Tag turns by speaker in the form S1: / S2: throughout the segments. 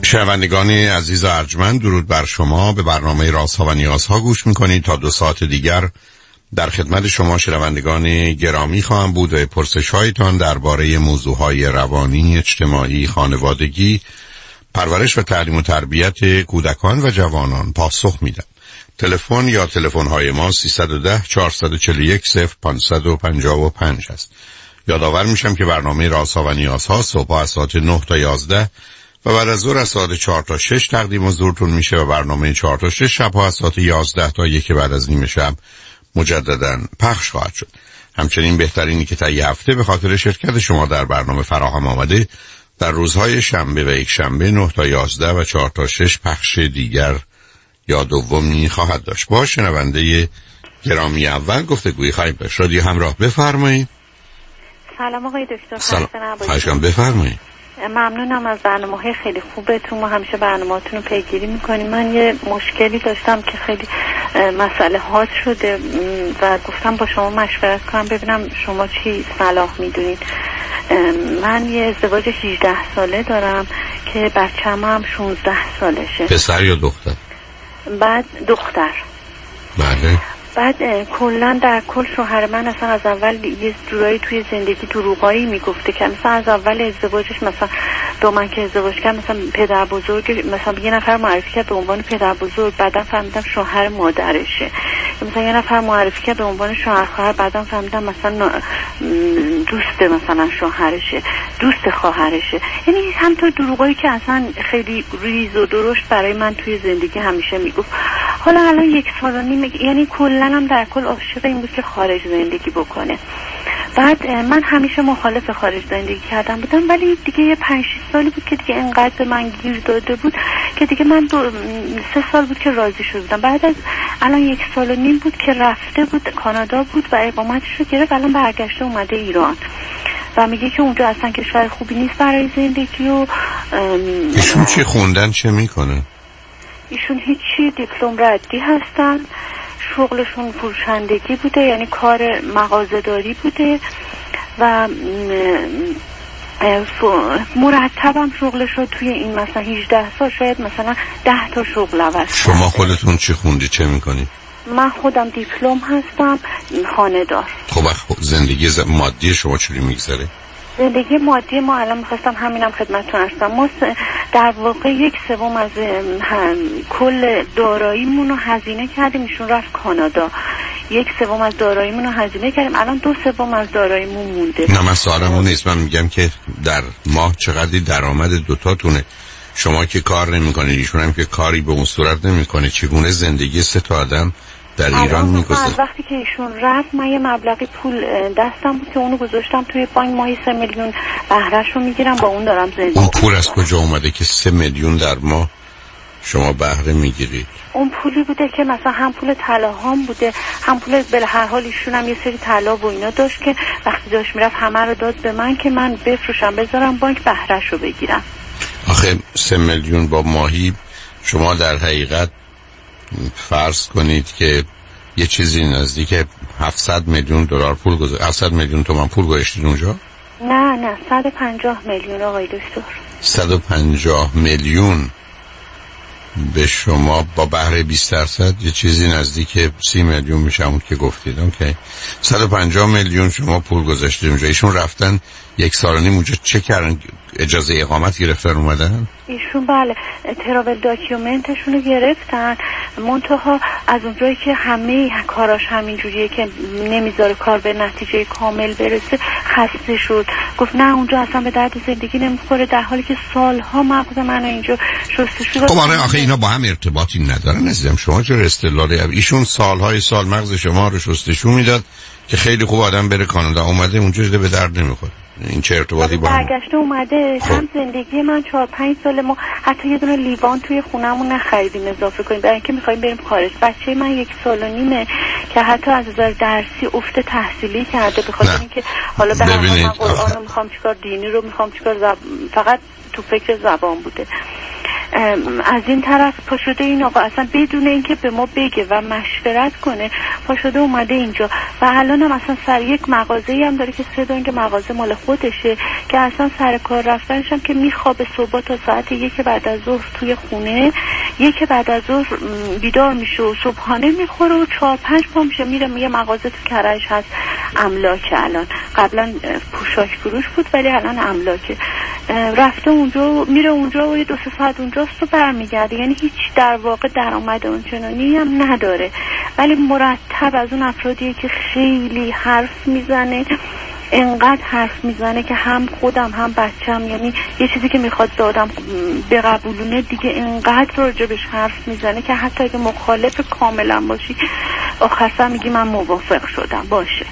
S1: شنوندگان عزیز و ارجمند، درود بر شما. به برنامه رازها و نیازها گوش میکنید. تا 2 ساعت دیگر در خدمت شما شنوندگان گرامی خواهم بود و پرسش هایتان درباره موضوعهای روانی، اجتماعی، خانوادگی، پرورش و تعلیم و تربیت کودکان و جوانان پاسخ میدم. تلفن یا تلفن های ما 310 441 0555 است. یادآور میشم که برنامه رازها و نیازها صبح از ساعت 9 تا 11 و بعد از ظهر از ساعت 4 تا 6 تقدیم حضورتون میشه و برنامه 4 تا 6 شب‌ها از ساعت 11 تا 1 بعد از نیم شب مجددا پخش خواهد شد. همچنین بهترینی که تا یه هفته به خاطر شرکت شما در برنامه فراهم آمده در روزهای شنبه و یک شنبه 9 تا 11 و 4 تا 6 پخش دیگر یا دومی خواهد داشت. با شنونده گرامی اول گفتگوی خواهیم داشت. رادیو همراه، بفرمایید.
S2: سلام آقای دکتر.
S1: سلام. بفرمایید.
S2: ممنونم از برنامه‌های خیلی خوبتون. ما همیشه برنامه‌هاتون رو پیگیری می‌کنیم. من یه مشکلی داشتم که خیلی مسئله هات شده و گفتم با شما مشورت کنم ببینم شما چی صلاح می‌دونید. من یه ازدواج 18 ساله دارم که بچه‌م هم 16 سالشه.
S1: پسر یا دختر؟
S2: بعد دختر.
S1: بله.
S2: بعد کلا در کل شوهر من اصلا از اول یه جورایی توی زندگی دروغایی میگفته که مثلا از اول ازدواجش مثلا با من که ازدواج کرد مثلا پدر بزرگ مثلا یه نفر معرفی کرد به عنوان پدر بزرگ، بعدا فهمیدم شوهر مادرشه. مثلا یه نفر معرفی کرد به عنوان شوهر خواهر، بعدا فهمیدم مثلا دوست مثلا شوهرشه، دوست خواهرشه. یعنی همطور دروغایی که اصلا خیلی ریز و درشت برای من توی زندگی همیشه میگفت. حالا الان 1 سال و نیم یعنی کلا هم در کل عاشق این بود که خارج زندگی بکنه. بعد من همیشه مخالف خارج زندگی کردم بودم، ولی دیگه یه 5-6 سالی بود که دیگه انقدر به من گیر داده بود که دیگه من 3 سال بود که راضی شده بودم. بعد از الان 1 سال و نیم بود که رفته بود کانادا بود و اقامتش رو گرفت، الان برگشته اومده ایران و میگه که اونجا اصلا کشور خوبی نیست برای زندگی. و
S1: ایشون چی خوندن، چه میکنه؟
S2: ایشون هیچی، دیپلم ردی هستن. شغلشون فروشندگی بوده، یعنی کار مغازه‌داری بوده و مرتبم شغلش رو توی این مثلا 18 سال شاید مثلا 10 تا شغل عوض.
S1: شما خودتون چی خوندی، چه میکنی؟
S2: من خودم دیپلم هستم، خانه‌دار.
S1: خب زندگی مادی شما چجوری میگذره؟
S2: زندگی مادی ما الان میخواستم همینم خدمتتون هستم. ما در واقع 1/3 از کل داراییمون رو هزینه کردیم، ایشون رفت کانادا. 1/3 از داراییمون رو هزینه کردیم، الان 2/3 از داراییمون مونده.
S1: نه من سوالم اون نیست، من میگم که در ماه چقدر درآمد دوتاتونه؟ شما که کار نمی‌کنید، ایشون هم که کاری به اون صورت نمی‌کنه، چگونه زندگی 3 تا آدم در ایران میگذره؟
S2: از وقتی که ایشون رفت من یه مبلغی پول دستم بود که اونو گذاشتم توی بانک، ماهی 3 میلیون بهره‌ش رو میگیرم، با اون دارم زندگی.
S1: اون پول از کجا اومده که 3 میلیون در ماه شما بهره میگیرید؟
S2: اون پولی بوده که مثلا هم پول طلاهام بوده، هم پول به هر حال ایشون هم یه سری طلا و اینا داشت که وقتی داشت میرفت همه رو داد به من که من بفروشم بذارم بانک بهره‌ش رو بگیرم.
S1: آخه 3 میلیون با ماهی، شما در حقیقت فرض کنید که یه چیزی نزدیک 700 میلیون دلار پول 700 میلیون تومان پول گذاشتید اونجا؟
S2: نه 150 میلیون آقای دکتر.
S1: 150 میلیون به شما با بهره 20% یه چیزی نزدیک 30 میلیون میشه همون که گفتید. اوکی. 150 میلیون شما پول گذاشتید اونجا. ایشون رفتن 1 سال و نیم اونجا چه کردن؟ اجازه اقامت گرفتن اومدن؟
S2: ایشون بله تراول داکیومنتشون رو گرفتن، منتها از اونجایی که همه کاراش همین جوریه که نمیذاره کار به نتیجه کامل برسه خسته شد، گفت نه اونجا اصلا به درد زندگی نمیخوره، در حالی که سالها مغز منو اینجا شستشو داد.
S1: خب آخه اینا با هم ارتباطی ندارن عزیزم. شما چرا استدلالی؟ ایشون سالهای سال مغز شما رو شستشو میداد که خیلی خوب آدم بره کانادا، اومده اونجا دیگه به درد نمیخوره. این چه ارتباطی با هم؟
S2: برگشته اومده هم زندگی من 4-5 سال ما حتی یه دونه لیوان توی خونمون نخریدیم اضافه کنیم برای اینکه می‌خوایم بریم خارج. بچه من 1 سال و نیمه که حتی از نظر درسی افت تحصیلی کرده به خاطر اینکه حالا به هر حال من قرآن رو می‌خوام چیکار، دینی رو می‌خوام چیکار، فقط تو فکر زبان بوده. از این طرف پا شده این آقا اصلا بدون اینکه به ما بگه و مشورت کنه پا شده اومده اینجا و الان هم اصلا سر یک مغازه‌ای هم داره که سه که مغازه مال خودشه که اصلا سر کار رفتنش هم که میخوابه صبح تا ساعت 1 بعد از ظهر توی خونه، 1 بعد از ظهر بیدار میشه و صبحانه میخوره و 4-5 پا میشه میره یه مغازه تو کرج هست املاکه. الان قبلا پوشاک فروش بود ولی الان املاکه. رفته اونجا میره اونجا و 2-3 ساعت اونجاست و برمیگرده، یعنی هیچ در واقع درآمد اونچنانی هم نداره ولی مرتب از اون افرادیه که خیلی حرف میزنه، انقدر حرف میزنه که هم خودم هم بچم، یعنی یه چیزی که میخواد دادم بقبولونه دیگه انقدر راجبش حرف میزنه که حتی اگه مخالف کاملا باشی آخرسر میگی من موافق شدم باشه.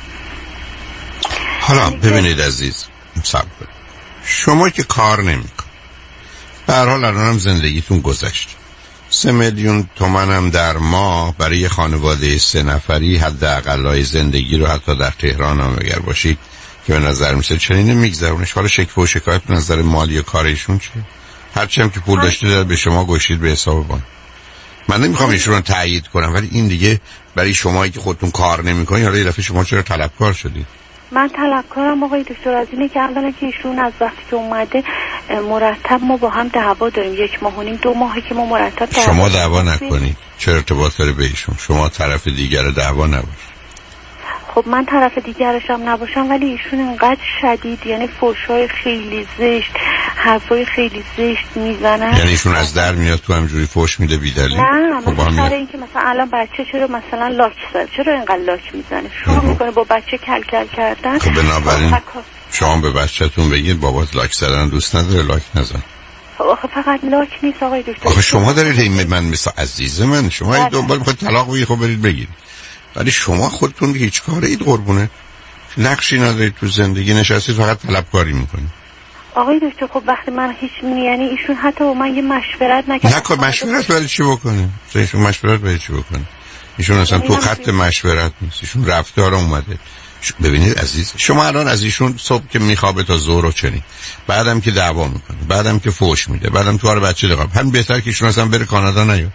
S1: حالا ببینید عزیز، صبر کنید. شما که کار نمیکن، به هر حال الانم زندگیتون گذشت. 3 میلیون تومان هم در ماه برای یه خانواده 3 نفری حداقلای زندگی رو حتی در تهران هم اگر باشید که به نظر میسه چنین میگذرونش. حالا شکوه و شکایت به نظر مالی کارشون چیه؟ هرچی هم که پول داشته داد به شما گوشید به حساب بان. من نمیخوام ایشون رو تایید کنم ولی این دیگه برای شمایی که خودتون کار نمیکنید حالا یه دفعه شما چرا طلبکار شدید؟
S2: من طلبکارم آقای دکتر از اینه که اولا که ایشون از وقتی که اومده مرتب ما با هم دعوا داریم، 1 ماه و نیم 2 ماهه که ما مرتب دعوا.
S1: شما دعوا نکنید، چه ارتباط داره به ایشون؟ شما طرف دیگر دعوا نباش.
S2: خب من طرف دیگرشم نباشم ولی ایشون انقدر شدید، یعنی فحشای خیلی زشت، حرفای خیلی زشت میزنن.
S1: یعنی ایشون از در میاد تو همجوری فحش میده بی‌دلیل؟
S2: نه مثلا اینکه مثلا الان بچه چرا مثلا لاک زد، چرا اینقدر لاک میزنه، شروع میکنه با بچه کلکل کردن.
S1: خب بنابراین شما به بچه‌تون بگید بابات لاک زدن دوست نداره، لاک نزن.
S2: آخه فقط لاک نیست آقای دکتر.
S1: آخه شما دارید من مثل عزیز من شما دنبال میخواید طلاق بگید، خب برید بگید. ولی شما خودتون هیچ کاری قربونه نقشی ندارید تو زندگی، نشستید فقط طلبکاری میکنید.
S2: آقای دکتر خب وقتی من هیچ یعنی ایشون حتی با من یه مشورت نکرد.
S1: نکن مشورت برای چی بکنه؟ ایشون مشورت برای چی بکنه؟ ایشون اصلا تو خط مشورت نیست، ایشون رفتار اومده. ببینید عزیز، شما الان از ایشون صبح که میخوابه تا ظهر و چنین، بعدم که دعوا میکنه، بعدم که فحش میده، بعدم تو بچه دقیقا همین بهتر که ایشون اصلا بره کانادا نیاد.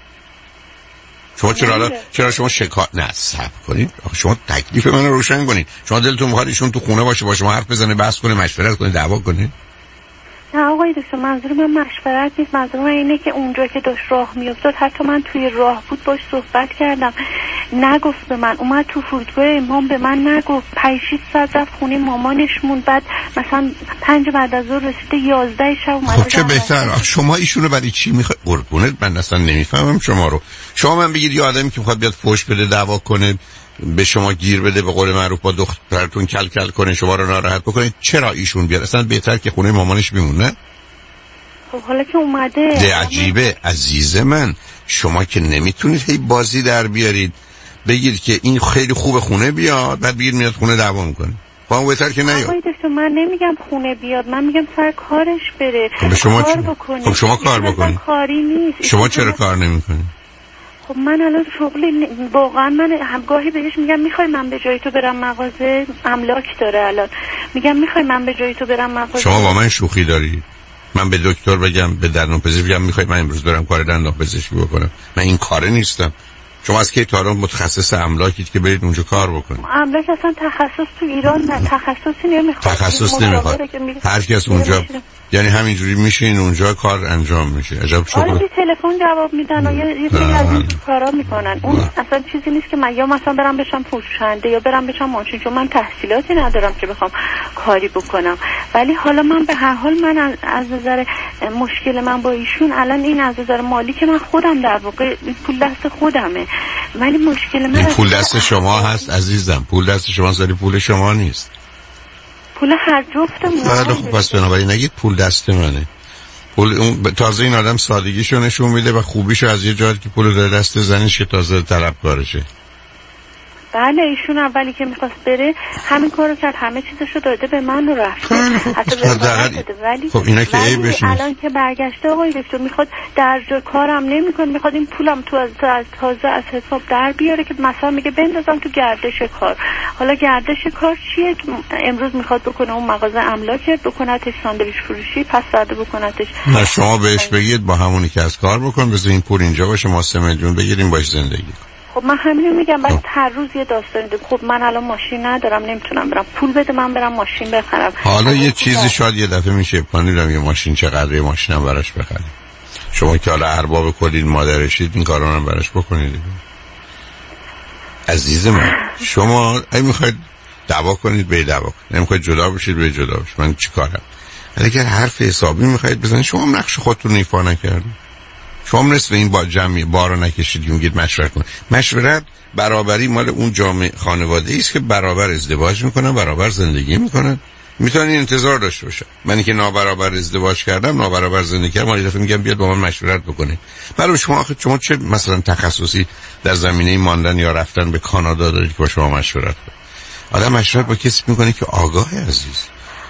S1: شما چرا شما شکایت صبر کنید؟ شما تکلیف من رو روشن کنید. شما دلتون میخواد ایشون تو خونه باشه با شما حرف بزنه، بحث کنه، مشورت کنه، دعوا کنه؟
S2: نه آقای دکتر منظور من مشورت نیست، منظور من اینه که اونجا که داشت راه میافتاد حتی من توی راه بود باش صحبت کردم، نگفت به من، اومد تو فرودگاه امام به من نگفت، 5-6 ساعت رفت خونه مامانش موند، بعد مثلا 5 بعد از ظهر رسیده 11 شب اومد.
S1: خب چه بهتر. شما ایشونو برای چی میخواید قربونت؟ من اصلا نمیفهمم شما رو. شما من بگید یه آدمی که میخواد بیاد فحش بده، دعوا کنه، به شما گیر بده، به قول معروف با دخترتون کل کنه، شما رو ناراحت بکنه، چرا ایشون بیاد؟ اصلا بهتر که خونه مامانش بمونه.
S2: خب حالا که اومده
S1: ده عجیبه عزیز من، شما که نمیتونید هی بازی در بیارید بگید که این خیلی خوب خونه بیاد بعد بگید میاد خونه دعوا میکنه. با اون بهتر که نیاد.
S2: آقای دکتر من نمیگم خونه بیاد، من میگم سر کارش بره.
S1: خب شما
S2: کار بکنه.
S1: خب شما کار بکنید.
S2: کاری نیست.
S1: شما چرا کار نمیکنید؟
S2: خب من الان شغلی واقعا من همگاهی بهش میگم میخوای من به جای تو برم مغازه، املاک داره الان، میگم میخوای من به جای تو برم مغازه.
S1: شما با من شوخی دارید؟ من به دکتر بگم، به دندانپزشک بگم میخوای من امروز برم کار دندانپزشکی بکنم؟ من این کاره نیستم. شما از کی تا الان متخصص املاکید که برید اونجا کار بکنید؟
S2: املاک اصلا تخصص تو ایران نه، تخصصی نمیخواد.
S1: تخصص نمیخواد. هر کس اونجا یعنی همینجوری میشین اونجا کار انجام میشه. عجب شغل.
S2: آره تلفن جواب میدن و یه سری از این کارا میکنن. اون اصلا چیزی نیست که من یا مثلا برم بشم فروشنده یا برم بشم ماشین، چون من تحصیلاتی ندارم که بخوام کاری بکنم. ولی حالا من به هر حال من از نظر مشکل من با ایشون الان این از نظر مالی که من خودم در واقع پول دست خودمه، ولی مشکل من
S1: پول دست شما هست عزیزم. پول دست شماست ولی پول شما نیست.
S2: پول هر جفتمون.
S1: بله خب پس بنابراین نگید پول دست منه. پول اون تازه این آدم سادگیشو نشون میده و خوبیشو از یه جایی که پول داره دست زنش که تازه طلبکارشه.
S2: بله ایشون اولی که میخواست بره همین کارو کرد، همه چیزشو داده به من و رفت. ولی
S1: خب اینا که عیبش نیست.
S2: الان که برگشته آقای دکتر میخواد در جا کارم نمیکنه، میخواد این پولم تو از تازه از حساب در بیاره که مثلا میگه بندازم تو گردش کار. حالا گردش کار چیه که امروز میخواد بکنه اون مغازه املاک بکنتش ساندویچ فروشی، پس فردا بکنتش.
S1: نه شما بهش بگید با همونی که از کار بکن بذار این پول اینجا باشه، ما 3 میلیون بگیریم باش زندگی.
S2: خب من همینو میگم، بعد هر روز یه داستانی داره. خب من الان ماشین ندارم، نمیتونم برم، پول بده من برم ماشین بخرم.
S1: حالا یه چیزی شاید یه دفعه میشه پانیدم یه ماشین چقدر ماشینم براش بخریم. شما که حالا ارباب کلید مادرشید این کارا رو براش بکنید. عزیز من شما اگه میخواید دعوا کنید به دعوا کنید، نمیخواید جدا بشید به جدا بشید، من چیکارم؟ اگر حرف حسابی میخواید بزنید شما نقش خودتون ایفا نکردید. شما نصف این با جمعی بارو نکشید میگید مشورت کن. مشورت برابری مال اون جامعه خانواده است که برابر ازدواج میکنن، برابر زندگی میکنن، میتونن انتظار داشته باشن. منی که نابرابر ازدواج کردم، نابرابر زندگی کردم، یه دفعه میگم بیاد با من مشورت بکنه. برای شما آخه شما چه مثلا تخصصی در زمینه ماندن یا رفتن به کانادا دارید که با شما مشورت کنه؟ آدم مشورت با کسی میکنه که آگاه عزیز.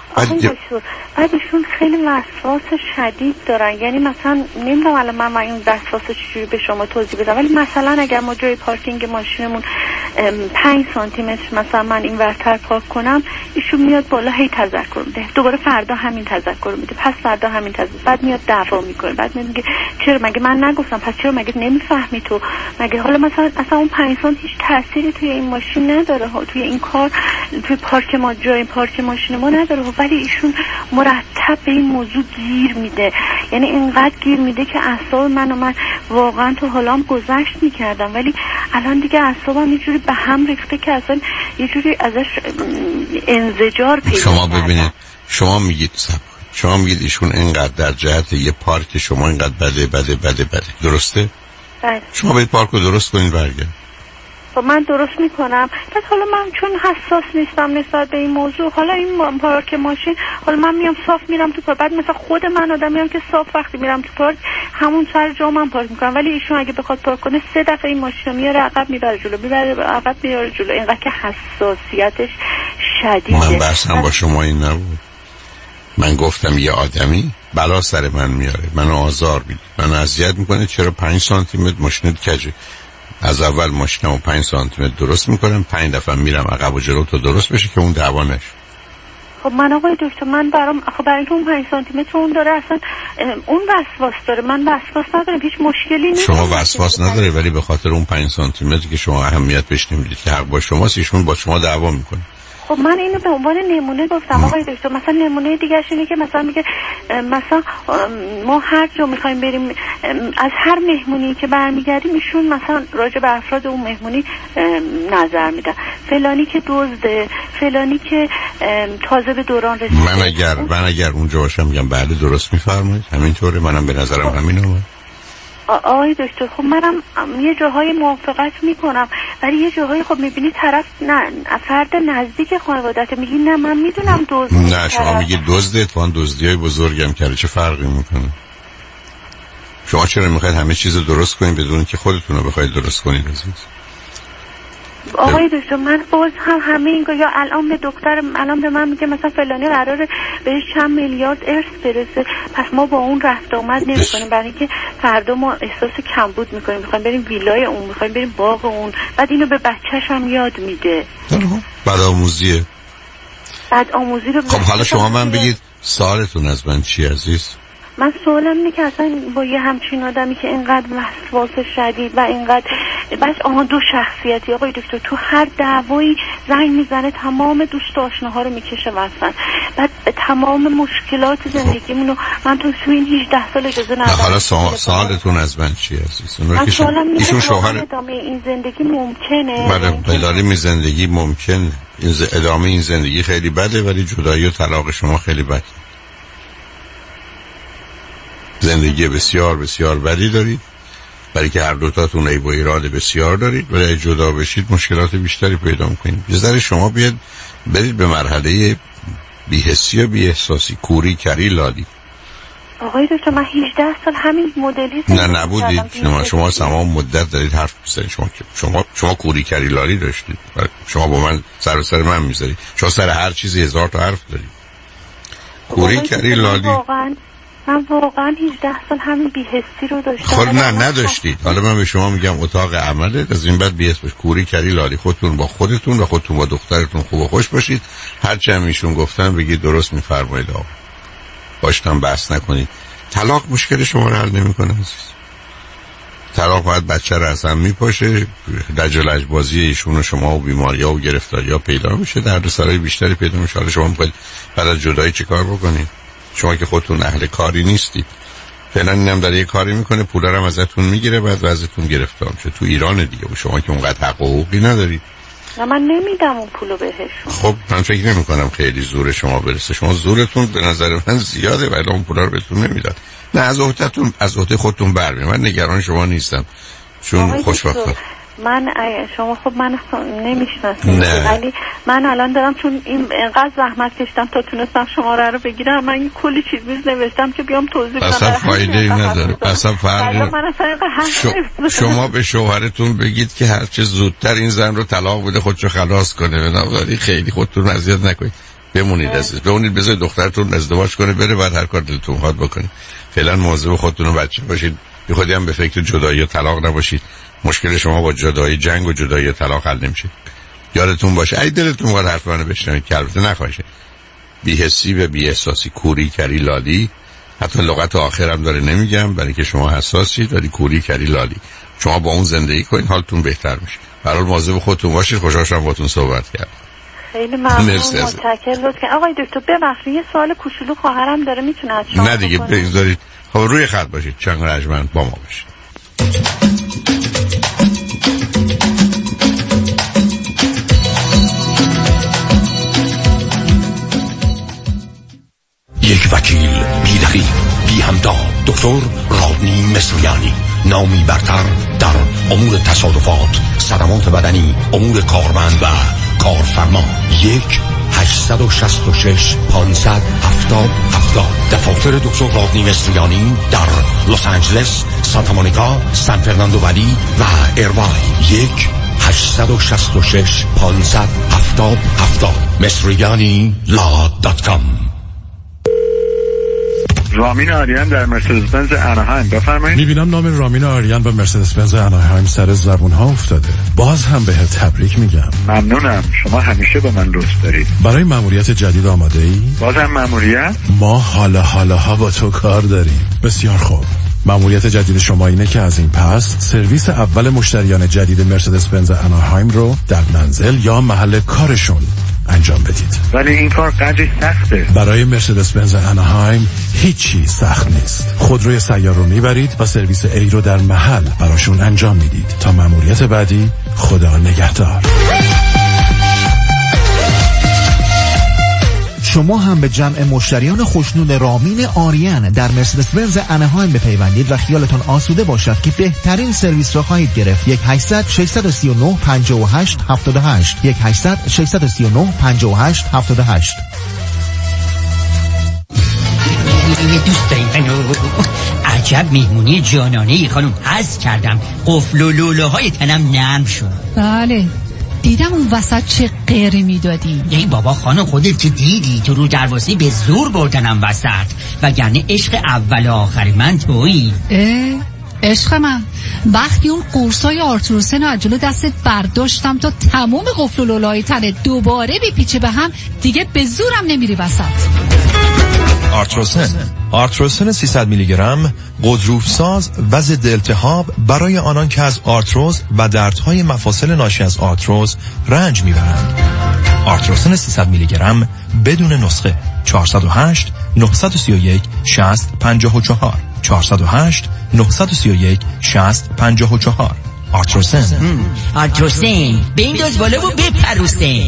S2: بعدشون خیلی وسواس شدید دارن، یعنی مثلا نمیدونم الان من این وسواس چجوری به شما توضیح بدم، ولی مثلا اگر ما جای پارکینگ ماشینمون 5 سانتی متر مثلا من این ورتر پارک کنم، ایشون میاد بالا هی تذکر میده، دوباره فردا همین تذکر میده، پس فردا همین تذکر، بعد میاد دعوا میکنه، بعد میگه چرا مگه من نگفتم، پس چرا مگه نمیفهمی تو، مگه حالا مثلا اصلا اون 5 سانتی هیچ تأثیری توی این ماشین نداره ها، توی این کار توی پارک ما جای پارک ماشین ما نداره ها. ولی ایشون مرتب به این موضوع گیر میده، یعنی اینقدر گیر میده که اعصاب من واقعا تو حالام گذشت میکردم، ولی الان دیگه اعصابم یه جوری به هم ریخته که اصلا یه جوری ازش انزجار پیدا
S1: شما ببینید شما میگید شما میگید ایشون اینقدر در جهت یه پارک شما اینقدر بده درسته؟
S2: بله.
S1: شما باید پارک رو درست کنید برگرد.
S2: خب من درست میکنم، بعد حالا من چون حساس نیستم نسبت به این موضوع، حالا این پارک ماشین حالا من میام صاف میرم تو پارک، بعد مثلا خود من آدمیم که صاف وقتی میرم تو پارک همون سر جا من پارک میکنم، ولی ایشون اگه بخواد پارک کنه 3 دفعه این ماشین میاره عقب میبره جلو، میبره عقب میاره جلو، اینقدر که حساسیتش شدیده.
S1: من بحثم با شما این نبود، من گفتم یه آدمی بلا سر من میاره، منو آزار میده، منو اذیت میکنه، چرا 5 سانتی متر ماشین کجه؟ از اول ماشینمو 5 سانتی متر درست میکنم، 5 دفعه میرم عقب و جلو تا درست بشه که اون دعوا نشه.
S2: خب من آقای دکتر من برای اون 5 سانتی متر اون داره، اصلا اون وسواس داره، من وسواس ندارم، هیچ مشکلی نیست.
S1: شما وسواس نداره ولی به خاطر اون 5 سانتی متر که شما اهمیت بهش نمیدید که حق با شماست، ایشون با شما دعوا میکنه.
S2: خب من اینو به عنوان نمونه گفتم آقای دکتر. مثلا نمونه دیگه اینه که مثلا میگه مثلا ما هر جا میخوایم بریم از هر مهمونی که برمیگردیم ایشون مثلا راجع به افراد اون مهمونی نظر میده، فلانی که دزده، فلانی که تازه به دوران رسیده.
S1: من اگر اونجا باشم میگم بله درست میفرمایید، همینطوره، منم به نظرم همین اومد.
S2: آقای دکتر خب منم یه جاهای موافقت میکنم، ولی یه جاهای خب میبینی طرف نه فرد نزدیک خانوادت میگی نه من میدونم دزد،
S1: نه شما میگی دزده، اتفاقا دزدیای بزرگم کرده، چه فرقی میکنه؟ شما چرا میخواید همه چیز رو درست کنید بدون که خودتون رو بخواید درست کنید عزیز؟
S2: آقای دکتر من باز همه این یا الان به دکترم الان به من میگه مثلا فلانی قراره بهش چند میلیارد ارث برسه، پس ما با اون رفت آمد نمیکنیم، برای اینکه فردا ما احساس کمبود میکنیم، میخوایم بریم ویلای اون، میخوایم بریم باغ اون، بعد اینو به بچه‌ش هم یاد میده.
S1: بدآموزیه.
S2: بدآموزی رو
S1: خب حالا شما من بگید سوالتون از من چی عزیز؟
S2: من سوالم اینه که اصلا با یه همچین آدمی که اینقدر وسواس شدید و اینقدر بس دو شخصیتی آقای دکتر، تو هر دعوایی زنگ میزنه، تمام دوست و آشناها رو میکشه وسط، بعد تمام مشکلات زندگیمونو من تو این 18 سال اجازه ندادم.
S1: حالا سوالتون از من چی عزیز؟
S2: من سوالم اینه
S1: ایشون شوهر
S2: ادامه این زندگی ممکنه؟
S1: بله این زندگی ممکنه، ادامه این زندگی خیلی بده ولی جدایی و طلاق شما خیلی بده. زندگی بسیار بسیار بدی دارید برای که هر دوتاتون عیب و ایراد بسیار دارید، ولی جدا بشید مشکلات بیشتری پیدا میکنید. بذار شما برید به مرحله بی‌حسی و بی‌احساسی، کوری کری لادی.
S2: آقای دکتر من 18 سال همین مدلی
S1: نه نبودید. شما تمام مدت دارید حرف میزنید. شما کوری کری لاری داشتید. شما با من سر من میذارید. شما سر هر چیزی 1000 تا حرف دارید. کوری کری لاری
S2: من واقعا 18 سال همین بی‌حسی رو داشتم.
S1: خب نه نداشتید. حالا من به شما میگم اتاق عمله، از این بعد بی‌حس باش. کوری کری لاری خودتون با خودتون و خودتون با دخترتون خوب و خوش باشید. هر چی ایشون گفتن بگید درست میفرمایید. آقا باشتم بحث نکنید. طلاق مشکل شما رو حل نمیکنه عزیز. طلاق باید بچه رو از هم میپاشه، دجالج بازی ایشون و شما و بیماری‌ها و گرفتاری‌ها پیدا میشه، دردسرای بیشتری پیدا میشه. حالا شما میخواید بعد از جدایی چه کار بکنید؟ شما که خودتون اهل کاری نیستید. فعلا اینم داره یه کاری میکنه، پولا رو ازتون میگیره، بعد وضعتون گرفتار میشه. تو ایران دیگه و شما که اونقدر حق و حقوقی ندارید.
S2: نه من نمیدم اون پولو بهش.
S1: خب من فکر نمی‌کنم خیلی زور شما برسه. شما زورتون به نظر من زیاده ولی اون پولا رو بهتون نمیداد. نه از عهده خودتون برمیاد. من نگران شما نیستم چون خوشبختم.
S2: شما خب من نمیشناسید ولی من الان دارم چون اینقدر زحمت کشیدم تا تونستم شما رو بگیرم. من کلی چیز نوشتم که بیام توضیح بدم.
S1: اصلا فایده‌ای نداره. اصلا فرقی شما به شوهرتون بگید که هر چه زودتر این زن رو طلاق بده خودشو خلاص کنه. بنابراین خیلی خودتون اذیت نکنید. بمونید عزیز. بمونید بذارید دخترتون ازدواج کنه بره بعد هر کار دلتون خواد بکنید. فعلا مواظب خودتون و بچه باشید. بی خودی هم به فکر جدایی و طلاق نباشید. مشکل شما با جدایی جنگ و جدایی و طلاق حل نمیشه. یادتون باشه ای دلتون وارد حرف منو بشنوید که البته نخواشه. بی‌حسی و بی‌احساسی، کوری کری لالی، حتی لغت آخرم داره نمیگم برای که شما حساسید، ولی کوری کری لالی. شما با اون زندگی کنید حالتون بهتر میشه. برای مواظب خودتون باشید. خوشحال شدم باهاتون صحبت کردم.
S2: خیلی ممنون. متشکرم. لطفاً آقای دکتر ببخشید یه سوال کوچولو خواهرم داره میتونه از شما
S1: نه دیگه بذارید. خب روی خط باشید. چنگ رجمن با ما باشید.
S3: یک وکیل بی‌دخیل بی همتا، دکتر رادنی مصریانی، نامی برتر در امور تصادفات، صدمات بدنی، امور کارمند و کارفرما. 1-866-570-7070. دفاتر دکتر رادنی مصریانی در لس آنجلس، سانتا مونیکا، سان فرناندو ولی و ایروای. 1-866-570-7070. مصریانی.com.
S4: رامین آریان در مرسدس بنز اناهایم. بفرمایید.
S5: میبینم نام رامین آریان و مرسدس بنز اناهایم سر زبون ها افتاده. باز هم بهت تبریک میگم.
S4: ممنونم. شما همیشه با من لطف دارید.
S5: برای مأموریت جدید آماده ای؟
S4: بازم مأموریت؟
S5: ما حالا با تو کار داریم. بسیار خوب. مأموریت جدید شما اینه که از این پس سرویس اول مشتریان جدید مرسدس بنز اناهایم رو در منزل یا محل کارشون انجام بدید.
S4: ولی این کار قدری سخته.
S5: برای مرسدس بنز اناهایم هیچی سخت نیست. خودروی سیار رو میبرید و سرویس A رو در محل براشون انجام میدید. تا مأموریت بعدی، خدا نگهدار.
S6: شما هم به جمع مشتریان خوشنود رامین آریان در مرسدس بنز اناهایم بپیوندید و خیالتان آسوده باشد که بهترین سرویس را خواهید گرفت. 1-800-639-58-78 1-800-639-58-78.
S7: دوست داریم عجب مهمونی جانانه‌ای خانم. حظ کردم قفل و لولوهای تنم نرم شد.
S8: بله دیدم اون وسط چه غیری میدادی.
S7: ای بابا خانم خودت که دیدی تو رو درواسی به زور بردنم وسط، وگرنه عشق اول و آخر من تویی.
S8: عشق من وقتی اون قرصای آرتروسن از جلو دستت برداشتم تا تمام قفل و لولای تنت دوباره بپیچه به هم، دیگه به زورم نمیری وسط.
S9: آرتروسن 300 میلی گرم غضروفساز و ضد التهاب برای آنان که از آرتروز و دردهای مفاصل ناشی از آرتروز رنج میبرند. آرتروسن 300 میلی گرم بدون نسخه. 408 931 60 54 408 931 60 54.
S7: آرتروسن بنداز بالا و بپروسن.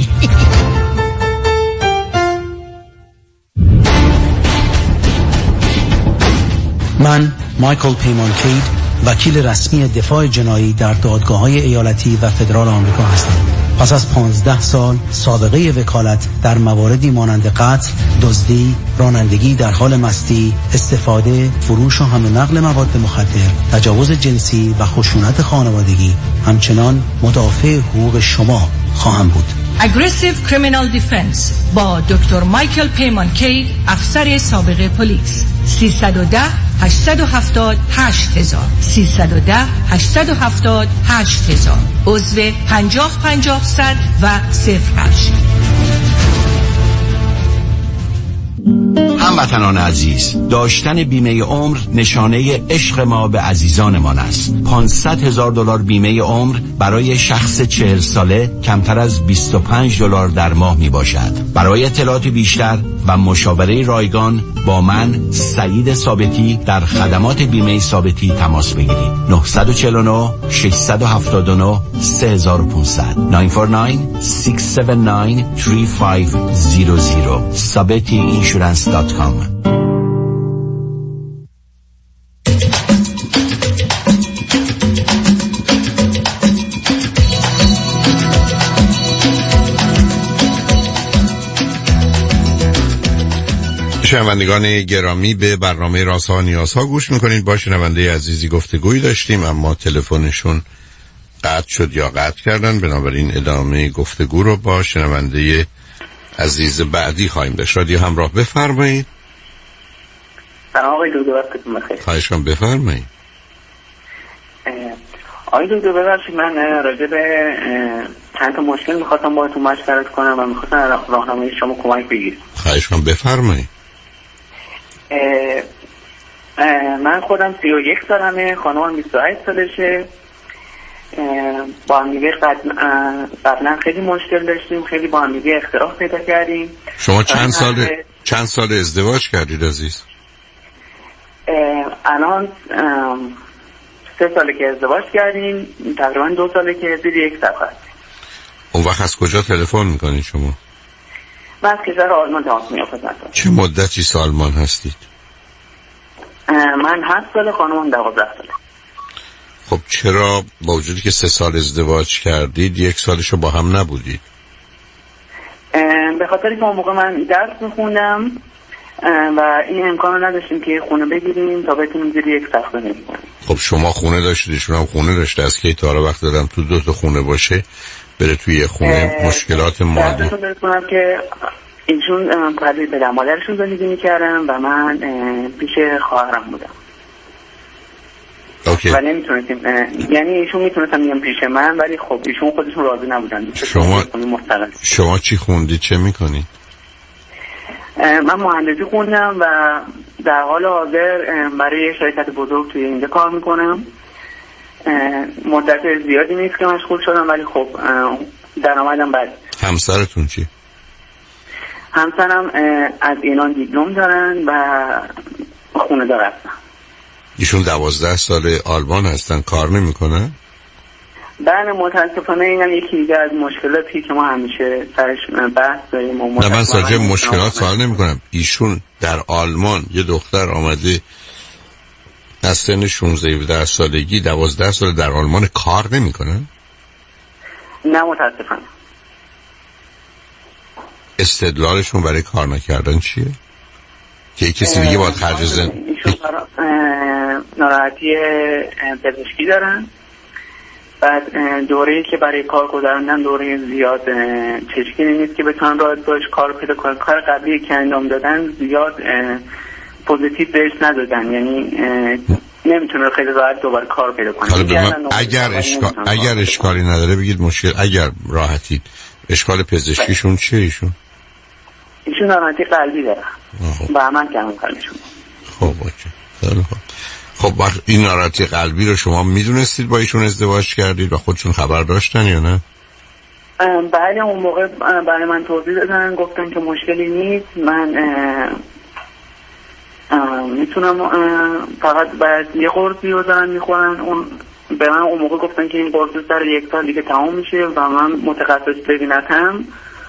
S10: من مایکل پیمانکید، وکیل رسمی دفاع جنایی در دادگاه‌های ایالتی و فدرال آمریکا هستم. پس از 15 سال سابقه وکالت در مواردی مانند قتل، دزدی، رانندگی در حال مستی، استفاده، فروش و حمل و نقل مواد مخدر، تجاوز جنسی و خشونت خانوادگی، همچنان مدافع حقوق شما خواهم بود.
S11: Aggressive Criminal Defense با دکتر مایکل پیمانکی، افسر سابق پلیس. 310 870 8000 310 870 8000 عضو 50 100 و 08.
S12: هموطنان عزیز، داشتن بیمه عمر نشانه عشق ما به عزیزانمان است. $500,000 بیمه عمر برای شخص 40 ساله کمتر از $25 در ماه می باشد. برای اطلاعات بیشتر و مشاوره رایگان با من سعید ثابتی در خدمات بیمه ثابتی تماس بگیرید. 949 679 3500 949 679 3500 sabetiinsurance.com.
S1: شنوندگان گرامی، به برنامه رازها و نیازها گوش میکنید. با شنونده عزیزی گفتگویی داشتیم اما تلفنشون قطع شد یا قطع کردن، بنابراین ادامه گفتگو رو با شنونده عزیز بعدی خواهیم داشت. رادیو همراه، بفرمایید.
S13: سلام آقای دکتر، وقتتون بخیر.
S1: خواهش کنم بفرمایید.
S13: آقای دکتر ببخشید، من راجع به چند تا مشکل میخواستم باهاتون مشورت کنم و میخواستم راهنمایی شما کمک بگیرم.
S1: خواهش کنم بفرمایید.
S13: من خودم 31 سالمه، خانمم 28 سالشه. با هم دیگه قبلا خیلی مشکل داشتیم، خیلی با هم دیگه اختلاف پیدا کردیم.
S1: شما چند سال ازدواج کردید عزیز؟
S13: الان 3 ساله که ازدواج کردیم، تقریبا 2 ساله که زیر یک سقف هستیم.
S1: اون وقت از کجا تلفن میکنید شما؟
S13: من از کشور آلمان تماس میگیرم.
S1: چه مدتی آلمان هستید؟
S13: من 7 سال، خانمم 12 سال.
S1: خب چرا با وجودی که 3 سال ازدواج کردید 1 سالشو با هم نبودید؟
S13: به خاطر که اون موقع من درس میخوندم و این امکان رو نداشتیم که خونه بگیریم تا بتونیم زیر یک سقف زندگی کنیم.
S1: خب شما خونه داشتید، ایشون هم خونه داشته. از کی تا حالا وقت دادم تو 2 تا خونه باشه بره توی یه خونه؟ مشکلات مالی
S13: داشتم که ایشون پدر پدر مادرشون زندگی میکردن و من پیش خواهرم بودم.
S1: اوکی.
S13: و نمیتونستیم، یعنی ایشون میتونستن میگم پیش من، ولی خب ایشون خودشون راضی نبودن.
S1: شما چی خوندید، چه میکنید؟
S13: من مهندسی خوندم و در حال حاضر برای شرکت بزرگ توی اینجا کار میکنم. مدت زیادی نیست که مشغول شدم، ولی خب درآمدم بد.
S1: همسرتون چی؟
S13: همسرم از ایران دیپلم دارن و خونه دار هستن.
S1: ایشون 12 سال آلمان هستن، کار نمیکنن؟
S13: بله متاسفانه اینم یکی دیگه از مشکلاتی که ما همیشه سرش بحث داریم.
S1: نه من سرچه مشکلات سوال نمی کنم. ایشون در آلمان یه دختر آمده از سن 16 سالگی 12 سال در آلمان کار نمی کنن؟
S13: نه متاسفانه.
S1: استدلالشون برای کار نکردن چیه؟ که کسی دیگه باید خرج
S13: ایشون ناراحتی پزشکی دارن. بعد دوره‌ای که برای کار گذروندن دوره زیاد چشکی نیست که بتونن راحت باش کار پیدا کنن. کار قبلی که انجام دادن زیاد پوزیتیو بهش ندادن، یعنی نمیتونه خیلی راحت دوباره کار پیدا کنه.
S1: اگر اشکالی نداره بگید مشکل. اگر راحتید اشکال پزشکیشون چیه؟ ایشون
S13: ناراحتی قلبی داره و عمل کردن قلبشون.
S1: خب اوکی، خیلی خوب. خب این ناراحتی قلبی رو شما میدونستید با ایشون ازدواج کردید و خودشون خبر داشتن یا نه؟
S13: بله اون موقع برای من توضیح دادن، گفتن که مشکلی نیست، من میتونم فقط باید یه قرصی رو دارن میخورن. اون به من اون موقع گفتن که این قرص سر 1 سال دیگه تمام میشه و من متخصص ببینتم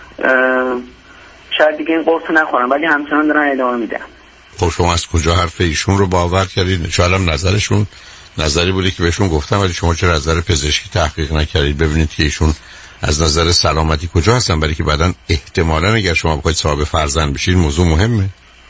S13: شاید دیگه این قرص نخورم، ولی همچنان دارن ادامه میدن.
S1: خب شما از کجا حرف ایشون رو باور کردید؟ شاید هم نظرشون نظری بوده که بهشون گفتم، ولی شما چرا نظر پزشکی تحقیق نکردید ببینید که ایشون از نظر سلامتی کجا هستن؟ برای که بعدن احتمالاً اگر شما بخواید صاحب فرزند بشید موضوع مهمه.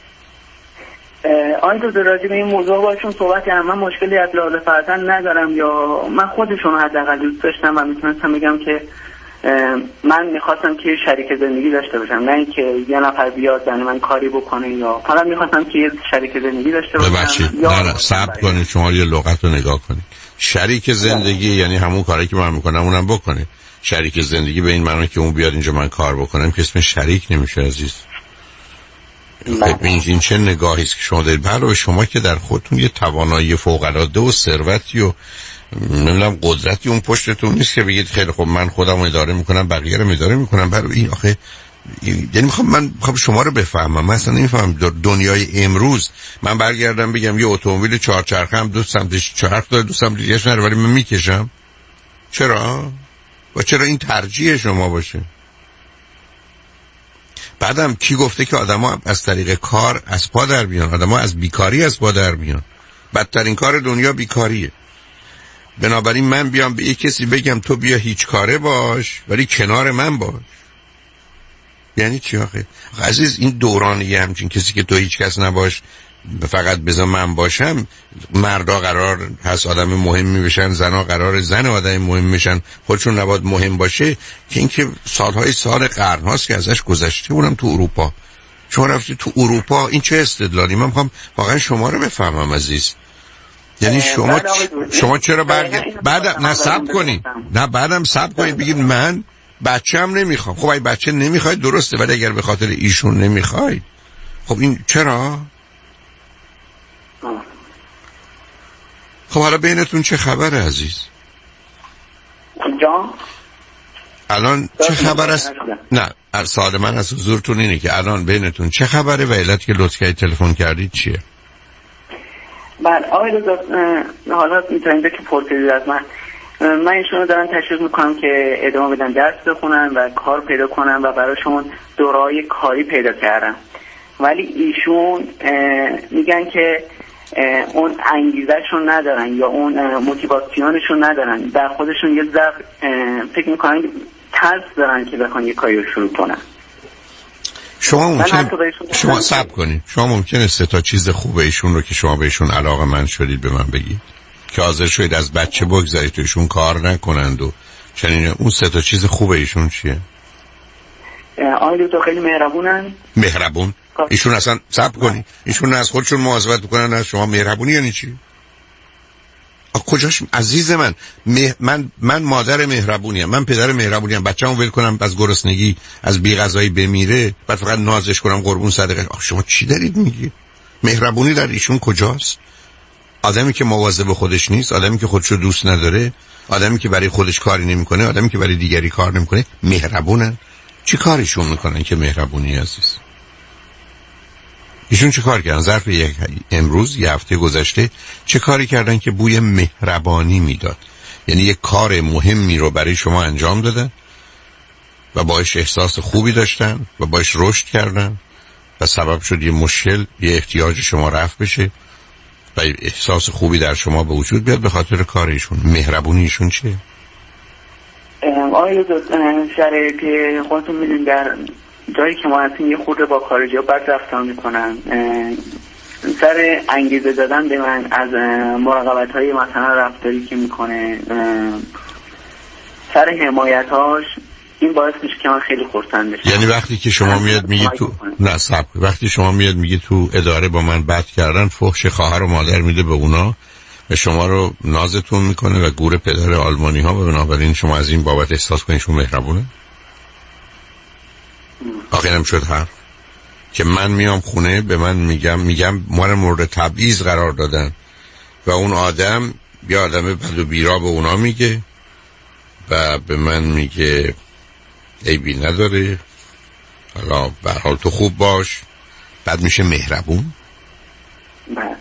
S13: آن دو راجع به این موضوع باشون صحبت کردم. من مشکلی از لحاظ فرزند ندارم، یا من خودشون حداقل دوست داشتم و میتونستم بگم که من میخواستم که شریک زندگی داشته باشم، نه اینکه یه نفر بیاد برای من کاری بکنه، یا فقط میخواستم که یه شریک زندگی داشته باشم.
S1: نه صبر کنید، شما یه لغت رو نگاه کنید. شریک زندگی یعنی همون کاری که من میکنم اونم بکنه. شریک زندگی به این معنی که اون بیاد اینجا من کار بکنم که اسم شریک نمیشه عزیز. این چه نگاهی است که شما دارید؟ علاوه شما که در خودتون یه توانایی فوق العاده و ثروتی و نمیدونم قدرتی اون پشتتون نیست که بگید خیلی خب من خودم رو اداره میکنم بقیه رو اداره میکنم. برای این آخه یعنی من میخوام شما رو بفهمم. من اصلا نمیفهمم دنیای امروز من برگردم بگم یه اتومبیل 4 چرخه هم دو سمتش چرخ داره دو سمت دیگه‌اش نره ولی من میکشم. چرا؟ و چرا این ترجیح شما باشه؟ بعدم کی گفته که آدما از طریق کار از پا در بیان؟ آدما از بیکاری از پا در بیان. بدترین کار دنیا بیکاریه. بنابراین من بیام به یک کسی بگم تو بیا هیچ کاره باش ولی کنار من باش، یعنی چی آخه؟ عزیز این دورانیه همچین کسی که تو هیچ کس نباش فقط بذار من باشم. مردا قرار هست آدم مهمی بشن، زنا قرار زن آدم مهم بشن، خودشون نباید مهم باشه. که اینکه سالهای سال قرن هاست که ازش گذشته. اونم تو اروپا. شما رفتی تو اروپا، این چه استدلالی؟ من میخوام واقعا شما رو بفهمم عزیز. یعنی شما چرا بعدم نصب کنید؟ نه بعدم صبر کنید بگید من بچه‌م نمیخوام. خب اگه بچه نمیخواید درسته، ولی اگر به خاطر ایشون نمیخواید خب این چرا؟ خب حالا بینتون چه خبره عزیز؟
S13: جان
S1: الان چه خبر است؟ نه سوال من از حضورتون اینه که الان بینتون چه خبره و علت که لطف کردید تلفن کردید چیه؟
S13: بله آقای دکتر، حالا میتونید که پرسیدید از من ایشون رو دارم تشویق میکنم که ادامه بدن درس بخونن و کار پیدا کنن و براشون دوره‌های کاری پیدا کردن، ولی ایشون میگن که اون انگیزه‌شون ندارن یا اون موتیواسیونشون ندارن، در خودشون یه ضعف فکر میکنن، ترس دارن که بخوان یه کاری رو شروع کنن.
S1: شما صبر کنید. شما ممکنه 3 تا چیز خوبه ایشون رو که شما بهشون علاقه‌مند شدید به من بگید که حاضر شدید از بچه بگذارید تو ایشون کار نکنند و چنین. اون 3 تا چیز خوبه ایشون چیه؟
S13: آقای دکتر خیلی مهربونن.
S1: مهربون؟ ایشون اصلا صبر کنید، ایشون نه از خودشون مواظبت میکنن نه شما. مهربونی یعنی چی؟ کجاش عزیز من مادر مهربونیم، من پدر مهربونیم. بچه‌مو ول کنم از گرسنگی از بی غذایی بمیره بعد فقط نازش کنم قربون صدقه؟ شما چی دارید میگید؟ مهربونی در ایشون کجاست؟ آدمی که مواظب خودش نیست، آدمی که خودشو دوست نداره، آدمی که برای خودش کاری نمیکنه، آدمی که برای دیگری کار نمیکنه، مهربونن؟ چی کارشون میکنن که مهربونی عزیز؟ ایشون چه کار کردن ظرف امروز یه هفته گذشته؟ چه کاری کردن که بوی مهربانی میداد؟ یعنی یه کار مهمی رو برای شما انجام دادن و باعث احساس خوبی داشتن و باعث رشد کردن و سبب شد یه مشکل، یه احتیاج شما رفع بشه و احساس خوبی در شما به وجود بیاد به خاطر کارشون. مهربونیشون چیه؟
S13: آقای شرایط که خودتون میدونید در جایی که ما هستیم یه خورده با خارجی ها بد رفتار میکنن، سر انگیزه دادن به من از مراقبت های مثلا رفتاری که میکنه، سر حمایت هاش، این باعث میشه که من خیلی خرسند بشم.
S1: یعنی وقتی که شما میاد میگی تو وقتی شما میاد میگی تو اداره با من بد کردن، فحش خواهر و مادر میده به اونا و شما رو نازتون میکنه و گور پدر آلمانی ها و بنابراین شما از این بابت احساس کنید شما مهربونه؟ آخرم شد حرف که من میام خونه به من میگم ما رو مورد تبعیض قرار دادن و اون آدم یا آدم بد و بیرا به اونا میگه و به من میگه عیبی نداره، حالا به هر حال تو خوب باش، بعد میشه مهربون؟
S13: بله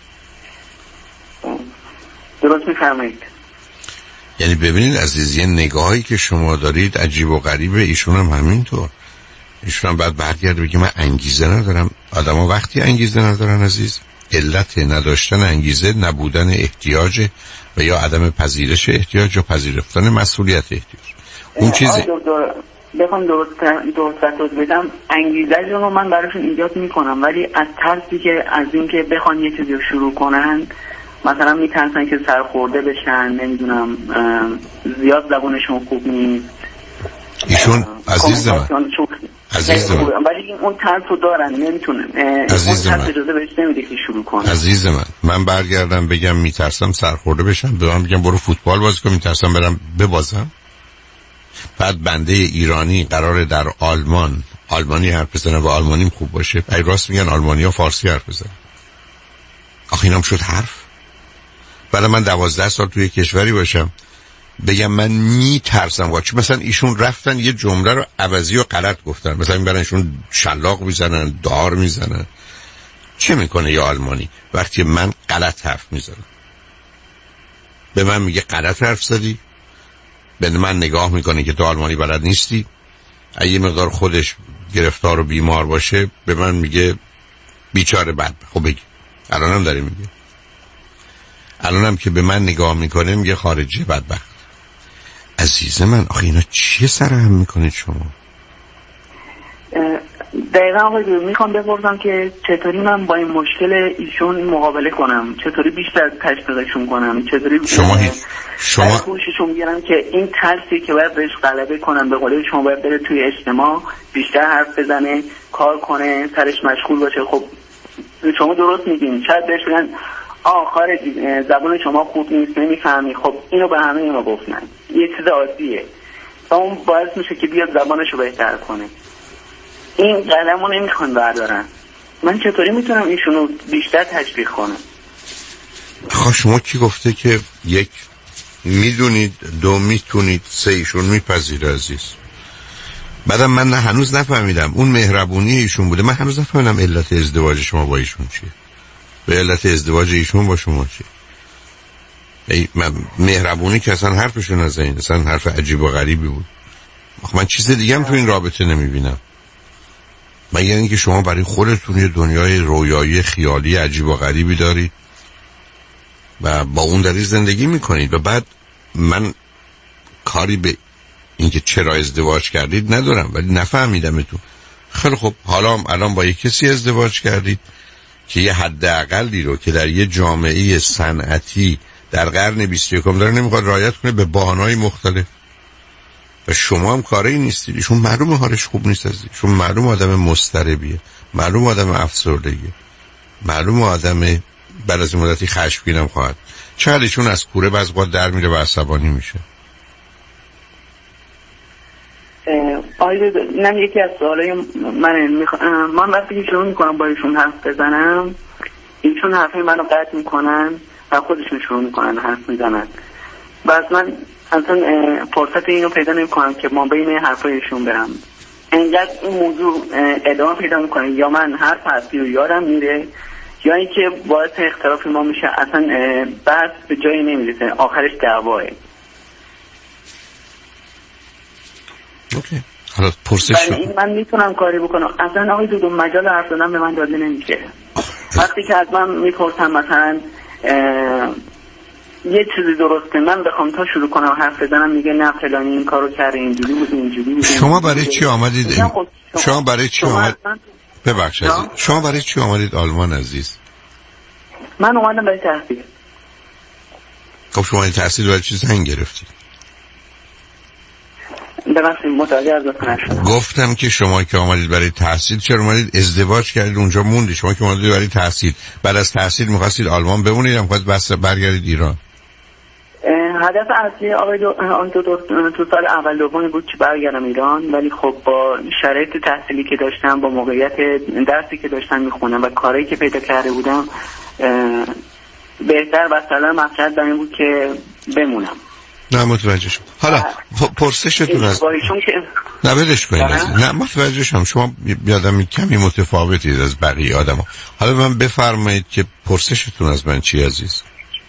S13: درست میفرمایید.
S1: یعنی ببینید عزیز، یه نگاهی که شما دارید عجیب و غریبه، ایشون هم همینطور. ایشون هم باید برگرده بگه من انگیزه ندارم. آدم ها وقتی انگیزه ندارن عزیز، علت نداشتن انگیزه نبودن احتیاج و یا عدم پذیرش احتیاج و پذیرفتن مسئولیت احتیاج. اون چیزی
S13: بخوام درست بدم انگیزه رو من براشون ایجاد میکنم، ولی از ترسی که از این که بخوان یه چیزی رو شروع کنن، مثلا میترسن که سرخورده بشن، نمیدونم زیاد زبانشون خوب نیست.
S1: ایشون عزیز من
S13: ولی اون ترس رو دارن، نمیتونن
S1: عزیز
S13: اون
S1: من
S13: ترس اجازه بهش نمیده که شروع کنن.
S1: عزیز من برگردم بگم میترسم سرخورده بشم، به من بگم برو فوتبال بازی کن، میترسم برم ببازم. بعد بنده ایرانی قراره در آلمانی حرف بزنه و آلمانیم خوب باشه. ای راست میگن آلمانی‌ها فارسی حرف بزنن. آخه اینم شد حرف؟ بعد من 12 سال توی کشوری باشم بگم من میترسم واچ. مثلا ایشون رفتن یه جمله رو عوضی و غلط گفتن، مثلا میبرنشون شلاق میزنن، دار میزنن. چه میکنه یه آلمانی وقتی من غلط حرف میزنم؟ به من میگه غلط حرف زدی، به من نگاه میکنه که تو آلمانی بلد نیستی. اگه مقدار خودش گرفتار و بیمار باشه به من میگه بیچاره بد. خب بگی الانم داره میگه، الانم که به من نگاه میکنه میگه خارجی بدبخت. عزیز من آخه اینا چیه سر هم میکنید شما؟
S13: دقیقا آقای میخوام بپرسم که چطوری من با این مشکل ایشون مقابله کنم، چطوری بیشتر تشویقشون کنم، چطوری شما خوششون بیارم که این ترسی که باید بهش غلبه کنم، به قول شما باید بره توی اجتماع بیشتر حرف بزنه، کار کنه، سرش مشغول باشه. خب شما درست میگین، شاید بهش بگن خارجی زبان شما خوب نیست نمیفهمی. خب اینو به همه اینا گفتن، یه چیز عادیه و اون باعث میشه که بیاد زبانشو بهتر کنه. این قدمو نمیخوان بردارن. من چطوری میتونم ایشونو بیشتر تشویق کنم؟
S1: خب شما کی گفته که یک میدونید، دو میتونید، سه ایشون میپذیره عزیز؟ بعدم من هنوز نفهمیدم اون مهربونی ایشون بوده. من هنوز نفهمیدم علت ازدواج شما با ایشون چیه، به علت ازدواج ایشون با شما چیه. من مهربونی که اصلا حرفشون نزدین، اصلا حرف عجیب و غریبی بود. من چیز دیگه هم تو این رابطه نمیبینم. مگر اینکه شما برای خودتون یه دنیای رویایی خیالی عجیب و غریبی دارید و با اون داری زندگی میکنید و بعد من کاری به اینکه چرا ازدواج کردید ندارم، ولی نفهمیدمتون. خیلی خب حالا الان با یک کسی ازدواج کردید که یه حداقلی رو که در یه جامعه صنعتی در قرن 21 داره نمیخواد رعایت کنه به بهانه‌های مختلف و شما هم کاری نیستید. ایشون معلومه حالش خوب نیست، ایشون معلومه آدم مضطربیه، معلومه آدم افسردگیه، معلومه آدم بعد از مدتی خشمگینم خواهد. چقدر ایشون از کوره بعض وقت در میره و عصبانی میشه.
S13: اینم یکی از سوالای من وقتی که شروع میکنم با ایشون حرف بزنم، ایشون حرفای منو قطع میکنن و خودشون شروع میکنن حرف میزنن. بس من اصلا فرصت اینو پیدا نمیکنم که ما بین حرفایشون برم. انقدر این موضوع ادامه پیدا میکنه، یا من حرف اصلی رو یادم میره یا اینکه باعث اختلاف ما میشه، اصلا بحث به جایی نمیرسه، آخرش دعواه.
S1: اوکی. حالا پرسش
S13: این من میتونم کاری بکنم. اصلا آقای دودو مجال حرف زدن به من داده نمیشه. وقتی که از من میپرسم مثلا یه چیزی درسته، من بخوام تا شروع کنم حرف بزنم میگه نه فلانی این کارو کرده، اینجوری بود.
S1: شما برای چی آمدید؟ شما برای چی آمدید؟ ببخشید شما برای چی آمدید آلمان عزیز؟
S13: من اومدم برای تحصیل.
S1: خب شما این تحصیل برای چی زنگ گرفتید؟ گفتم که شما که آمدید برای تحصیل، چرا اومدید ازدواج کردید اونجا موندید؟ شما که اومدید برای تحصیل، بعد از تحصیل می‌خواستید آلمان بمونید یا می‌خواستید بس برگردید ایران؟
S13: هدف اصلی آقای تو سال اول دومی بود که برگردم ایران، ولی خب با شرایط تحصیلی که داشتم، با موقعیت درسی که داشتم میخونم و کاری که پیدا کرده بودم، بهتر و سلام مقصد در این بود که بمونم.
S1: نه متوجه شم. حالا پرسشتون از نه بدش کنید. نه متوجه شم. شما بیادم کمی متفاوتید از بقیه آدم ها. حالا من بفرمایید که پرسشتون از من چی عزیز؟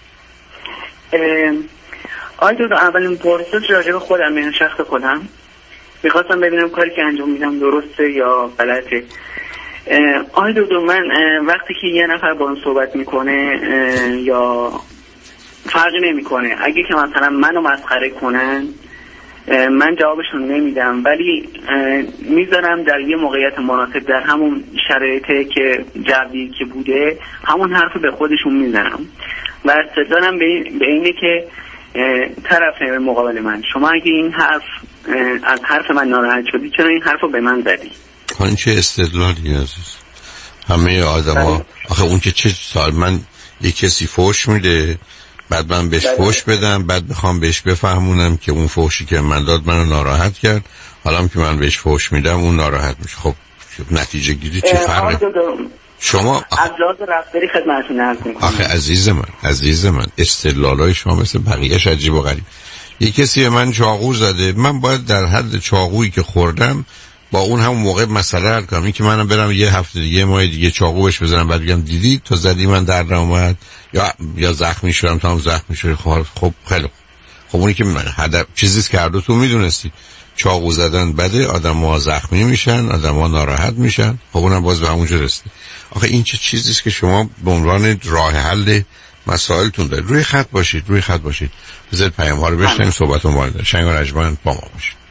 S13: آقای دکتر، اولین پرسش راجع به خودم، یعنی شخص خودم، میخواستم ببینم کاری که انجام میدم درسته یا غلطه. آقای دکتر، من وقتی که یه نفر با اون صحبت میکنه یا فرقی نمیکنه، اگه که مثلا منو مسخره کنن من جوابشون نمیدم، ولی میذارم در یه موقعیت مناسب در همون شرایطی که جوی که بوده همون حرف به خودشون میزنم و استدلالم به اینه که طرف مقابل من شما اگه این حرف از حرف من ناراحت شدی چرا این حرف رو به من زدی؟
S1: این چه استدلالی عزیز؟ همه آدما آخه اون که چه سال من یک کسی فوش میده بعد من بهش فوش بدم بعد بخوام بهش بفهمونم که اون فوشی که من داد منو ناراحت کرد، حالا که من بهش فوش میدم اون ناراحت میشه. خب نتیجه گیری چه فرقه؟
S13: شما از لحاظ رفتاری خدمتتون عرض میکنم.
S1: آخه عزیز من استدلالای شما مثل بقیه‌اش عجیب و غریب. یک کسی من چاقو زده، من باید در حد چاقویی که خوردم با اون همون موقع مسئله حل کنم. این که منم برم یه هفته دیگه ماه دیگه چاقو بهش بزنم بعد بگم دیدی تو زدی من درد اومد یا زخمی شدم تا هم زخمی شده، خب خیلی خب اونی که هدف چیزی که هر دو تو میدونستی چاقو زدن بده، آدم‌ها زخمی میشن، آدم‌ها ناراحت میشن، خب اونم باز به همونجا رسید. آخه این چه چیزی است که شما به عنوان راه حل مسائلتون دارید؟ روی خط باشید بذارید پیام‌ها رو بشنویم، صحبتون وارد شنگ و رجمن با ما باشید.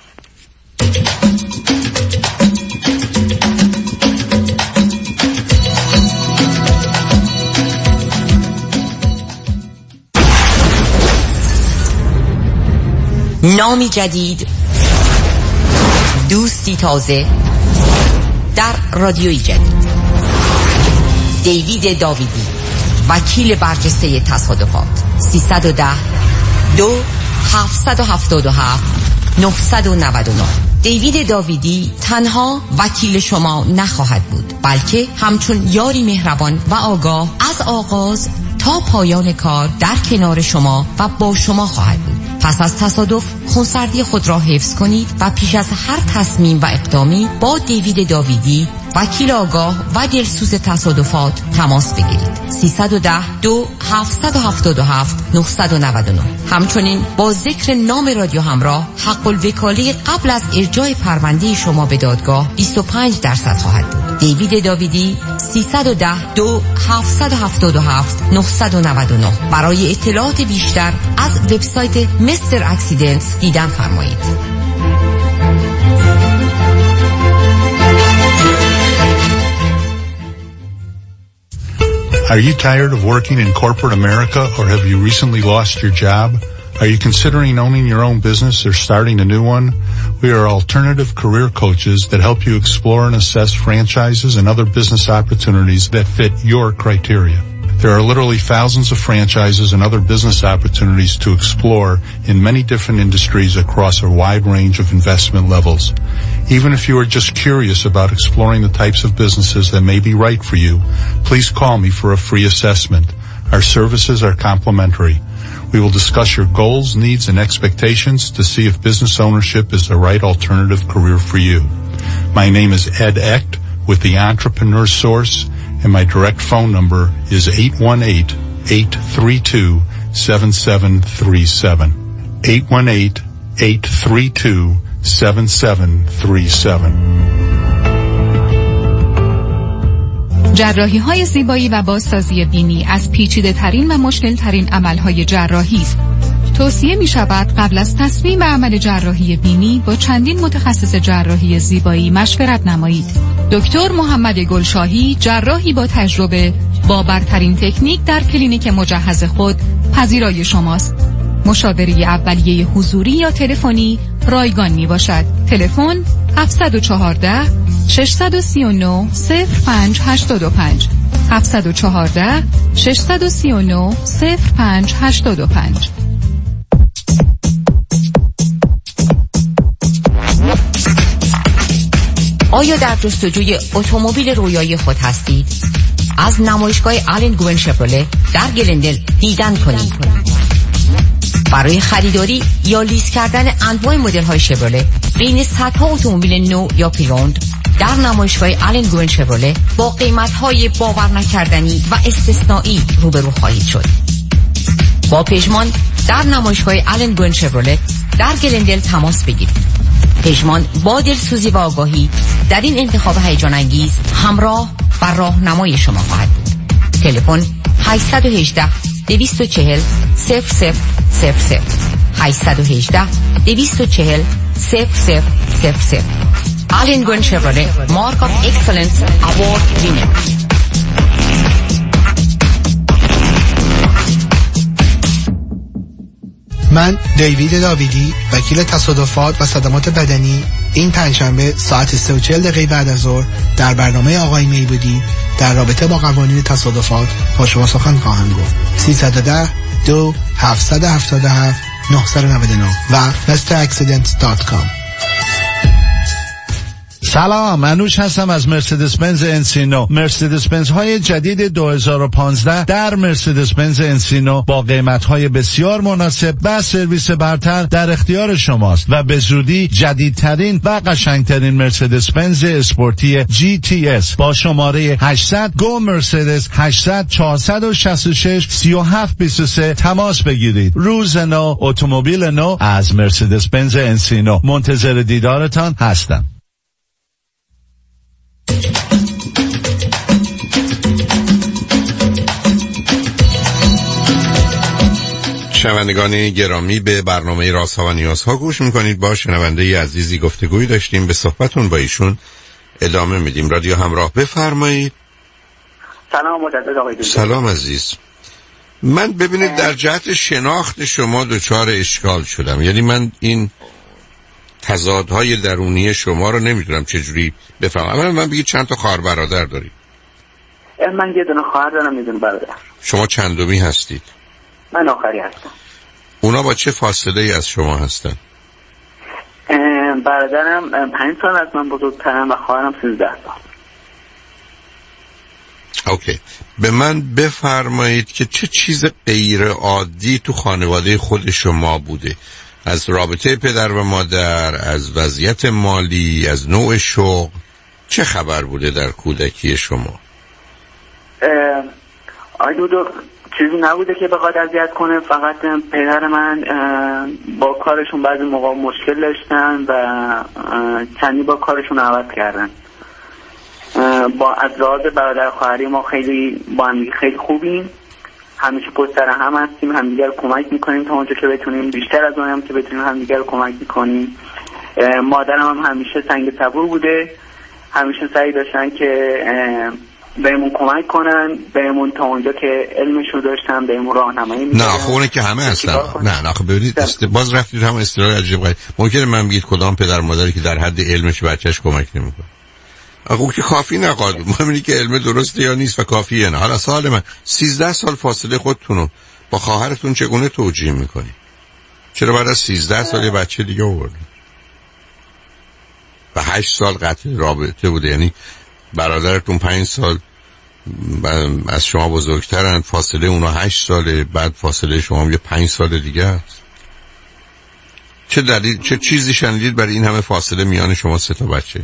S14: نامی جدید، دوستی تازه در رادیوی جدید. دیوید داویدی، وکیل برجسته تصادفات. 310 2 777 999. دیوید داویدی تنها وکیل شما نخواهد بود، بلکه همچون یاری مهربان و آگاه از آغاز تا پایان کار در کنار شما و با شما خواهد بود. پس از تصادف خونسردی خود را حفظ کنید و پیش از هر تصمیم و اقدامی با دیوید داویدی، وکیل آگاه و دلسوز تصادفات تماس بگیرید. 310 2 777 999. همچنین با ذکر نام رادیو همراه حق الوکاله قبل از ارجاع پرونده شما به دادگاه 25% خواهد بود. دیوید داویدی 310 2 777 999. برای اطلاعات بیشتر از وبسایت مستر اکسیدنتس دیدن فرمایید.
S15: Are you tired of working in corporate America, or have you recently lost your job? Are you considering owning your own business or starting a new one? We are alternative career coaches that help you explore and assess franchises and other business opportunities that fit your criteria. There are literally thousands of franchises and other business opportunities to explore in many different industries across a wide range of investment levels. Even if you are just curious about exploring the types of businesses that may be right for you, please call me for a free assessment. Our services are complimentary. We will discuss your goals, needs, and expectations to see if business ownership is the right alternative career for you. My name is Ed Echt with the Entrepreneur Source, and my direct phone number is 818-832-7737. 818-832-7737.
S8: جراحی‌های زیبایی و بازسازی بینی از پیچیده‌ترین و مشکل‌ترین عمل‌های جراحی است. توصیه می‌شود قبل از تصمیم به عمل جراحی بینی با چندین متخصص جراحی زیبایی مشورت نمایید. دکتر محمد گلشاهی، جراحی با تجربه با برترین تکنیک در کلینیک مجهز خود پذیرای شماست. مشاوره اولیه حضوری یا تلفنی رایگان می باشد. تلفن 714 639 0585 714 639 0585.
S14: آیا در جستجوی اتومبیل رویایی خود هستید؟ از نمایشگاه آلن گوین شپرله در گلندل دیدن کنید. برای خریداری یا لیز کردن انواع مدل‌های شپرله بین صدها اتومبیل نو یا پریوند در نمایشگاه آلن گوین شپرله با قیمت‌های باور نکردنی و استثنایی روبرو خواهید شد. با پژمان در نمایشگاه آلن گوین شپرله در گلندل تماس بگیرید. پژمان با دلسوزی و آگاهی در این انتخاب هیجان انگیز همراه و راهنمای شما خواهد بود. تلفن 818 240 0000 818 240 0000. آلن گون شفرله مارک آف اکسلنس اوارد وینر.
S16: من دیوید داویدی، وکیل تصادفات و صدمات بدنی، این پنجشنبه ساعت 3:40 بعد از ظهر در برنامه آقای میبودی در رابطه با قوانین تصادفات با شما سخن خواهم گفت. 310 2 777 999 و mraccidents.com.
S5: سلام، انوش هستم از مرسدس بنز انسینو. مرسدس بنز های جدید 2015 در مرسدس بنز انسینو با قیمت های بسیار مناسب و سرویس برتر در اختیار شماست و به زودی جدیدترین و قشنگترین مرسدس بنز اسپورتی GTS با شماره 800 گو مرسدس 800 466 3723 تماس بگیرید. روز نو، اتومبیل نو از مرسدس بنز انسینو. منتظر دیدارتان هستم.
S1: شنوندگان گرامی، به برنامه رازها و نیازها گوش میکنید. با شنونده عزیزی گفتگوی داشتیم، به صحبتون با ایشون ادامه میدیم. رادیو همراه، بفرمایید.
S13: سلام مجدد آقای دکتر.
S1: سلام عزیز. من ببینید در جهت شناخت شما دچار اشکال شدم. یعنی من این تضادهای درونی شما رو نمیدونم چجوری بفهمم. من بگید چند تا خواهر برادر دارید؟
S13: من یه دونه خواهر دارم، یه دونه برادر.
S1: شما چندمی هستید؟
S13: من آخری هستم.
S1: اونا با چه فاصله ای از شما هستن؟
S13: برادرم 5 سال از من بزرگترم و خواهرم 13 سال.
S1: اوکی. به من بفرمایید که چه چیز غیر عادی تو خانواده خود شما بوده؟ از رابطه پدر و مادر، از وضعیت مالی، از نوع شغل، چه خبر بوده در کودکی شما؟
S13: دو چیزی نبوده که بخواد اذیت کنه. فقط پدر من با کارشون بعضی موقع مشکل داشتن و چندی با کارشون عوض کردن. با از لحاظ برادر خواهری ما خیلی با هم خیلی خوبیم، همیشه پشت سر هم هستیم، همدیگه رو کمک میکنیم تا اونجا که بتونیم، بیشتر از اون هم که بتونیم همدیگه رو کمک میکنیم. مادرم هم همیشه سنگ صبور بوده، همیشه سعی داشتن که بهمون کمک کنن، بهمون تا اونجا که علمشو داشتن بهمون راهنمایی میکنن.
S1: نه خونه که همه هستن. نه ببینید باز رفتید هم اصطلاح عجیب غریب. ممکنه من بگید کدام پدر مادری که در حد علمش بچهش کمک نمیکنه. اون که کافی نقاد. مهمه که علم درسته یا نیست و کافیه. نه حالا سوال من 13 سال فاصله خودتونو با خواهرتون چگونه توجیه میکنی؟ چرا بعد از 13 سال یه بچه دیگه آوردی؟ و 8 سال قطع رابطه بوده. یعنی برادرتون 5 سال از شما بزرگترن، فاصله اونا 8 ساله، بعد فاصله شما هم یه 5 سال دیگه است. چه دلیل، چه چیزی شنیدید برای این همه فاصله میان شما 3 تا بچه؟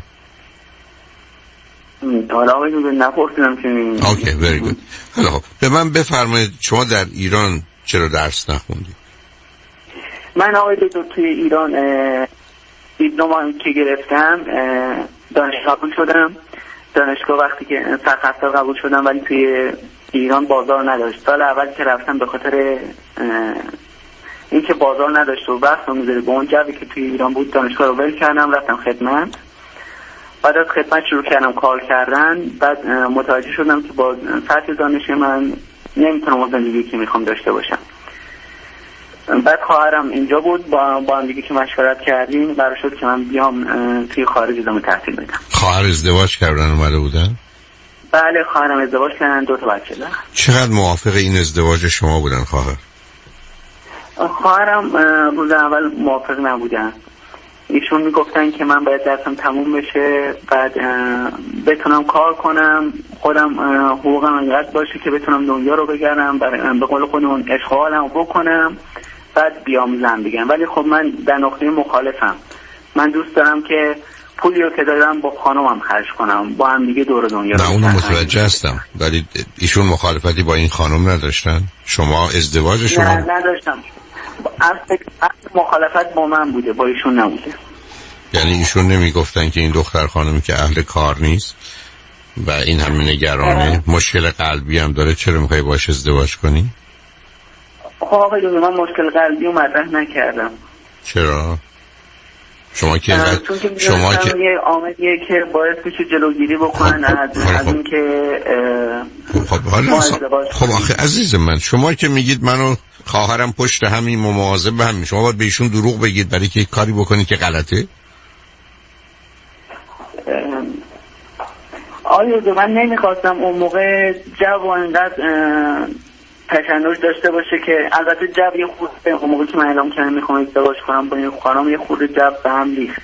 S13: حالا آقای نپرسیدم که
S1: اوکی very good. حالا به من بفرمایید شما در ایران چرا درس نخوندید؟
S13: من آقای دکتر توی ایران دیپلم که گرفتم دانشگاه قبول شدم. دانشگاه وقتی که سرخط قبول شدم ولی توی ایران بازار نداشت. سال اول که رفتم به خاطر اینکه بازار نداشت و وقت میذاره به اون جوی که توی ایران بود دانشگاه رو ول کردم، رفتم خدمت. بعد از خدمت شروع کردم کار کردن. بعد متوجه شدم که با سطح دانشی من نمیتونم زندگی که میخوام داشته باشم. بعد خواهرم اینجا بود، با هم دیگه که مشورت کردیم قرار شد که من بیام توی خارج ادامه تحصیل بدم.
S1: خواهر ازدواج کردن اومده بودن؟
S13: بله خواهرم ازدواج کردن، 2 تا بچه دارن.
S1: چقدر موافق این ازدواج شما بودن خواهر؟
S13: خواهرم روز اول موافق نبودن. ایشون میگفتن که من باید درسم تموم بشه، بعد بتونم کار کنم، خودم حقوقم انقدر باشه که بتونم دنیا رو بگردم، به قول خودمون اشغالم بکنم، بعد بیام زن بگم. ولی خب من در نقطه مخالفم. من دوست دارم که پولی رو که دارم با خانمم خرج کنم، با هم دیگه دور دنیا رو.
S1: نه اونو متوجه هستم، ولی ایشون مخالفتی با این خانم نداشتن؟ شما ازدواج شما؟
S13: نه نداشتم. اصل مخالفت با من بوده، با ایشون نبوده.
S1: یعنی ایشون نمیگفتن که این دختر خانمی که اهل کار نیست و این همه نگرانه، مشکل قلبی هم داره، چرا میخوای باش ازدواج کنی؟
S13: خب آقای دکتر من مشکل قلبی رو مطرح نکردم.
S1: چرا؟ شما که
S13: یه عاملیه که باعث میشه جلوگیری بکنن از این که
S1: خب آخه عزیز من، شما که میگید منو خواهرم پشت همین مواظب به همین، شما باید به ایشون دروغ بگید برای که کاری بکنید که غلطه؟
S13: آیا من نمیخواستم اون موقع جو انقدر تشنج داشته باشه که البته جو یه خورده اون موقع که من اعلام کردم میخوام ازدواج کنم با این خانم یه خورده جو به هم ریخت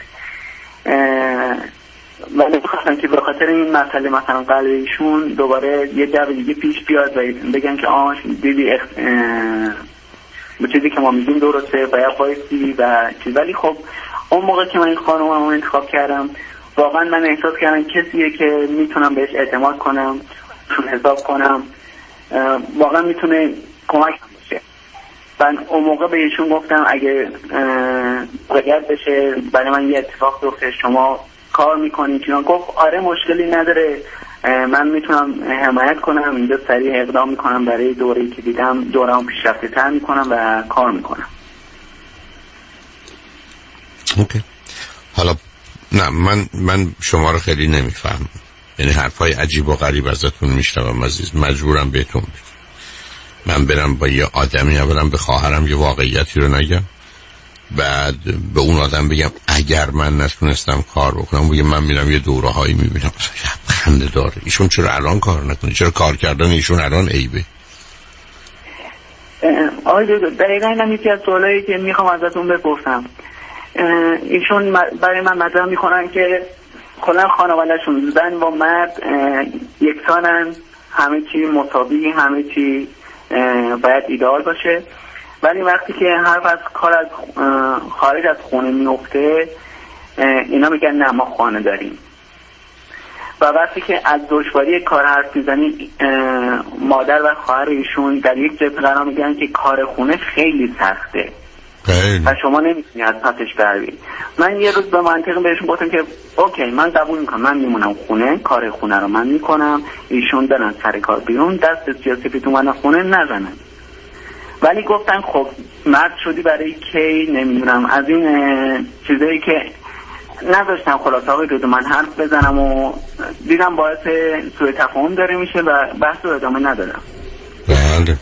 S13: و نمیخواستم که به خاطر این مسئله مثلا قلبیشون دوباره یه جو دیگه پیش بیاد و بگن که دیدی به چیزی که ما میگیم درسته باید بایستی و چیز. ولی خب اون موقع که من این خانم رو انتخاب کردم واقعا من احساس کردم کسیه که میتونم بهش اعتماد کنم، چون حساب کنم، واقعا میتونه کمک بشه. من اون موقع به ایشون گفتم اگه باید بشه برای من یه اتفاق بیفته شما کار میکنید. چون گفت آره مشکلی نداره، من میتونم حمایت کنم، اینجا سریع اقدام میکنم برای دوره‌ای که دیدم دوره‌ام پیشرفته تر میکنم و کار میکنم.
S1: اوکی. حالا نه من شما رو خیلی نمیفهم، یعنی حرفای عجیب و غریب ازتون میشنوم عزیز. مجبورم بهتون بگم من برم با یه آدمی اولا به خواهرم یه واقعیتی رو نگم، بعد به اون آدم بگم اگر من نتونستم کار بکنم بگم من میرم یه دوره‌هایی میبینم. خنده داره. ایشون چرا الان کار نکنه؟ چرا کار کردن ایشون الان عیبه؟
S13: آقای دکتر دقیقاً من یکی از سوالایی که میخوام ازتون بپرسم، ایشون برای من مطرح میکنن که کلا خانواده‌شون زن و مرد یکسانن، همه چی مساوی، همه چی باید ایدئال باشه، ولی وقتی که حرف از کار از خارج از خونه میفته اینا میگن نه ما خانه داریم. و وقتی که از دشواری کار حرف میزنی مادر و خواهر ایشون در یک جبهه قرار میگن که کار خونه خیلی سخته و شما نمیتونی از پسش بروی. من یه روز به منطق بهشون گفتم که اوکی من قبول میکنم، من میمونم خونه، کار خونه رو من میکنم، ایشون برن سر کار بیرون، دست سیاسی تو من خونه نزنن. ولی گفتن خب مرد شدی برای کی، نمیدونم از این چیزایی که نذاشتم خلاصه آقای دکتر من حرف بزنم و دیدم باعث سوء تفاهم داره میشه و بحث رو ادامه ندادم.
S1: بله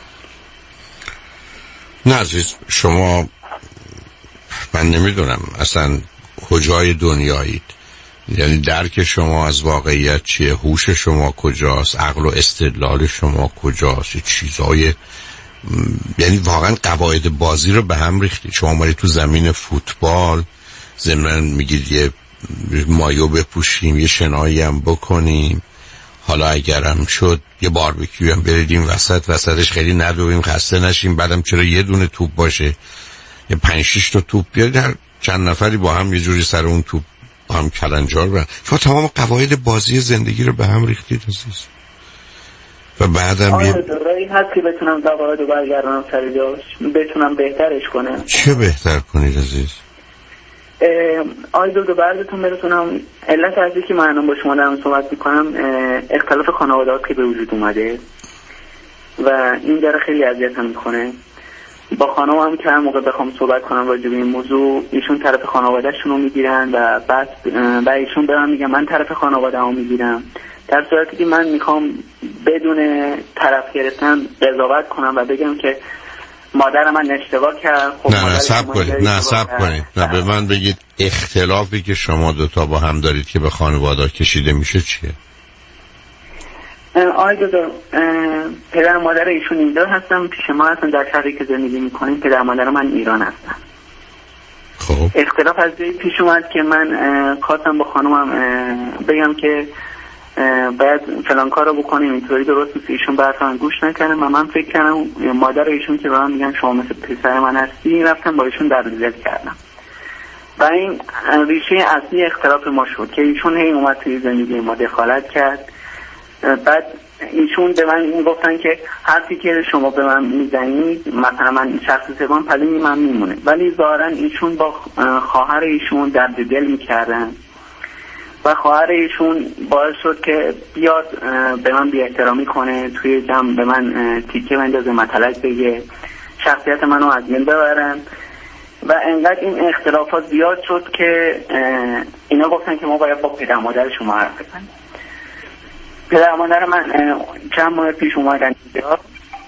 S1: نه عزیز، شما من نمیدونم اصلا کجای دنیایید، یعنی درک شما از واقعیت چیه، هوش شما کجاست، عقل و استدلال شما کجاست، چیزای یعنی واقعا قواعد بازی رو به هم ریختید. شما اومدید تو زمین فوتبال ضمن میگید یه مایو بپوشیم، یه شنایی هم بکنیم، حالا اگرم شد یه باربیکیو هم بریدیم وسطش خیلی ندویم خسته نشیم، بعدم چرا یه دونه توپ باشه، یه 5-6 تا توپ بیارید، هر چند نفری با هم یه جوری سر اون توپ با هم کلنجار برن. شما تمام قواعد بازی زندگی رو به هم ریختید عزیز. و بعدم یه
S13: راهی هست که بتونم قواعد رو برگردونم سر جاش، بتونم بهترش کنم.
S1: چه بهتر کنید عزیز؟
S13: آقای دکتر براتون برسونم علت ازی که من با شما دارم صحبت میکنم اختلاف خانواده‌ای که به وجود اومده و این داره خیلی اذیتم میکنه. با خانومم که هر موقع بخوام صحبت کنم راجع به این موضوع ایشون طرف خانواده‌شون رو میگیرن و بعد ایشون به من میگن من طرف خانواده‌ام میگیرم، در صورتی که من میخوام بدون طرف گرفتن قضاوت کنم و بگم که مادر من اشتباه کرد. خب
S1: نه صبر کنید نه به من بگید اختلافی که شما دوتا با هم دارید که به خانواده کشیده میشه چیه؟
S13: آقای دکتر پدر مادر ایشون اینجا هستن، پیش ما هستن در شهری که زندگی میکنیم، پدر مادر من ایران هستن.
S1: خب
S13: اختلاف از جایی پیش اومد که من خواستم با خانومم بگم که باید فلان کار رو بکنیم، اینطوری درست نیست، ایشون برفان گوش نکردن و من فکر کردم مادر ایشون که به من میگن شما مثل پسر من هستی، رفتم با ایشون در دل کردم و این ریشه اصلی اختلاف ما شد که ایشون هی اومد توی زندگی ما دخالت کرد. بعد ایشون به من گفتن که حرفی که شما به من میزنید مثلا من شخص سوم پلوی من میمونه، ولی ظاهرا ایشون با خواهر ایشون درد دل میکردن و خواهر ایشون باعث شد که بیاد به من بی احترامی کنه، توی جمع به من تیکه بندازه، مطلق بگه، شخصیت منو از بین ببرن و انقدر این اختلافات زیاد شد که اینا گفتن که ما باید با پدر مادر شما حرف بزنیم. پدر مادر من چند ماه پیش اومدن اینجا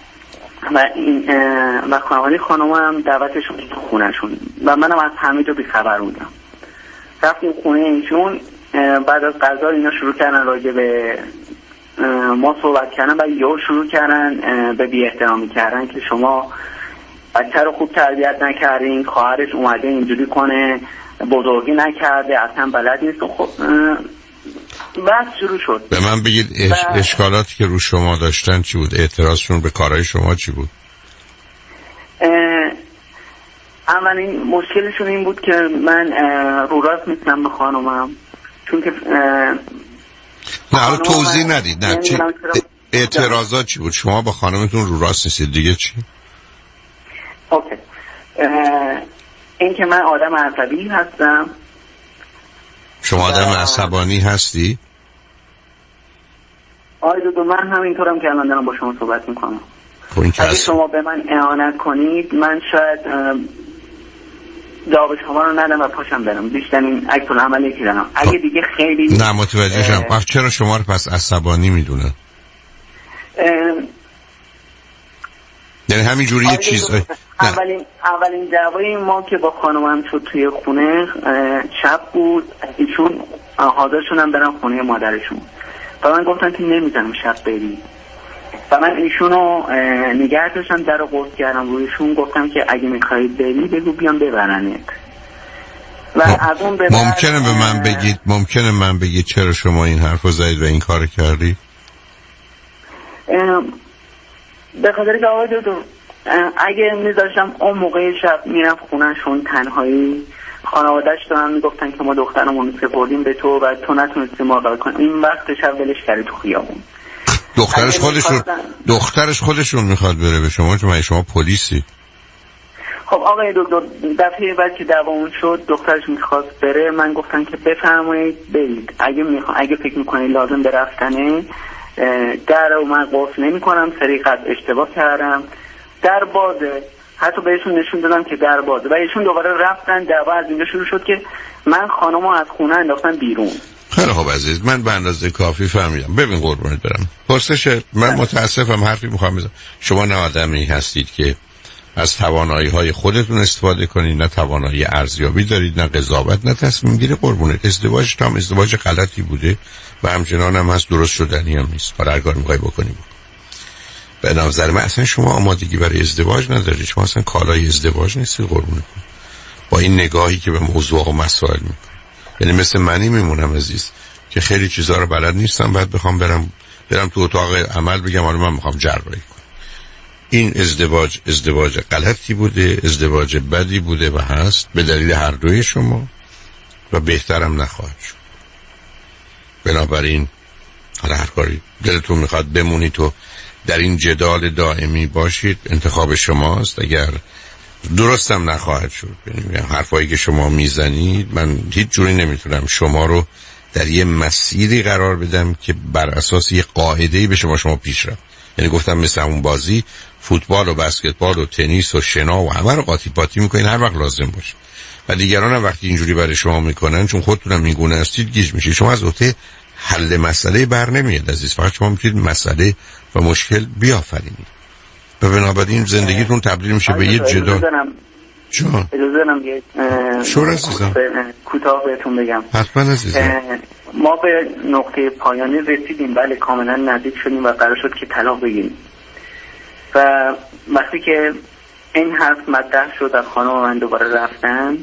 S13: و خانواده خانم هم دعوتشون خونهشون و منم از همه جا بیخبر بودم. رفتیم خونه ایشون، بعد از غذا اینا شروع کردن راجع به ما صحبت کردن و یهو شروع کردن به بی احترامی کردن که شما بچه رو خوب تربیت نکردین، خواهرش اومده اینجوری کنه، بزرگی نکرده، اصلا بلد نیست. خب بس شروع شد.
S1: به من بگید اشکالاتی که رو شما داشتن چی بود؟ اعتراضشون به کارهای شما چی بود؟
S13: اولین مشکلشون این بود که من رو راست نیستم به خانومم، چون که
S1: نه توضیح ندید. نه چی اعتراضات چی بود؟ شما با خانمتون رو راست نیستید، دیگه چی؟
S13: اوکی. این که من آدم عصبی هستم.
S1: شما آدم عصبانی هستی؟
S13: آره دو من همینطورم که الان دارم با شما صحبت میکنم. اگه شما به من اهانت کنید من شاید جواب شما رو ندم و پاشم برم. بیشتر این عکس العملی که دارم. اگه دیگه خیلی
S1: نه متوجه شدم. چرا شما رو پس عصبانی میدونه؟ یعنی همینجوری یه چیز
S13: اولین دعوای ما که با خانومم شد توی خونه شب بود. ایشون حاضرشون هم برم خونه مادرشون و من گفتم که نمیزنم شب بری و من ایشونو نگه داشتم، در رو قفل کردم رویشون، گفتم که اگه میخواید بری بگو بیام ببرنت. و از اون
S1: ممکنه من بگید چرا شما این حرفو زدید و این کارو کردی؟
S13: به خاطر که آقای دکتر اگه میذاشتم اون موقع شب میرم خونهشون تنهایی، خانوادهش دارن میگفتن که ما دخترمون سپردیم به تو و تو نتونستی مراقبت کنی. این وقت شب ولش کردی تو خیابون.
S1: دخترش خودشون میخواد بره به شما، چون شما پلیسی.
S13: خب آقای دکتر دفعه بعد که دعوامون شد دخترش میخواست بره، من گفتم که بفرمایید برید، اگه فکر میکنید لازم به رفتنه در رو من قفل نمی کنم، سریقت اشتباه کردم، در بازه. حتی بهشون نشون دادم که در بازه و ایشون دوباره رفتن. دعوا از اینجا شروع شد که من خانمو از خونه انداختم بیرون.
S1: خیلی خوب عزیز، من به اندازه کافی فهمیدم. ببین قربونت برم، پرسش من متاسفم حرفی میخوام بزنم. شما نه آدمی هستید که از توانایی‌های خودتون استفاده کنید، نه توانایی ارزیابی دارید، نه قضاوت، نه تصمیم گیری. قربونت ازدواج تام ازدواج غلطی بوده و همچنان هم هست، درست شدنی هم نیست. حالا هر کاری می‌خوای بکنی. به نظر من اصلا شما آمادگی برای ازدواج ندارید. شما اصلا کالای ازدواج نیستی قربونت. با این نگاهی که به موضوع و مسائل می‌کنید، یعنی مثل منی میمونم عزیز که خیلی چیزا رو بلد نیستم، بعد بخوام برم تو اتاق عمل بگم حالا من می‌خوام جراحی کنم. این ازدواج غلطی بوده، ازدواج بدی بوده و هست به دلیل هر دوی شما و بهترم نخواهد شد. بنابراین حالا هر کاری دلتون میخواد بمونید تو در این جدال دائمی باشید، انتخاب شماست. اگر درستم نخواهد شد، یعنی حرفایی که شما میزنید من هیچ جوری نمیتونم شما رو در یه مسیری قرار بدم که بر اساس یه قاعده‌ای به شما پیش رفت. یعنی گفتم مثل اون بازی فوتبال و بسکتبال و تنیس و شنا و همه رو قاطی پاتی میکنین هر وقت لازم باشه و دیگران هم وقتی اینجوری برای شما میکنن چون خودتونم این گونه هستید گیج میشید. شما از عهده حل مسئله بر نمیاد عزیز، فقط شما میتونید مسئله و مشکل بیافرینید و بنابراین زندگیتون تبدیل میشه به یه جدال.
S13: اجازه دارم یه کوتاه بهتون بگم.
S1: حتما عزیزم.
S13: ما به نقطه پایانی رسیدیم، بله کاملا نزدیک شدیم و قرار شد که طلاق بگیریم و وقتی که این حرف مطرح شد از خانم من دوباره رفتن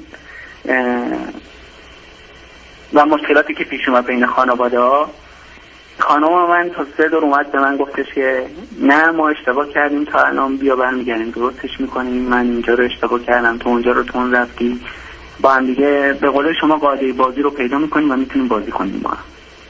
S13: و مشکلاتی که پیش اومد بین خانواده ها، خانم من تا 3 دور اومد به من گفتش که نه ما اشتباه کردیم تا الان، بیا برمیگردیم درستش میکنیم، من اینجا رو اشتباه کردم تو اونجا رو تون رفتی، با هم دیگه به قول شما قاعده بازی رو پیدا میکنیم و میتونیم بازی کنیم ما.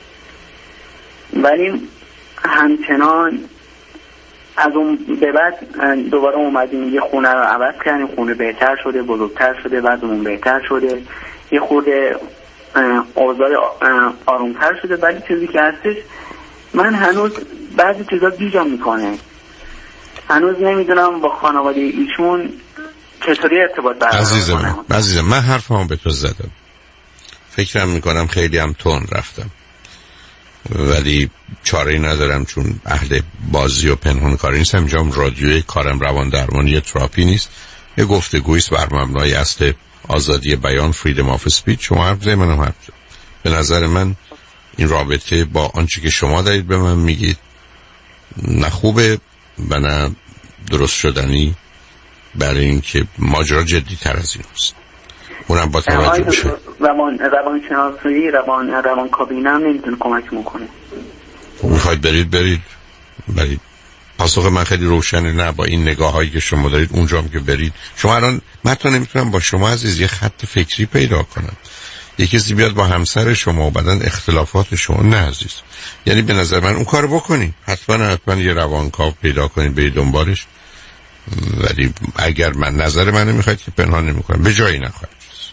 S13: ولی همچنان از اون به بعد دوباره اومدیم یه خونه رو عوض کردیم، خونه بهتر شده، بزرگتر شده، وضعمون بهتر شده، یه خورده اوضاع آرومتر شده. ولی چیزی که هستش من هنوز بعضی چیزا گیجم میکنه. هنوز نمیدونم با خانواده ایشون چطوری ارتباط برقرار کنم.
S1: عزیزم من حرفمو به تو زدم، فکرم میکنم خیلی هم تون رفتم، ولی چاره‌ای ندارم چون اهل بازی و پنهان کاری نیستم. اینجام رادیوی، کارم روان درمانی تراپی نیست، یه گفتگویست بر مبنای اصل آزادی بیان، فریدم آف اسپیچ. شما حرف زدید، منم حرف زدم. به نظر من این رابطه با آنچه که شما دارید به من میگید نه خوبه و نه درست شدنی، برای اینکه ماجرا جدی تر از این است. اونم با توجه بشه
S13: روان شناسی، روان کابینه هم نمیتونه کمک میکنه.
S1: میخواید برید پاسخ من خیلی روشنه. نه با این نگاه هایی که شما دارید اونجا هم که برید. شما الان من حتی نمیتونم با شما عزیز یه خط فکری پیدا کنم، یه کسی بیاد با همسر شما و بعدن اختلافات شما. نه عزیز، یعنی به نظر من اون کار بکنی، حتما یه روانکاو پیدا کنید برید دنبالش. ولی اگر نظر منو میخواید که پنهان نمیکنم، به جایی نخواهید.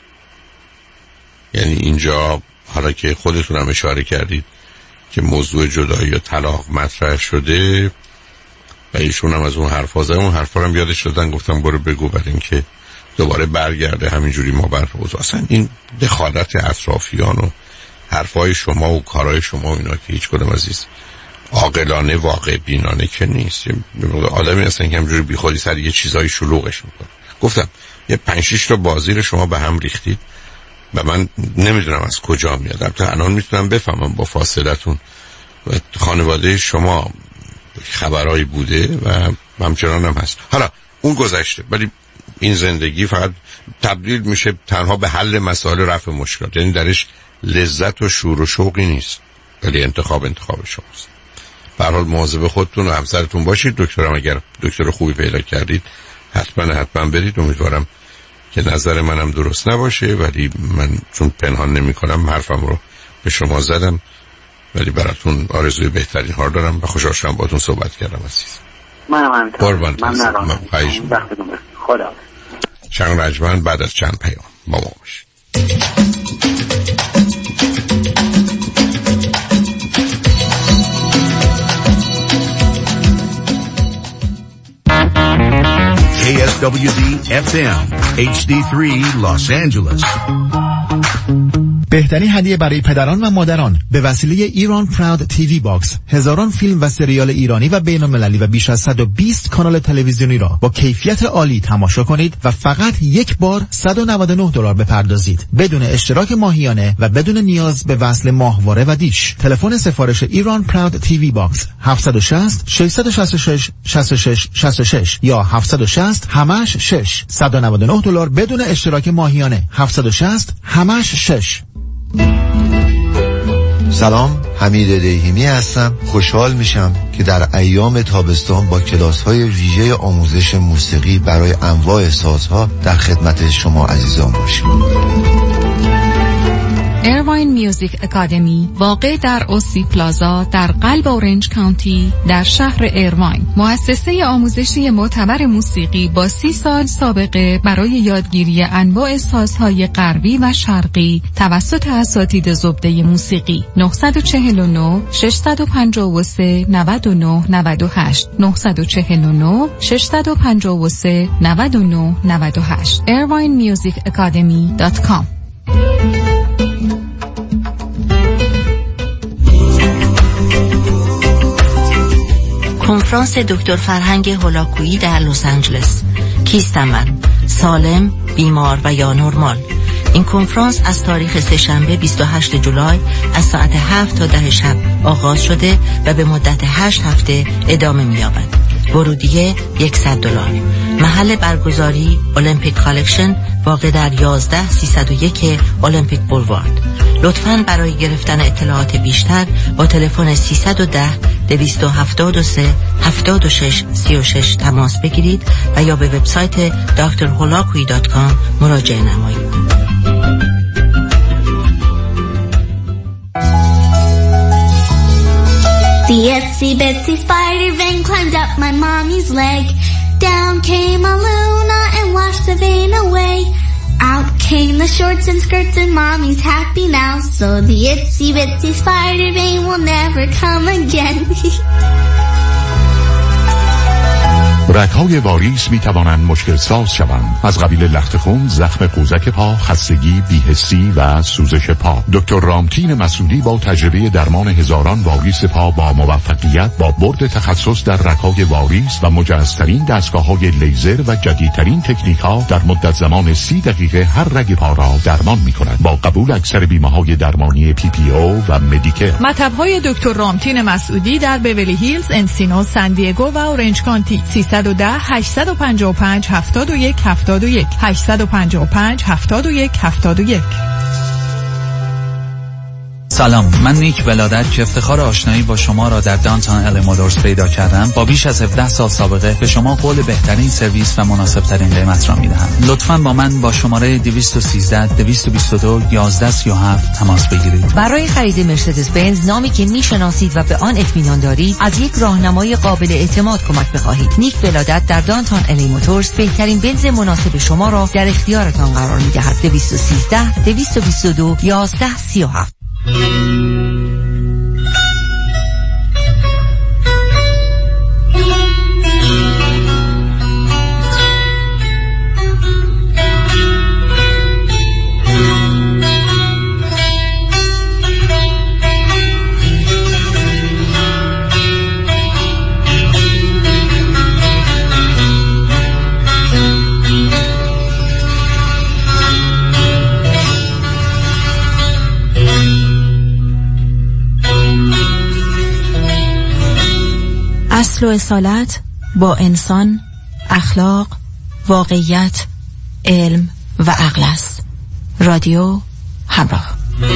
S1: یعنی اینجا حالا که خودتون هم اشاره کردید که موضوع جدایی یا طلاق مطرح شده و ایشون هم از اون حرفا زدن، اون حرفا رو هم یادش دادن، گفتم برو بگو، برای اینکه دوباره برگرده همینجوری ما بر اوضاع. اصلا این دخالت اطرافیان و حرفای شما و کارهای شما و اینا که هیچ کدوم عزیز عاقلانه واقع بینانه که نیست. آدمی هستن که همینجوری بیخودی سر یه چیزای شلوغش میکنه. گفتم یه 5-6 تا بازی رو شما به هم ریختید و من نمیدونم از کجا میاد. البته الان میتونم بفهمم با فاصلتون و خانواده شما خبرایی بوده و همچنان هم هست. حالا اون گذشته، ولی این زندگی فقط تبدیل میشه تنها به حل مسائل، رفع مشکلات. یعنی درش لذت و شور و شوقی نیست، ولی انتخاب شماست. به هر حال مواظب خودتون و همسرتون باشید. دکترم اگر دکتر خوبی پیدا کردید حتما برید. امیدوارم که نظر منم درست نباشه، ولی من چون پنهان نمی کنم حرفم رو به شما زدم، ولی براتون آرزوی بهترین ها دارم و خوشحال شدم باهاتون صحبت کردم عزیز.
S13: منم همینطور.
S1: من
S13: خدا.
S1: چند رجمن بعد از چند پیام با ما باشید.
S17: KSWD FM HD3 Los Angeles.
S6: بهترین هدیه برای پدران و مادران به وسیله ایران پراود تیوی باکس، هزاران فیلم و سریال ایرانی و بین‌المللی و بیش از 120 کانال تلویزیونی را با کیفیت عالی تماشا کنید و فقط یک بار $199 بپردازید بدون اشتراک ماهیانه و بدون نیاز به وصل ماهواره و دیش. تلفن سفارش ایران پراود تیوی باکس 760 666 66 66 یا 760 همش 6 $199 بدون اشتراک ماهیانه. 760 همش 6.
S18: سلام، حمید دیهیمی هستم. خوشحال میشم که در ایام تابستان با کلاس‌های ویژه آموزش موسیقی برای انواع سازها در خدمت شما عزیزان باشیم.
S8: ایرواین میوزیک اکادمی واقع در اوسی پلازا در قلب اورنج کانتی در شهر ایرواین، مؤسسه آموزشی معتبر موسیقی با 30 سال سابقه برای یادگیری انواع سازهای غربی و شرقی توسط اساتید زبده موسیقی. 949 653 99 98 949 653 99 98 airwinemusicacademy.com.
S19: کنفرانس دکتر فرهنگ هولاکویی در لس آنجلس. کیستم من؟ سالم، بیمار و یا نرمال. این کنفرانس از تاریخ سه‌شنبه 28 جولای از ساعت 7 تا 10 شب آغاز شده و به مدت 8 هفته ادامه می‌یابد. ورودیه $100. محل برگزاری المپیک کالکشن واقع در 11301 المپیک بولوارد. لطفاً برای گرفتن اطلاعات بیشتر با تلفن 310 273 76 36 تماس بگیرید و یا به وبسایت drholakui.com مراجعه نمایید.
S20: The itsy bitsy spider vein climbed up my mommy's leg. Down came a Luna and washed the vein away. Out came the shorts and skirts and mommy's happy now. So the itsy bitsy spider vein will never come again.
S21: رگ‌های واریس می‌توانند مشکل ساز شوند، از قبیل لخت خون، زخم قوزک پا، خستگی، بی‌حسی و سوزش پا. دکتر رامتین مسعودی با تجربه درمان هزاران واریس پا با موفقیت با برد تخصص در رگ‌های واریس و مجهزترین دستگاه‌های لیزر و جدیدترین تکنیک‌ها در مدت زمان 30 دقیقه هر رگ پا را درمان می‌کند با قبول اکثر بیمه‌های درمانی PPO و مدیکر.
S22: مطب‌های دکتر رامتین مسعودی در بیولی هیلز، انسینو، سان دیگو و اورنج کانتی. 310 855 71 71 855 71 71.
S23: سلام، من نیک ولادت که افتخار آشنایی با شما را در دانتان ال مودرز پیدا کردم. با بیش از 17 سال سابقه به شما قول بهترین سرویس و مناسب ترین قیمت را میدهم. لطفاً با من با شماره 213 222 1137 تماس بگیرید.
S14: برای خرید مرسدس بنز، نامی که میشناسید و به آن اطمینان دارید، از یک راهنمای قابل اعتماد کمک بخواهید. نیک ولادت در دانتان ال مودرز بهترین بنز مناسب شما را در اختیارتان قرار میدهد. 213 222 1137.
S19: اصل و اصالت با انسان، اخلاق، واقعیت، علم و عقل است. رادیو همراه.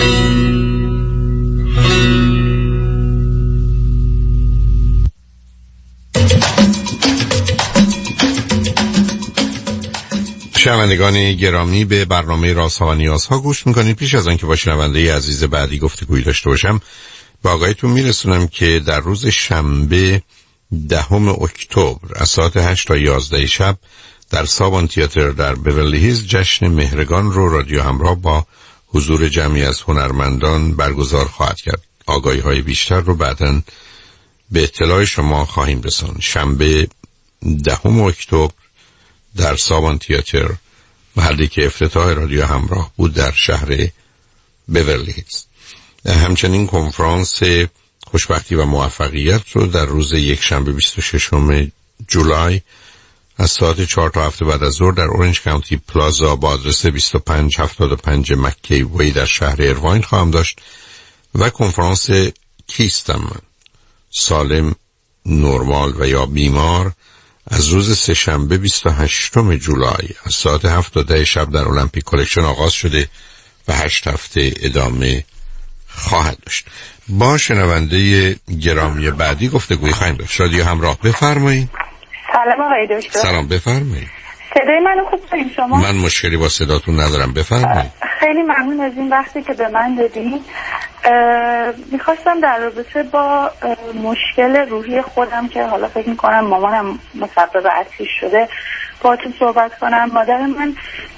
S1: شنوندگان گرامی، به برنامه رازها و نیازها گوش میکنید. پیش از آنکه با شنونده عزیز بعدی گفتگویی داشته باشم، با آگاهیتون میرسونم که در روز شنبه 10 اکتبر از ساعت 8 تا 11 شب در سابان تئاتر در بیولی هیلز جشن مهرگان رو رادیو همراه با حضور جمعی از هنرمندان برگزار خواهد کرد. آگاهی‌های بیشتر رو بعداً به اطلاع شما خواهیم رساند. شنبه 10 اکتبر در سابان تئاتر، محلی که افتتاح رادیو همراه بود، در شهر بیولی هیلز. همچنین کنفرانس خوشبختی و موفقیت رو در روز یک شنبه 26 جولای از ساعت 4 تا 7 بعد از ظهر در اورنج کانتی پلازا با آدرس 2575 مکی وی در شهر ایرواین خواهم داشت و کنفرانس کیستم من، سالم، نرمال و یا بیمار، از روز سه‌شنبه 28 جولای از ساعت 7 تا 10 شب در المپیک کلکشن آغاز شده و 8 هفته ادامه خواهد داشت. با شنونده گرامی بعدی گفتگوی خواهیم داشت. رادیو همراه، بفرمایید.
S2: سلام آقای دکتر.
S1: سلام، بفرمایید.
S2: صدای منو خوب دارین شما؟
S1: من مشکلی با صداتون ندارم، بفرمایید.
S2: خیلی ممنون از این وقتی که به من دادین. میخواستم در رابطه با مشکل روحی خودم که حالا فکر میکنم مامانم مسبب اصلی شده باهاتون صحبت کنم. مادر من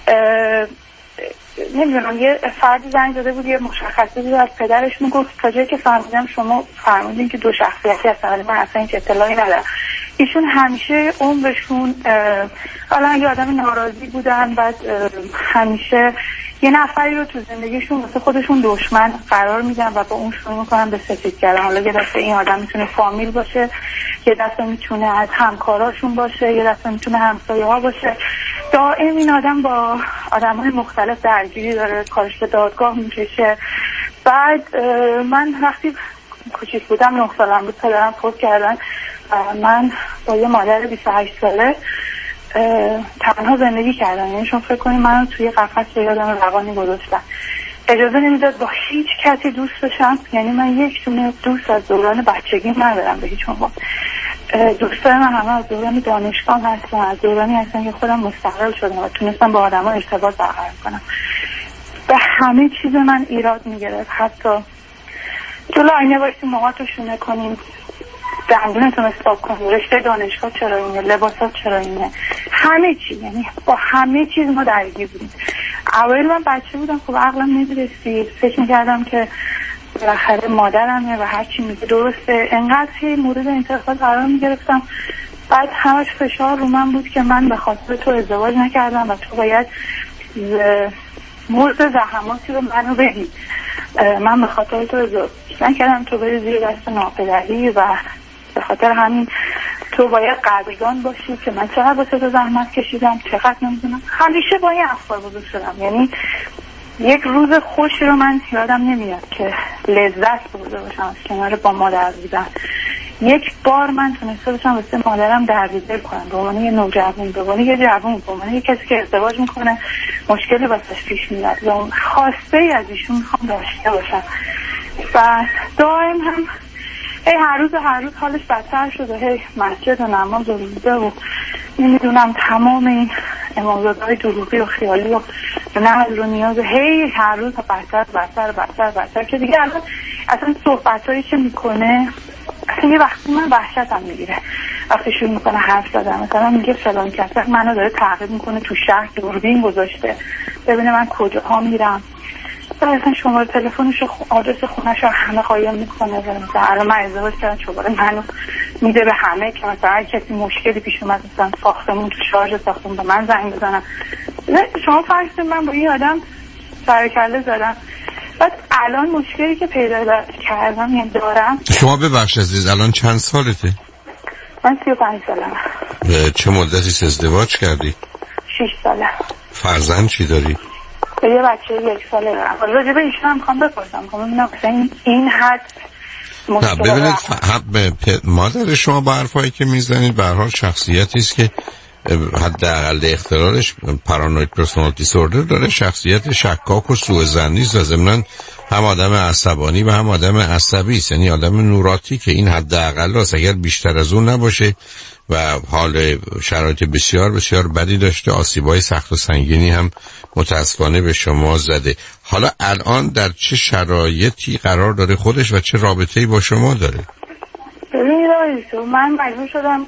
S2: نمیدونم یه فردی زنگ زده بود، یه مشخصی از پدرش میگفت، تا جایی که فهمیدم شما فرمودین که 2 شخصیتی هستن، ولی من اصلا هیچ اطلاعی ندارم. ایشون همیشه عمرشون حالا یه آدم ناراضی بودن، بعد همیشه یه نفری رو تو زندگیشون واسه خودشون دشمن قرار میدن و با اون شروع میکنن به سفید کردن. حالا یه دفعه این آدم میتونه فامیل باشه، یه دفعه میتونه از همکاراشون باشه، یه دفعه میتونه همسایه ها باشه. دائم این آدم با آدم‌های مختلف درگیری داره، کارش به دادگاه میکشه. بعد من وقتی کوچیک بودم، 9 سالم بود، پدرم فوت کردن. من با یه مادر 28 ساله تنها زندگی کردم. یعنی شما فکر کنید من توی قفس به یادم روانی گذاشتن. اجازه نمیداد با هیچ کسی دوست بشم. یعنی من یک دونه دوست از دوران بچگی ندارم به هیچ عنوان. دوستای من همه از دوران دانشگاه هستن، از دورانی هستن که خودم مستقل شدم و تونستم با آدم ها ارتباط برقرار کنم. به همه چیز من ایراد میگرفت، حتی جلو آینه بایستیم موهاتو شونه کنیم، دندونتون استاب کنیم، رشته دانشگاه چرا اینه، لباسات چرا اینه، همه چی. یعنی با همه چیز ما درگیر بودیم. اول من بچه بودم، خب عقلم نمیرسید، فکر میکردم که بالاخره مادرمه و هر چی میگه درسته. انقدر هی مورد انتقاد قرار میگرفتم بعد همش فشار رو من بود که من به خاطر تو ازدواج نکردم و تو باید مرز زحماتی رو منو بدی. من به خاطر تو ازدواج نکردم، تو بری زیر دست ناپدری و به خاطر همین تو باید قدردان باشی که من چقدر واسه تو زحمت کشیدم، چقدر نمیدونم. همیشه با این افکار بزرگ شدم. یعنی یک روز خوشی رو من یادم نمیاد که لذت برده باشم از کنار با مادر بودن. یک بار من تونسته باشم واسه مادرم درددل کنم به عنوان یه نوجوان، به عنوان یه جوان، به عنوان یه کسی که ازدواج میکنه مشکلی واسش پیش میاد و اون خواسته ای از ایشون میخوام داشته باشم. و دائم هم هر روز حالش بدتر شده. مسجد و نماز و روزه و نمیدونم تمام این امامزاده‌های دروغی و خیالی و نماز رو نیاز هر روز بدتر که دیگه الان اصلا صحبتایی که میکنه اصلا یه وقتی من وحشتم میگیره. وقتی شروع میکنه حرف زدن مثلا میگه فلان کسی منو داره تعقیب میکنه تو شهر، دوربین گذاشته ببینه من کجاها میرم. اصلا شماره تلفنش و آدرس خونه‌ش رو همه قایم میکنه. مثلا الان من ازدواج کردم شماره منو میده به همه که مثلا هر کسی مشکلی پیش اومد مثلا ساختمون تو شارژ ساختمون به من زنگ بزنن. شما فرض من با این آدم سر کله زدم. بعد الان مشکلی که پیدا کردم یعنی دارم.
S1: شما ببخش عزیز الان چند سالته؟
S2: من 35 سالمه.
S1: چه مدتی ازدواج کردی؟
S2: 6 ساله.
S1: فرزند چی داری؟
S2: یه بچه 1 ساله دارم. راجع به ایشون هم میخوام بپرسم که ببینم مثلا این حد
S1: نه ببینید مادر شما با حرفایی که میزنید به هر حال شخصیتی است که حداقل اختلالش پارانوید پرسونالیتی دیسوردر داره، شخصیت شکاک و سوءظنی است و ضمناً هم آدم عصبانی و هم آدم عصبی است، یعنی آدم نوراتی که این حداقل است. اگر بیشتر از اون نباشه و حال شرایط بسیار بسیار بدی داشته، آسیبای سخت و سنگینی هم متاسفانه به شما زده. حالا الان در چه شرایطی قرار داره خودش و چه رابطه‌ای با شما داره؟
S2: ببینید من مجبور شدم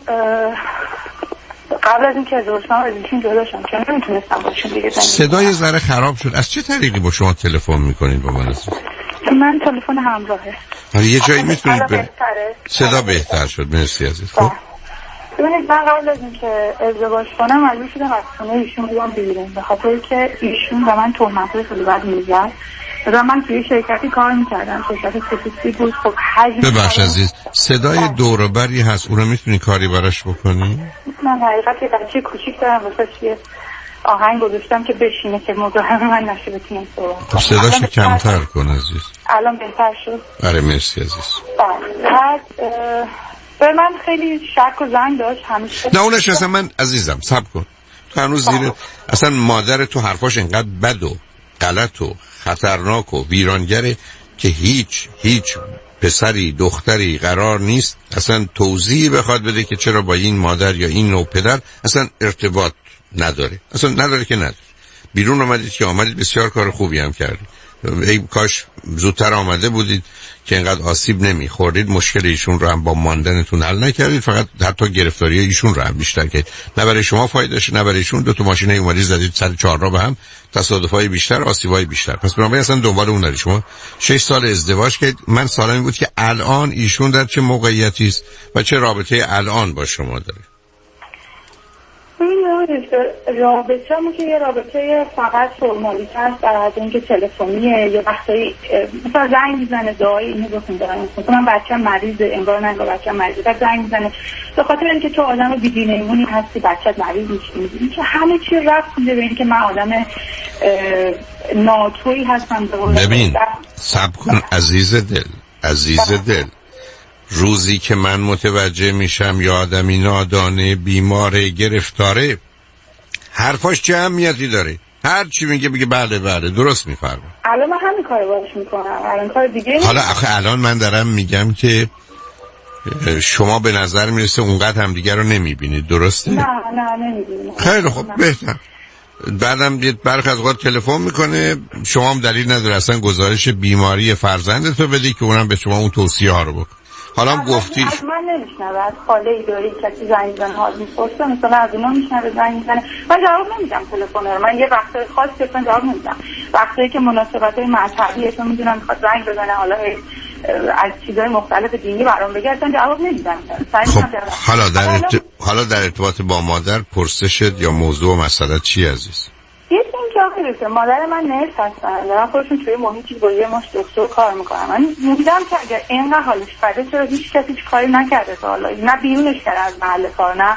S2: قبل از اینکه ازدواج کنم از ایشون جدا شدم چون نمیتونستم باشون دیگه.
S1: صدای ذره خراب شد. از چه طریقی با شما تلفن میکنید با من عزیز؟
S2: من تلفن همراهه.
S1: حالا یه جایی میتونید صدا بهتر شد. مرسی عزیز. خب
S2: ببینید من قبل از اینکه ازدواج کنم مجبور شدم از خونه ایشون بیام بیرون به خاطر که ایشون به من تهمت‌های خیلی بد می‌زد. مثلا من توی شرکتی کار می‌کردم، شرکت خصوصی بود. خب
S1: ببخش عزیز صدای دور و بری هست، اون رو میتونی کاری براش بکنی؟
S2: من حقیقت یه بچه کوچیک دارم واسه یه آهنگ گذاشتم که بشینه که مزاحم من نشه بتونم صحبت.
S1: صداشو کمتر کن عزیز.
S2: الان بهتر شد؟
S1: آره مرسی عزیز.
S2: بعد به من خیلی شک و زنگ داشت همیشه.
S1: نه اونش اصلا من عزیزم صبر کن تو هنوز زیر اصلا مادر تو حرفاش اینقدر بد و غلط و خطرناک و ویرانگره که هیچ پسری دختری قرار نیست اصلا توضیحی بخواد بده که چرا با این مادر یا این نوع پدر اصلا ارتباط نداره. اصلا نداره که نداره. بیرون آمدید که آمدید بسیار کار خوبی هم کردید. ای کاش زودتر آمده بودید که اینقدر آسیب نمیخوردید، مشکل ایشون رو هم با ماندنتون حل نکردید، فقط حتی گرفتاری ایشون رو هم بیشتر کردید. نه برای شما فایده داشت نه برای ایشون. 2 تا ماشین اومدید زدید سر 4 راه به هم، تصادفای بیشتر، آسیبای بیشتر. پس بنابراین اصلا دنبال اون نرید. شما 6 سال ازدواج کردید. من سوالی بود که الان ایشون در چه موقعیتی است و چه رابطه الان با شما داره؟
S2: رابطه‌مون که یه رابطه فقط فرمالیته است، از اینکه تلفنیه یه وقتی مثلا زنگ میزنه دعایی اینو بخوندن مثلا من بچه‌م مریضه انگار نه بچه‌م مریضه بعد زنگ میزنه به خاطر اینکه تو آدم بی‌دینیمونی هستی بچه‌ت مریض میشه که همه چی رفت میده به اینکه من آدم ناتویی هستم.
S1: ببین صبر کن عزیز دل روزی که من متوجه میشم یا آدمی نادانه بیماره گرفتاره حرفاش چه اهمیتی داره؟ هر چی میگه بله درست میفرمه.
S2: الان من همین کارو باش میکنم. الان کار دیگه
S1: حالا آخه الان من دارم میگم که شما به نظر میرسه اونقدر هم دیگه رو نمیبینید، درسته؟
S2: نه نمیبینم.
S1: خیلی خوب بهتر. بعدم برخی از اوقات تلفن میکنه شما هم دلیل نداره اصلا گزارش بیماری فرزندتو بدی که اونم به شما اون توصیه ها رو بکنه. حالا هم گفتی
S2: من نمیشنوه از خاله ای داری کسی زنگ میزنه حال میپرسه مثلا از اونا میشنوه زنگ میزنه من جواب نمیدم تلفن رو. من یه وقتای خاصی اصلا جواب نمیدم. وقتی که مناسبتای مذهبی اصلا میدونم میخواد زنگ بزنه حالا
S3: از چیزهای مختلف دینی برام بگردن جواب نمیدن.
S1: خب حالا در ارتباط با مادر پرسشت یا موضوع و مسئله چی عزیز؟
S3: یکی این که آخه مادر من نرس هستن، دارن خودشون توی محیطی با یه ماش دکتر کار میکنن. من میدیدم که اگر اینقدر حالش بده چرا هیچ کسی هیچ کاری نکرده تا حالا، نه بیرونش کرده از محل کار، نه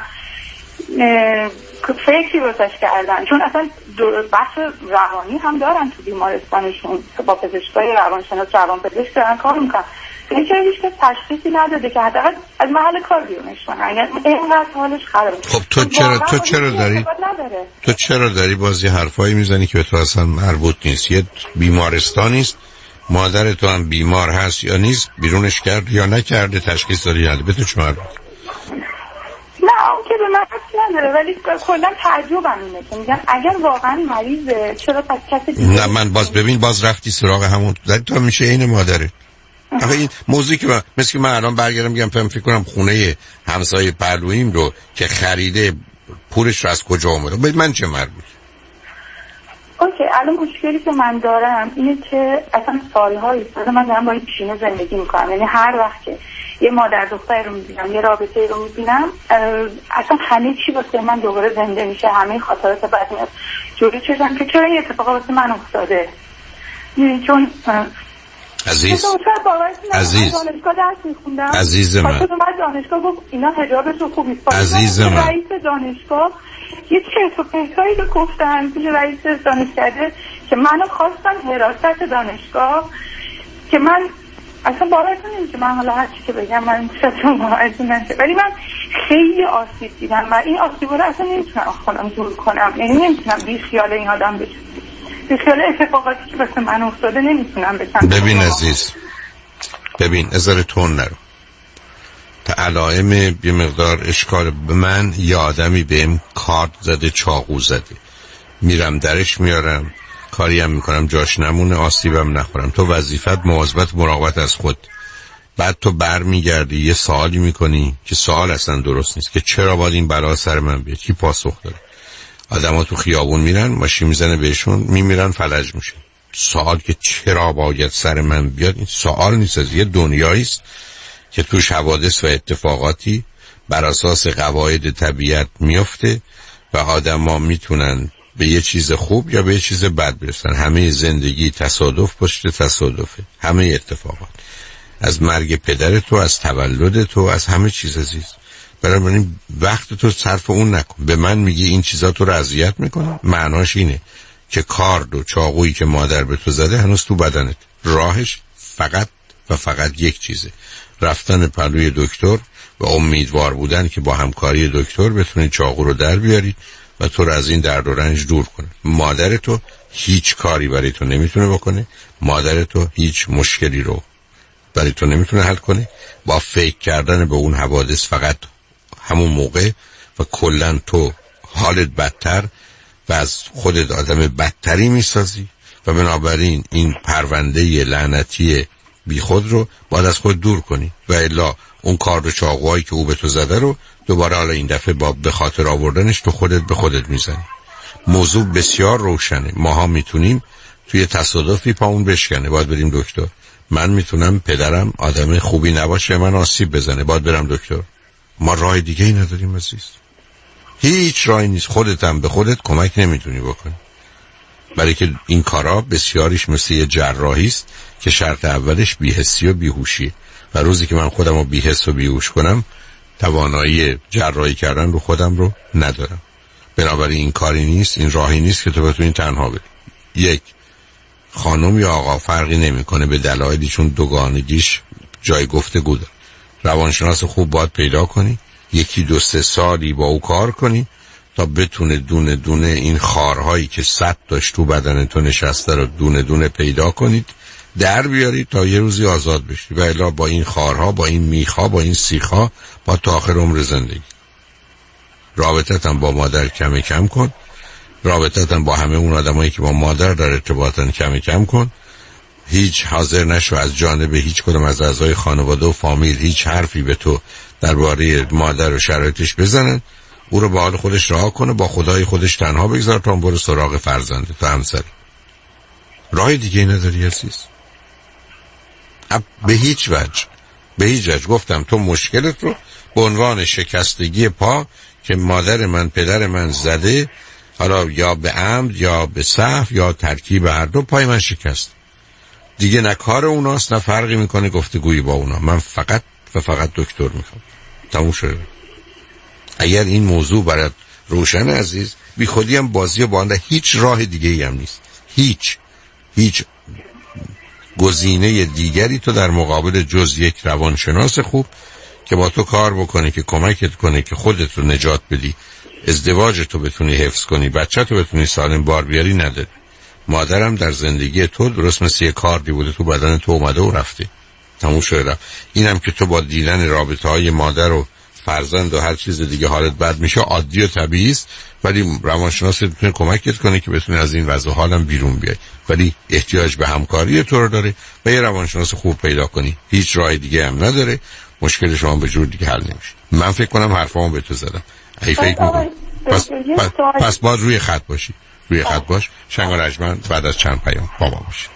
S3: فکری واسش کردن، چون اصلا بخش روانی هم دارن تو بیمارستانشون با پزشکای روانشناس روانپزشک دارن کار میکنن. این چرا هیچ کس تشخیصی نداده که حداقل از محل کار بیرونش کنن اگر اینقدر حالش خرابه.
S1: خب تو چرا داری بازی حرفایی میزنی که به تو اصلا مربوط نیست؟ یه بیمارستانی است، مادر تو هم بیمار هست یا نیست، بیرونش کرد یا نکرده، تشخیص داری یا به تو چه مربوط؟
S3: نه اون که به من اصلا نداره، ولی کلا تعجبم اینه که میگن اگر واقعا مریضه چرا پس کسی دیگه.
S1: نه من باز رفتی سراغ همون تو میشه این مادره. آخه این موضوعی که مثل که من الان برگردم میگم فکر کنم خونه همسایه پهلویم رو که خریده پولش رو از کجا اومده، به من چه مربوط؟
S3: اوکی الان مشکلی که من دارم اینه که اصلا سال‌های سال من دارم با این پیشینه زندگی میکنم، یعنی هر وقت که یه مادر دختری رو میبینم، یه رابطه رو میبینم، اصلا همه چی واسه من دوباره زنده میشه، همه خاطرات بد میاد جوری چشم که چرا این اتفاق واسه من افتاده. چون
S1: عزیز
S3: دانشگاه درس میخوندم،
S1: عزیز من
S3: دانشگاه گفت اینا حجابش رو خوبی
S1: عزیز من
S3: رئیس دانشگاه یه چرت و پرتایی رو گفتن پیش رئیس دانشکده که منو خواستن حراست دانشگاه که من اصلا باورتون نمیشه، من حالا هر چی که بگم من شاید باورتون نشه، ولی من خیلی آسیب دیدم و این آسیب رو اصلا نمیتونم خودم دور کنم، یعنی نمیتونم بی خیال این آدم بشم، بی خیال اتفاقاتی که واسه من افتاده نمیتونم بشم.
S1: ببین عزیز، ببین ازار تون نرو، تا علائم یه مقدار اشکال به من یه آدمی بهم کارت زده، چاقو زده، میرم درش میارم، کاری هم میکنم جاش نمونه، آسیبم نخورم. تو وظیفت مواظبت مراقبت از خود. بعد تو برمیگردی یه سوالی میکنی که سوال اصلا درست نیست که چرا باید این بلا سر من بیاد. کی پاسخ داره؟ آدما تو خیابون میرن، ماشین میزنه بهشون، میمیرن، فلج میشن. سوال که چرا باید سر من بیاد این سوال نیست، از یه دنیایی است که توش حوادث و اتفاقاتی بر اساس قواعد طبیعت میفته و آدما میتونن به یه چیز خوب یا به یه چیز بد برسن. همه زندگی تصادف پشت تصادفه، همه اتفاقات، از مرگ پدر تو، از تولد تو، از همه چیز عزیز. بنابراین وقت تو صرف اون نکن. به من میگی این چیزا تو رو اذیت میکنه، معناش اینه که کارد و چاقویی که مادر به تو زده هنوز تو بدنت. راهش فقط و فقط یک چیزه، رفتن پلوی دکتر و امیدوار بودن که با همکاری دکتر بتونید چاقو رو در بیارید و تو رو از این درد و رنج دور کنه. مادر تو هیچ کاری برای تو نمیتونه بکنه، مادر تو هیچ مشکلی رو برای تو نمیتونه حل کنه. با فکر کردن به اون حوادث فقط همون موقع و کلن تو حالت بدتر و از خودت آدم بدتری میسازی و بنابراین این پرونده لعنتی بی خود رو باید از خود دور کنی و الا اون کار و چاقوهایی که او به تو زده رو دوباره حالا این دفعه با به خاطر آوردنش تو خودت به خودت میزنی. موضوع بسیار روشنه. ماها میتونیم توی تصادفی پامون بشکنه، باید بریم دکتر. من میتونم پدرم آدم خوبی نباشه، من آسیب بزنه، باید برم دکتر. ما راه دیگه ای نداریم عزیز، هیچ راهی نیست. خودت هم به خودت کمک نمیتونی بکنی، برای که این کارا بسیاریش مثل یه جراحی است که شرط اولش بی‌حسی و بیهوشی، و روزی که من خودم رو بی‌حس و بیهوش کنم توانایی جراحی کردن رو خودم رو ندارم. بنابراین این کاری نیست، این راهی نیست که تو بتونی تنها بری. یک خانم یا آقا فرقی نمیکنه، به دلایلی چون دوگانگیش جای گفتگو داره. روانشناس خوب باید پیدا کنی، 1-2-3 سالی با او کار کنی تا بتونه دونه دونه این خارهایی که سد داشت تو بدن تو نشسته رو دونه دونه پیدا کنید، در بیارید تا یه روزی آزاد بشی. و الا با این خارها، با این میخها، با این سیخها با تا آخر عمر زندگی. رابطت هم با مادر کم کم کن، رابطت هم با همه اون آدمایی که با مادر در ارتباطن کم کم کن. هیچ حاضر نشو از جانب هیچ کدوم از اعضای خانواده و فامیل هیچ حرفی به تو درباره مادر و شرایطش بزنن. او رو به حال خودش رها کنه، با خدای خودش تنها بگذار تا برو سراغ فرزنده تا همسری. راه دیگه نداری عزیز. به هیچ وجه گفتم تو مشکلت رو به عنوان شکستگی پا که مادر من پدر من زده، حالا یا به عمد یا به سهو یا ترکیب هر دو، پای من شکست دیگه، نه کار اوناست نه فرقی میکنه گفتگویی با اونا، من فقط و فقط دکتر میخوام. تموم شده. اگر این موضوع برات روشن عزیز، بی خودی هم بازی با آن، هیچ راه دیگه ای هم نیست، هیچ گزینه دیگری تو در مقابل جز یک روانشناس خوب که با تو کار بکنه، که کمکت کنه که خودت رو نجات بدی، ازدواجت رو بتونی حفظ کنی، بچت رو بتونی سالم بار بیاری نداره. مادرم در زندگی تو درست مثل یه کاردی بوده تو بدن تو اومده و رفته، تموم شده. اینم که تو با دیدن رابطه های مادر و فرزند و هر چیز دیگه حالت بد میشه، عادی و طبیعی است، ولی روانشناس میتونه کمکت کنه که بتونی از این وضع حالم بیرون بیای، ولی احتیاج به همکاری تو رو داره و یه روانشناس خوب پیدا کنی. هیچ راه دیگه هم نداره، مشکل شما به جور دیگه حل نمیشه. من فکر کنم حرفامو به تو زدم. ای فکر می‌کنی پس باز روی خط باشی، روی خط باش. شنگ و رجمند بعد از چند پیام با ما باش.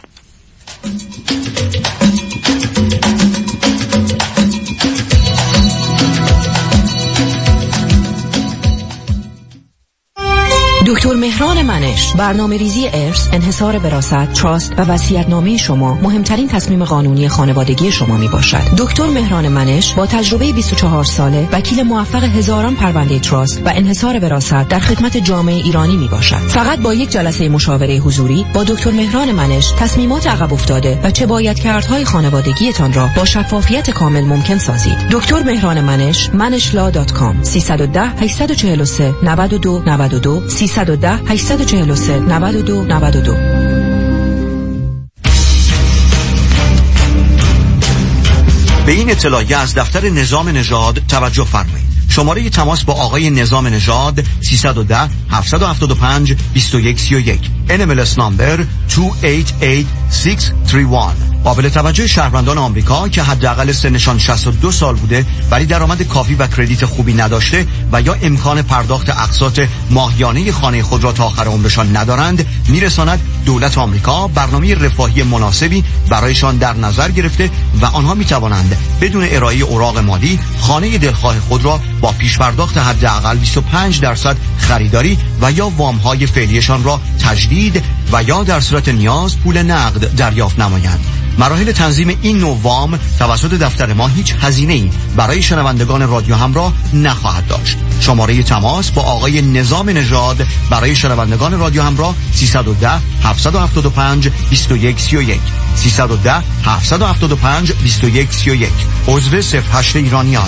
S4: دکتر مهران منش، برنامه ریزی ارث، انحصار وراثت، تراست و وصیت‌نامه شما مهمترین تصمیم قانونی خانوادگی شما می باشد. دکتر مهران منش با تجربه 24 ساله، وکیل موفق هزاران پرونده تراست و انحصار وراثت در خدمت جامعه ایرانی می باشد. فقط با یک جلسه مشاوره حضوری با دکتر مهران منش تصمیمات عقب افتاده و چه باید کردهای خانوادگیتان را با شفافیت کامل ممکن سازید. دکتر مهران منش، manishla.com 310 843 92 92 310 843 92 92.
S7: به این اطلاعیه از دفتر نظام نژاد توجه فرمایید. شماره تماس با آقای نظام نژاد 310 775 2131 NMLS نامبر 288631. قابل توجه شهروندان آمریکا که حداقل سنشان 62 سال بوده ولی درآمد کافی و کردیت خوبی نداشته و یا امکان پرداخت اقساط ماهیانه خانه خود را تا آخر عمرشان ندارند، میرساند دولت آمریکا برنامه رفاهی مناسبی برایشان در نظر گرفته و آنها میتوانند بدون ارائه اوراق مالی خانه دلخواه خود را با پیش پرداخت حداقل 25% خریداری و یا وام‌های فعلیشان را تجدید و یا در صورت نیاز پول نقد دریافت نمایند. مراحل تنظیم این نوع وام توسط دفتر ما هیچ هزینه‌ای برای شنوندگان رادیو همراه نخواهد داشت. شماره تماس با آقای نظام نژاد برای شنوندگان رادیو همراه 310 775 2131 310 775 2131. عضو 08 ایرانیان.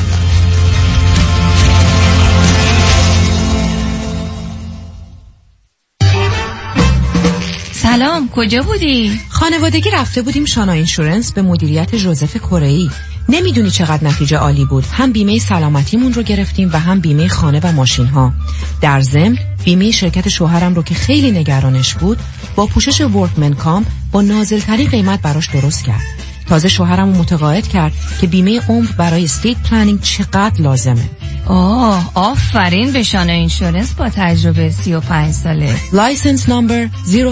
S9: سلام، کجا بودی؟
S4: خانوادگی رفته بودیم شانا اینشورنس به مدیریت جوزف کره‌ای. نمیدونی چقدر نتیجه عالی بود. هم بیمه سلامتیمون رو گرفتیم و هم بیمه خانه و ماشین ها. در ضمن بیمه شرکت شوهرم رو که خیلی نگرانش بود با پوشش ورکمن کام با نازل‌ترین قیمت براش درست کرد. تازه شوهرم رو متقاعد کرد که بیمه عمر برای استیت پلنینگ چقدر لازمه.
S9: آفرین به شانا اینشورنس با تجربه 35 ساله.
S4: لایسنس نمبر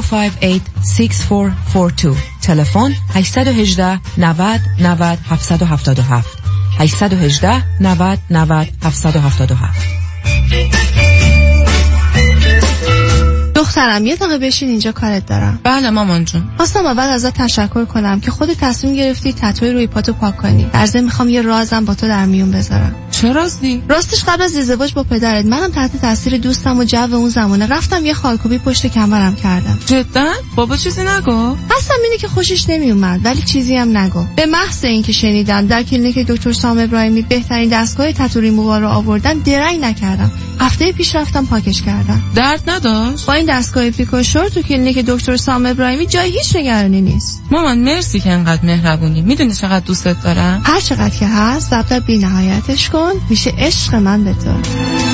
S4: 0586442. تلفن 818 90 90 777 818 90 90 777.
S24: دخترم یه دقیقه بشین اینجا، کارت دارم.
S9: بله مامان جون.
S24: خواستم اول ازت تشکر کنم که خودت تصمیم گرفتی تتوی روی پاتو پاک کنی. در ضمن میخوام یه رازم با تو در میون بذارم.
S9: چه رازی؟
S24: راستش قبل از ازدواج با پدرت منم تحت تاثیر دوستم و جو اون زمانه رفتم یه خالکوبی پشت کمرم کردم.
S9: جدا؟ بابا چیزی نگو؟
S24: اصلا اینه که خوشش نمیومد ولی چیزی هم نگو. به محض اینکه شنیدم در کلینیک دکتر سام ابراهیمی بهترین دستگاه تتو ریمووال رو آوردن، درنگ نکردم. هفته پیش رفتم پاکش کردم.
S9: درد نداشت؟
S24: با این دستگاه پیکوشور تو کلینیک دکتر سام ابراهیمی جای هیچ نگرانی نیست.
S9: مامان مرسی که انقدر مهربونی. میدونی چقدر دوستت دارم؟
S24: هر چقدر که هست ضبط بی نهایتش کن، میشه عشق من به تو.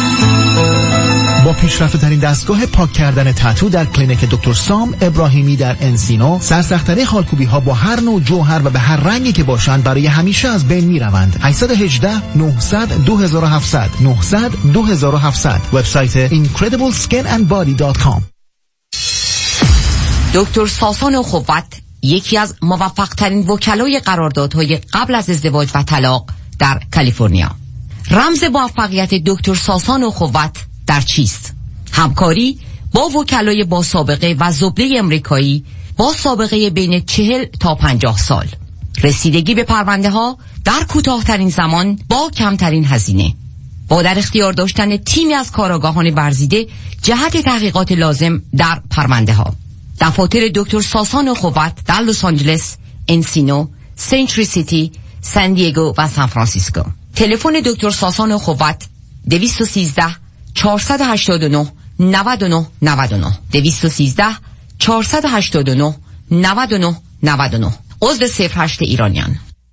S6: با پیشرفته ترین دستگاه پاک کردن تتو در کلینیک دکتر سام ابراهیمی در انسینو، سرسخت‌ترین خالکوبی ها با هر نوع جوهر و به هر رنگی که باشند برای همیشه از بین میروند. 818 900 2700 900 2700. وبسایت incredibleskinandbody.com.
S14: دکتر ساسان و خوبت یکی از موفق‌ترین وکلای قراردادهای قبل از ازدواج و طلاق در کالیفرنیا. رمز موفقیت دکتر ساسان اخوت در چیست؟ همکاری با وکلای با سابقه و زبده امریکایی با سابقه بین 40 تا 50 سال. رسیدگی به پرونده ها در کوتاه‌ترین زمان با کمترین هزینه. با در اختیار داشتن تیمی از کارآگاهان ورزیده جهت تحقیقات لازم در پرونده ها. دفاتر دکتر ساسان اخوت در لس آنجلس، انسینو، سنچری سیتی، سان دیگو و سان فرانسیسکو. تلفن دکتر ساسان اخوت 213 489 99 99 213 489 99 99. عضو 08 ایرانیان.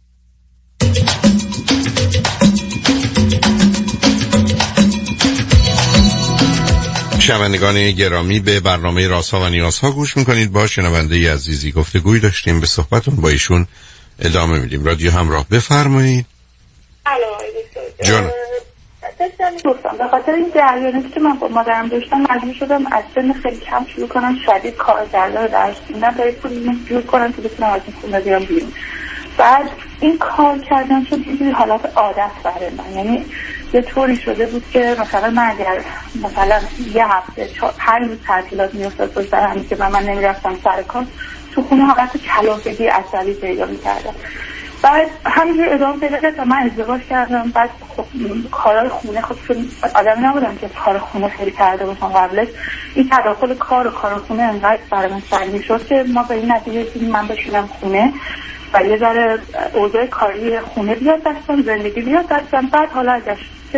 S1: شنوندگان گرامی، به برنامه رازها و نیازها گوش میکنید. با شنونده عزیزی گفتگوی داشتیم، به صحبتون با ایشون ادامه میدیم. رادیو همراه، بفرمایید.
S3: جان گفتم به خاطر این جریانی که من با مادرم داشتم مجبور شدم از سن خیلی کم شروع کنم شدید کار کردن و درس خوندن تا یه پولی جور کنم که بتونم از این خونه بیام بیرون. بعد این کار کردن شد یه حالت عادت برای من، یعنی یه طوری شده بود که مثلا من اگر مثلا یه هفته 5 روز تعطیلات میافتاد پشت سر هم که من نمیرفتم سر کار، تو خونه حالت کلافگی عصبی پیدا میکردم. بعد همینجور ادامه پیدا کرد تا من ازدواج کردم. بعد خب کارهای خونه، خب آدمی نبودم که کار خونه خیلی کرده باشم قبلش. این تداخل کار و کار خونه انقدر برای من سنگین شد که ما به این نتیجه رسیدیم من بشینم خونه و یه ذره اوضاع کاری خونه بیاد دستم، زندگی بیاد دستم. بعد حالا ازش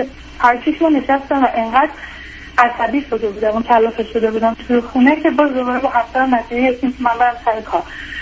S3: هر چیش رو نشستم و انقدر عصبی شده بودم و کلافه شده بودم توی خونه که باز دوباره با هفته‌ام نتیجه رسیدیم که من برم سر کار.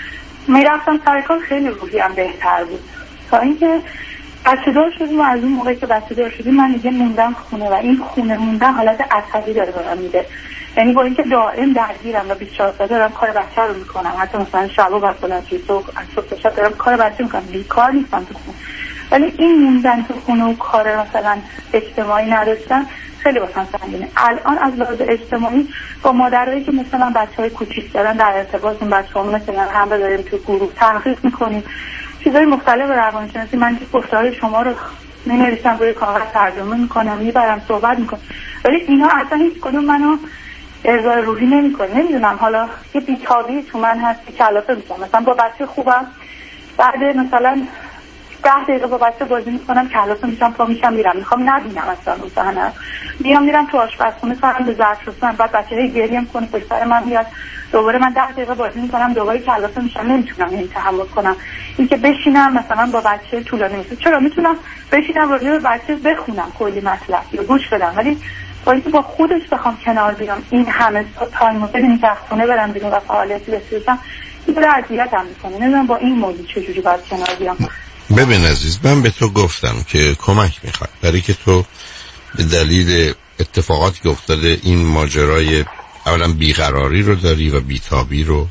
S3: میرفتم سر کار، خیلی روحیم بهتر بود تا اینکه بچه دار شدیم و از اون موقعی که بچه دار شدیم من دیگه موندم خونه و این خونه موندن حالت عصبی داره برام میده. یعنی با اینکه دائم درگیرم و 24 ساعت دارم کار بچه رو میکنم، حتی مثلا شبا مثلا صبح تا شب دارم کار بچه میکنم، بیکار نیستم تو خونه، ولی این موندن تو خونه و کار مثلا اجتماعی نداشتن خیلی واسم سنگینه. الان از لحاظ اجتماعی با مادرایی که مثلا بچهای کوچیک دارن در ارتباطیم، بچه‌ها مثلا هم داریم تو گروه تحقیق میکنیم، چیزای مختلف روانشناسی. من که گفتار شما رو می‌نویسم روی کاغذ، ترجمه میکنم، میبرم صحبت میکنم، ولی اینا اصلا هیچ کدوم منو ارضای روحی نمیکنه. نمیدونم، حالا یه بی‌تابی تو من هست که کلافه میشم. مثلا با بچه خوبم، بعد مثلا 10 دقیقه با بچه بازی میکنم کلافه میشم، پا میشم میرم، میخوام نبینم اصلا اون صحنه. میرم تو آشپزخونه سرم به ظرف شستن، بعد بچه هی گریه میکنه پشت سر من میاد، دوباره من 10 دقیقه بازی میکنم، دوباره کلافه میشم، نمیتونم این تحمل کنم. این که بشینم مثلا با بچه طولانی میشه. چرا میتونم بشینم راجع به بچه بخونم کلی مطلب یا گوش بدم، ولی با اینکه با خودش بخوام کنار بیام این همه تایمو بدیم که خونه برم بیرون و فعالیتی بسازم، این رو اذیتم میکنه. نمیدونم با این موضوع چجوری باید کنار بیام.
S1: ببین عزیز، من به تو گفتم که کمک میخواد، برای که تو به دلیل اتفاقاتی که افتاده این ماجرای اولا بیقراری رو داری و بیتابی رو،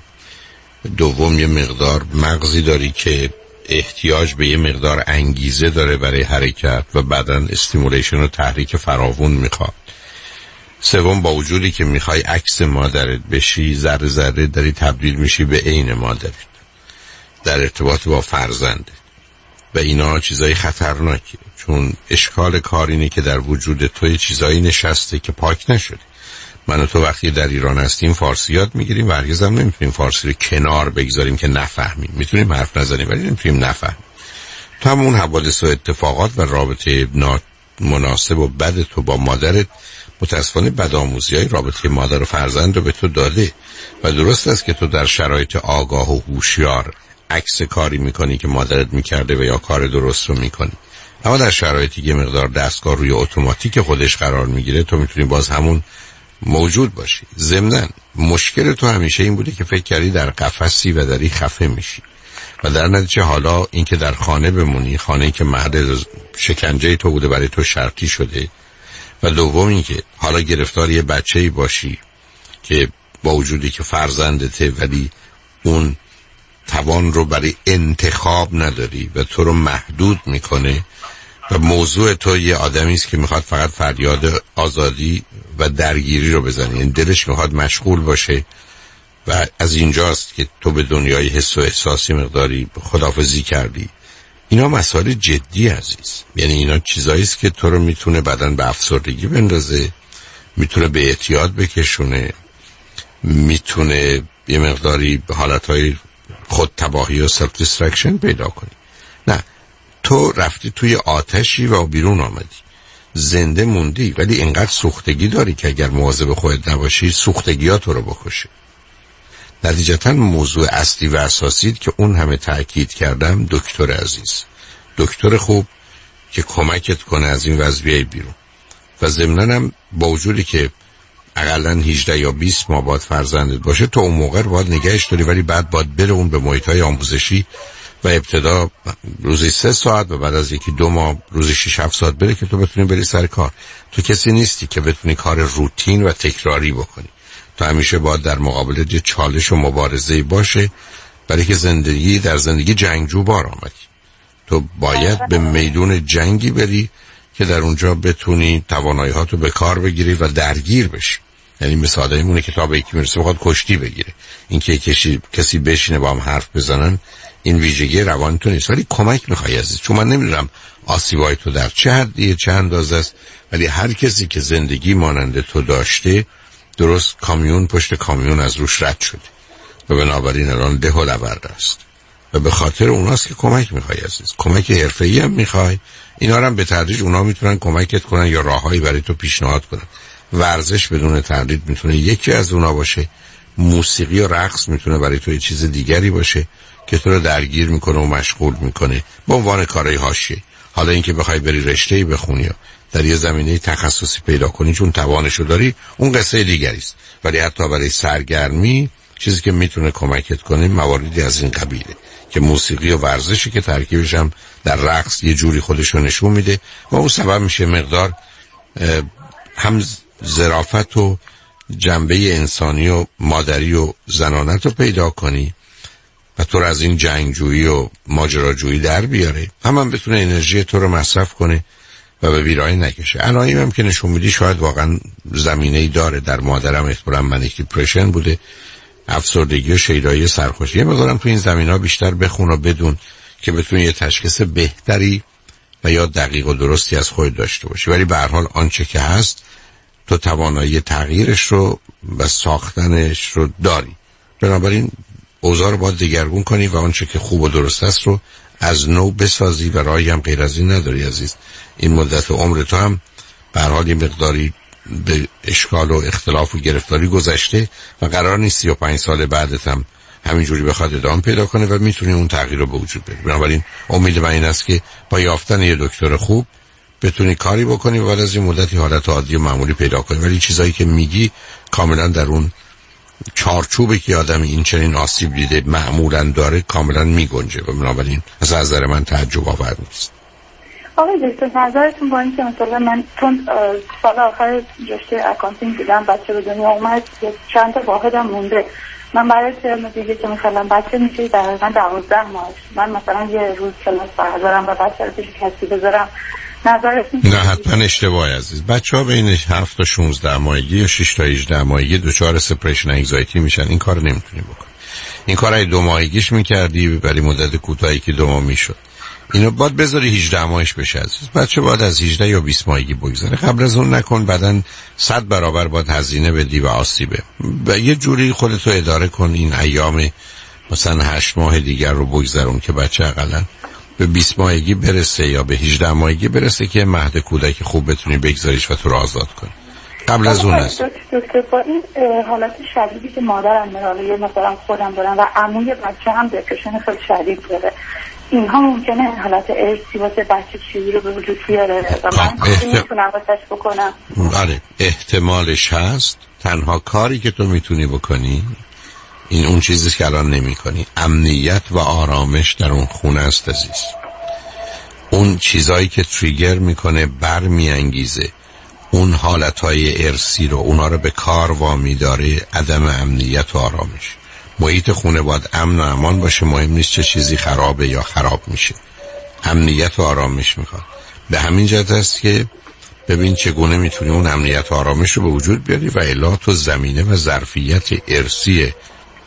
S1: دوم یه مقدار مغزی داری که احتیاج به یه مقدار انگیزه داره برای حرکت و بعداً استیمولیشن و تحریک فراوون میخواد، سوم با وجودی که میخوای عکس مادرت بشی، ذره ذره داری تبدیل میشی به عین مادرت در ارتباط با فرزندت و اینا چیزای خطرناکیه. چون اشکال کار اینه که در وجود توی چیزایی نشسته که پاک نشده. من و تو وقتی در ایران هستیم فارسی یاد میگیریم و هرگز هم نمیتونیم فارسی رو کنار بگذاریم که نفهمیم. میتونیم حرف نزنیم ولی نمیتونیم نفهمیم. تو هم اون حوادث و اتفاقات و رابطه مناسب و بد تو با مادرت متاسفانه بدآموزی‌های رابطه مادر و فرزند رو به تو داده و درست است که تو در شرایط آگاه و هوشیار عکس کاری میکنی که مادرت میکرده و یا کار درست رو میکنی، اما در شرایطی که مقدار دستگاه روی اتوماتیک خودش قرار میگیره تو میتونی باز همون موجود باشی. ضمناً مشکل تو همیشه این بوده که فکر کردی در قفسی و داری خفه میشی و در نتیجه حالا اینکه در خانه بمونی، خانه‌ای که محل شکنجه تو بوده برای تو شرطی شده، و دوم اینکه حالا گرفتار یه بچه‌ای باشی که با وجودی که فرزندته ولی اون توان رو برای انتخاب نداری و تو رو محدود میکنه و موضوع تو یه آدمی است که میخواد فقط فریاد آزادی و درگیری رو بزنه، این دلش میخواد مشغول باشه و از اینجاست که تو به دنیای حس و احساسی مقداری خداحافظی کردی. اینا مسائل جدی عزیز، یعنی اینا چیزایی است که تو رو میتونه بدن به افسردگی بندازه، میتونه به اعتیاد بکشونه، میتونه یه مقداری حالتهای خود تباهی و سلف دیسترکشن پیدا کنی. نه، تو رفتی توی آتشی و بیرون آمدی، زنده موندی، ولی اینقدر سوختگی داری که اگر مواظب خودت نباشی سوختگی ها تو رو بکشه. نتیجتا موضوع اصلی و اساسی که اون همه تأکید کردم دکتر عزیز، دکتر خوب که کمکت کنه از این وضع بیای بیرون. و ضمناً هم با وجودی که اقلاً 18 یا 20 ماه بعد فرزندت باشه، تو اون موقع باید نگهش داری، ولی بعد باید بره اون به محیط‌های آموزشی و ابتدا روزی 3 ساعت و بعد از 1-2 ماه روزی 6-7 ساعت بره که تو بتونی بری سر کار. تو کسی نیستی که بتونی کار روتین و تکراری بکنی. تو همیشه باید در مقابل یه چالش و مبارزه باشه، برای که زندگی جنگجو بار آمدی. تو باید به میدون جنگی بری که در اونجا بتونی توانایی‌هاتو به کار بگیری و درگیر بشی. یعنی مثل آدمیمونه که تا به یکی میرسه بخواد کشتی بگیره. این که کسی بشینه با هم حرف بزنن این ویژگی روانی تو نیست، ولی کمک میخوای عزیز. چون من نمیدونم آسیبای تو در چه حدیه، چه اندازه است، ولی هر کسی که زندگی مانند تو داشته درست کامیون پشت کامیون از روش رد شده و بنابراین الان ده و لورد است و به خاطر اوناست که کمک میخوای عزیز. کمک حرفه‌ای هم میخوای، اینا رو هم به تدریج اونا میتونن کمکت کنن یا راههایی برای تو پیشنهاد کنن. ورزش بدون تردید میتونه یکی از اونا باشه، موسیقی و رقص میتونه برای تو یه چیز دیگری باشه که تو رو درگیر میکنه و مشغول میکنه به عنوان کارهای حاشیه. حالا اینکه بخوای بری رشته‌ای بخونی یا در یه زمینه تخصصی پیدا کنی چون توانشو داری، اون قصه دیگری است. ولی حتی برای سرگرمی چیزی که میتونه کمکت کنه مواردی از این قبیله که موسیقی و ورزشی که ترکیبش هم در رقص یه جوری خودشو نشون میده و اون سبب میشه مقدار هم ظرافت و جنبه انسانی و مادری و زنانت رو پیدا کنی و تو رو از این جنگجویی و ماجراجویی در بیاره، هم بتونه انرژی تو رو مصرف کنه و به بیراه نکشه. علائمی هم که نشون میدی شاید واقعا زمینه‌ای داره. در مادرم احتمالاً منیک دیپرشن بوده، افسردگی و شیدایی سرخوشی. می‌ذارم تو این زمینا بیشتر بخون و بدون که بتونی یه تشخیص بهتری و یا دقیق و درستی از خود داشته باشی. ولی به هر حال آنچه که هست تو توانایی تغییرش رو و ساختنش رو داری. بنابراین اوضاع رو باید دگرگون کنی و آنچه که خوب و درست است رو از نو بسازی و راهی هم غیر از این نداری عزیز. این مدت عمر تو هم به هر حال مقداری به اشکال و اختلاف و گرفتاری گذشته و قرار نیست 35 سال بعدت هم همینجوری بخواد ادامه پیدا کنه و میتونی اون تغییر رو به وجود بیاری. بنابراین امید من این است که با یافتن یه دکتر خوب بتونی کاری بکنی و بعد از این مدتی حالت عادی و معمولی پیدا کنی. ولی چیزایی که میگی کاملا در اون چارچوبی که آدم این چنین آسیب دیده معمولا داره کاملا میگنجه و بنابراین از نظر من تعجب آور نیست.
S3: آقای دکتر نظرتون با این که مثلا من چون سال آخر رشته اکانتینگ دیدم بچه به دنیا اومد چند تا واحدم مونده، من برای ترم دیگه که مثلا بچه میشه دقیقا 12 ماهش من مثلا یه روز کلاس بردارم و بچه رو پیش کسی بذارم، نظرتون؟
S1: نه حتما اشتباه عزیز. بچه ها بین 7 تا 16 ماهگی یا 6 تا 18 ماهگی دچار سپریشن انگزایتی میشن. این کار نمیتونی بکنی. این کار ای 2 ماهگیش میکردی ولی مدت کوتاهی که 2 ماه میشد. اینو باید بذاری 18 ماهش بشه عزیز. بچه باید از 18 یا 20 ماهگی بگذره. قبل از اون نکن، بعدن 100 برابر باید هزینه بدی و آسیبه. و یه جوری خودتو اداره کن این ایام مثلا 8 ماه دیگر رو بگذرون که بچه حداقل به 20 ماهگی برسه یا به 18 ماهگی برسه که مهد کودک خوب بتونی بگذاریش و تو رو آزاد کنی. قبل از اون است.
S3: دکتر با این حالت شدیدی که مادرم داره مثلا خودم دارم و عموی بچه هم دپرشن خیلی شدید داره، اینها ممکنه حالت ارثی واسه بچه چیزی رو به وجود بیاره و من میتونم واسش بکنم؟
S1: بله احتمالش هست. تنها کاری که تو میتونی بکنی این اون چیزیست که الان نمی کنی. امنیت و آرامش در اون خونه است عزیز. اون چیزایی که تریگر میکنه برمیانگیزه اون حالتهای ارثی رو، اونا رو به کار وامی داره عدم امنیت و آرامش. محیط خونه باید امن و امان باشه، مهم نیست چه چیزی خرابه یا خراب میشه. امنیت و آرامش میخواد. به همین جهت است که ببین چگونه میتونی اون امنیت و آرامش رو به وجود بیاری و الا تو زمینه و ظرفیت ارثی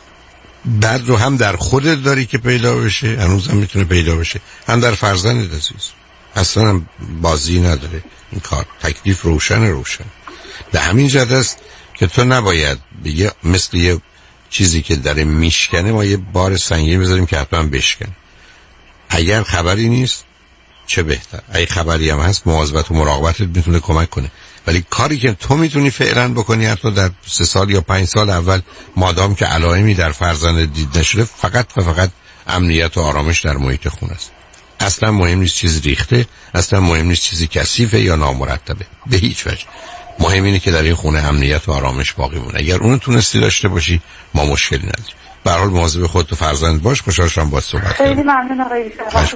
S1: بعد رو هم در خودت داری که پیدا بشه، هنوز هم میتونه پیدا بشه، هم در فرزندت عزیز. اصلا هم بازی نداره این کار، تکلیف روشن. به همین جهت است که تو نباید بگه مثل یه چیزی که داره میشکنه ما یه بار سنگین بذاریم که حتما بشکنه. اگر خبری نیست چه بهتر، اگه خبری هم هست مواظبت و مراقبتت میتونه کمک کنه. ولی کاری که تو میتونی فعلا بکنی حتی در 3 سال یا 5 سال اول، مادام که علائمی در فرزند دید نشده، فقط و فقط امنیت و آرامش در محیط خونه است. اصلا مهم نیست چیز ریخته، اصلا مهم نیست چیزی کثیفه یا نامرتبه، به هیچ وجه. مهم اینه که در این خونه امنیت و آرامش باقی مونه. اگر اونو تونستی داشته باشی ما مشکلی نداریم. به هر حال مواظب خودت و فرزند باش. خوشحال شدم باهات صحبت کردم.
S3: خیلی ممنون آقای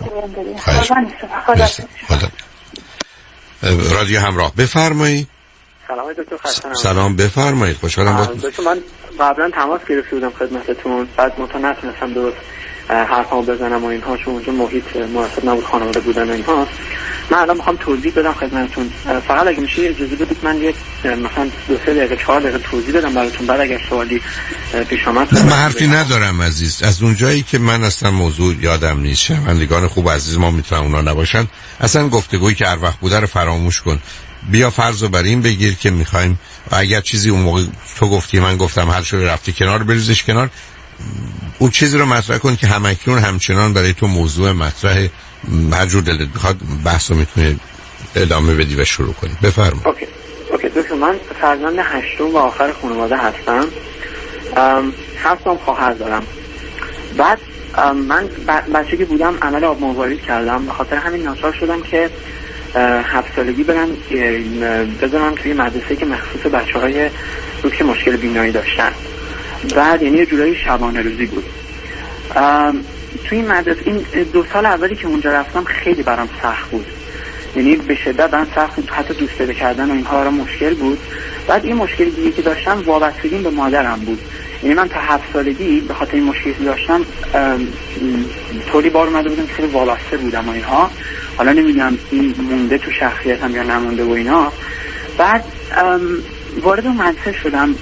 S1: خدا. رادیو همراه بفرمایید.
S10: سلام دکتر، خسته
S1: سلام بفرمایید. خوشحالم باهات.
S10: من قبلا تماس گرفته بودم خدمتتون، بعد نتونستم درست حرفامو بزنم و اینها، چون اونجا محیط مناسب نبود، خانواده بودن و اینها. من الان میخوام توضیح بدم خدمتتون. فقط اگه میشه اجازه بدید من یک مثلا 2-3 دقیقه 4 دقیقه توضیح بدم براتون، بعد اگر سوالی پیش اومد.
S1: من حرفی ندارم عزیز. از اونجایی که من اصلا موضوع یادم نیست، شنوندگان خوب عزیز ما میتونن اونا نباشن، اصلا گفتگویی که هر وقت بوده رو فراموش کن. بیا فرض رو بر این بگیر که میخوایم اگر چیزی اون موقع تو گفتی من گفتم حل شده رفتی کنار، بریزش کنار. اون چیزی رو مطرح کن که همکنون همچنان برای تو موضوع مطرح، هر جور دلت بخواد بحث رو میتونی ادامه بدی و شروع کنی. بفرمایید.
S10: اوکی دکتر، من فرزند 8 و آخر خانواده هستم. 7 خواهر دارم. بعد من بچگی بودم عمل آب مروارید کردم، به خاطر همین ناچار شدم که 7 سالگی بذارم توی مدرسه که مخصوص بچه‌های بود که مشکل بینایی داشتن. بعد یعنی یه جورایی شبانه روزی بود. توی این مدرسه این 2 سال اولی که اونجا رفتم خیلی برام سخت بود، یعنی به شدت برام سخت بود، حتی دوست پیدا کردن و اینها برام مشکل بود. بعد این مشکلی دیگه که داشتم وابستگیم به مادرم بود، یعنی من تا 7 سالگی به خاطر این مشکلی که داشتم طوری بار اومده بودم که خیلی وابسته بودم و اینها. حالا نمیدونم این مونده تو شخصیتم یا نمونده و اینا. بعد وارد مدرسه شدم.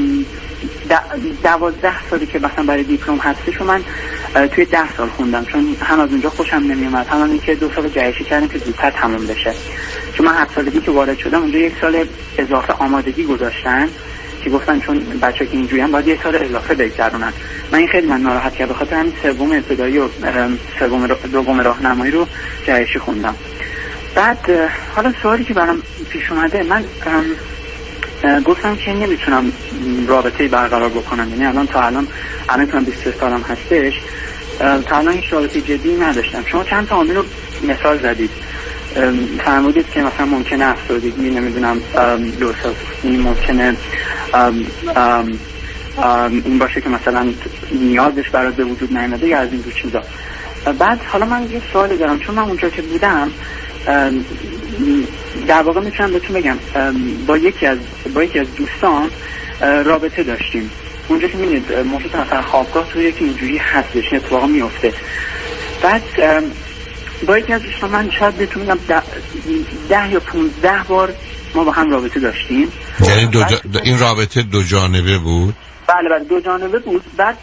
S10: 12 سالی که مثلا برای دیپلم هستش و من توی 10 سال خوندم، چون هم از اونجا خوشم نمیومد، هم این که 2 سال جهشی کردم که زودتر تموم بشه. چون من 7 سالگی که وارد شدم اونجا 1 سال اضافه آمادگی گذاشتن که گفتن چون بچه‌ها که اینجوری هم باید 1 سال اضافه بگذرونن. من این خیلی من ناراحت کرد، به خاطر همین سوم ابتدایی و دوم راهنمایی رو جهشی خوندم. بعد حالا سوالی که برام پیش اومده، من گفتم که نمیتونم رابطه‌ای برقرار بکنم، یعنی الان میتونم 23 سالم هستش، تا الان هیچ رابطه جدی نداشتم. شما چند تا عامل رو مثال زدید، فرمودید که مثلا ممکنه افسردگی، نمیدونم لوساستی، ممکنه این باشه که مثلا نیازش برات به وجود نیامده یا از این دو چیزا. بعد حالا من یه سوالی دارم، چون من اونجا که بودم در واقع میتونم بهتون بگم با یکی از دوستان رابطه داشتیم. اونجا که میبینید محیط مثلا خوابگاه توی یکی اینجوری هستش، این اتفاقا میفته. بعد با یکی از دوستان من شاید بهتون بگم 10 یا 15 بار ما با هم رابطه داشتیم.
S1: یعنی این رابطه 2 جانبه بود؟
S10: بله 2 جانبه بود. بعد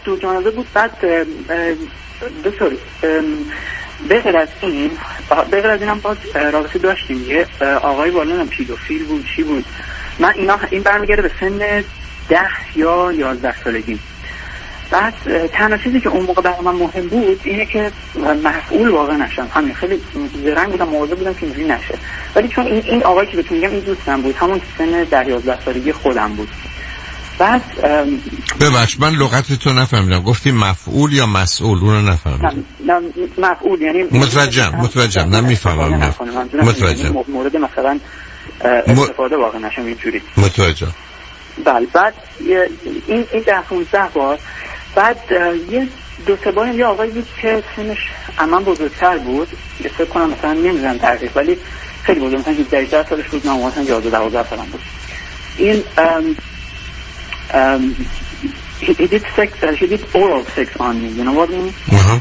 S10: دکتر به غیر از این هم باز رابطه داشتیم. یه آقای بالا پیدوفیل بود، چی بود، من این برمیگرده به سن 10 یا 11 سالگی. بعد تنها چیزی که اون موقع برای من مهم بود اینه که مفعول واقع نشم. همین خیلی زرنگ بودم، مواظب بودم که اینجوری نشه. ولی چون این آقایی که بهتون میگم این دوستم بود، همون سن 10-11 سالگی خودم بود. بعد
S1: ببخش من لغتتو نفهمیدم، گفتی مفعول یا مسئول؟ اونو نفهمیدم.
S10: نه مفعول یعنی
S1: متوجهم نمیفهمم. متوجهم
S10: مورد مثلا استفاده واقع نشم اینجوری.
S1: متوجهم.
S10: بله. بعد این 10-15 بار. بعد یه 2-3 بار یه آقایی بود که سنش عمم بزرگتر بود، فکر کنم مثلا نمیدونم دقیق ولی خیلی بزرگ، مثلا 18 سالش بود، من مثلا 11-12 سالم بود. این he did oral sex on me, you know what I mean?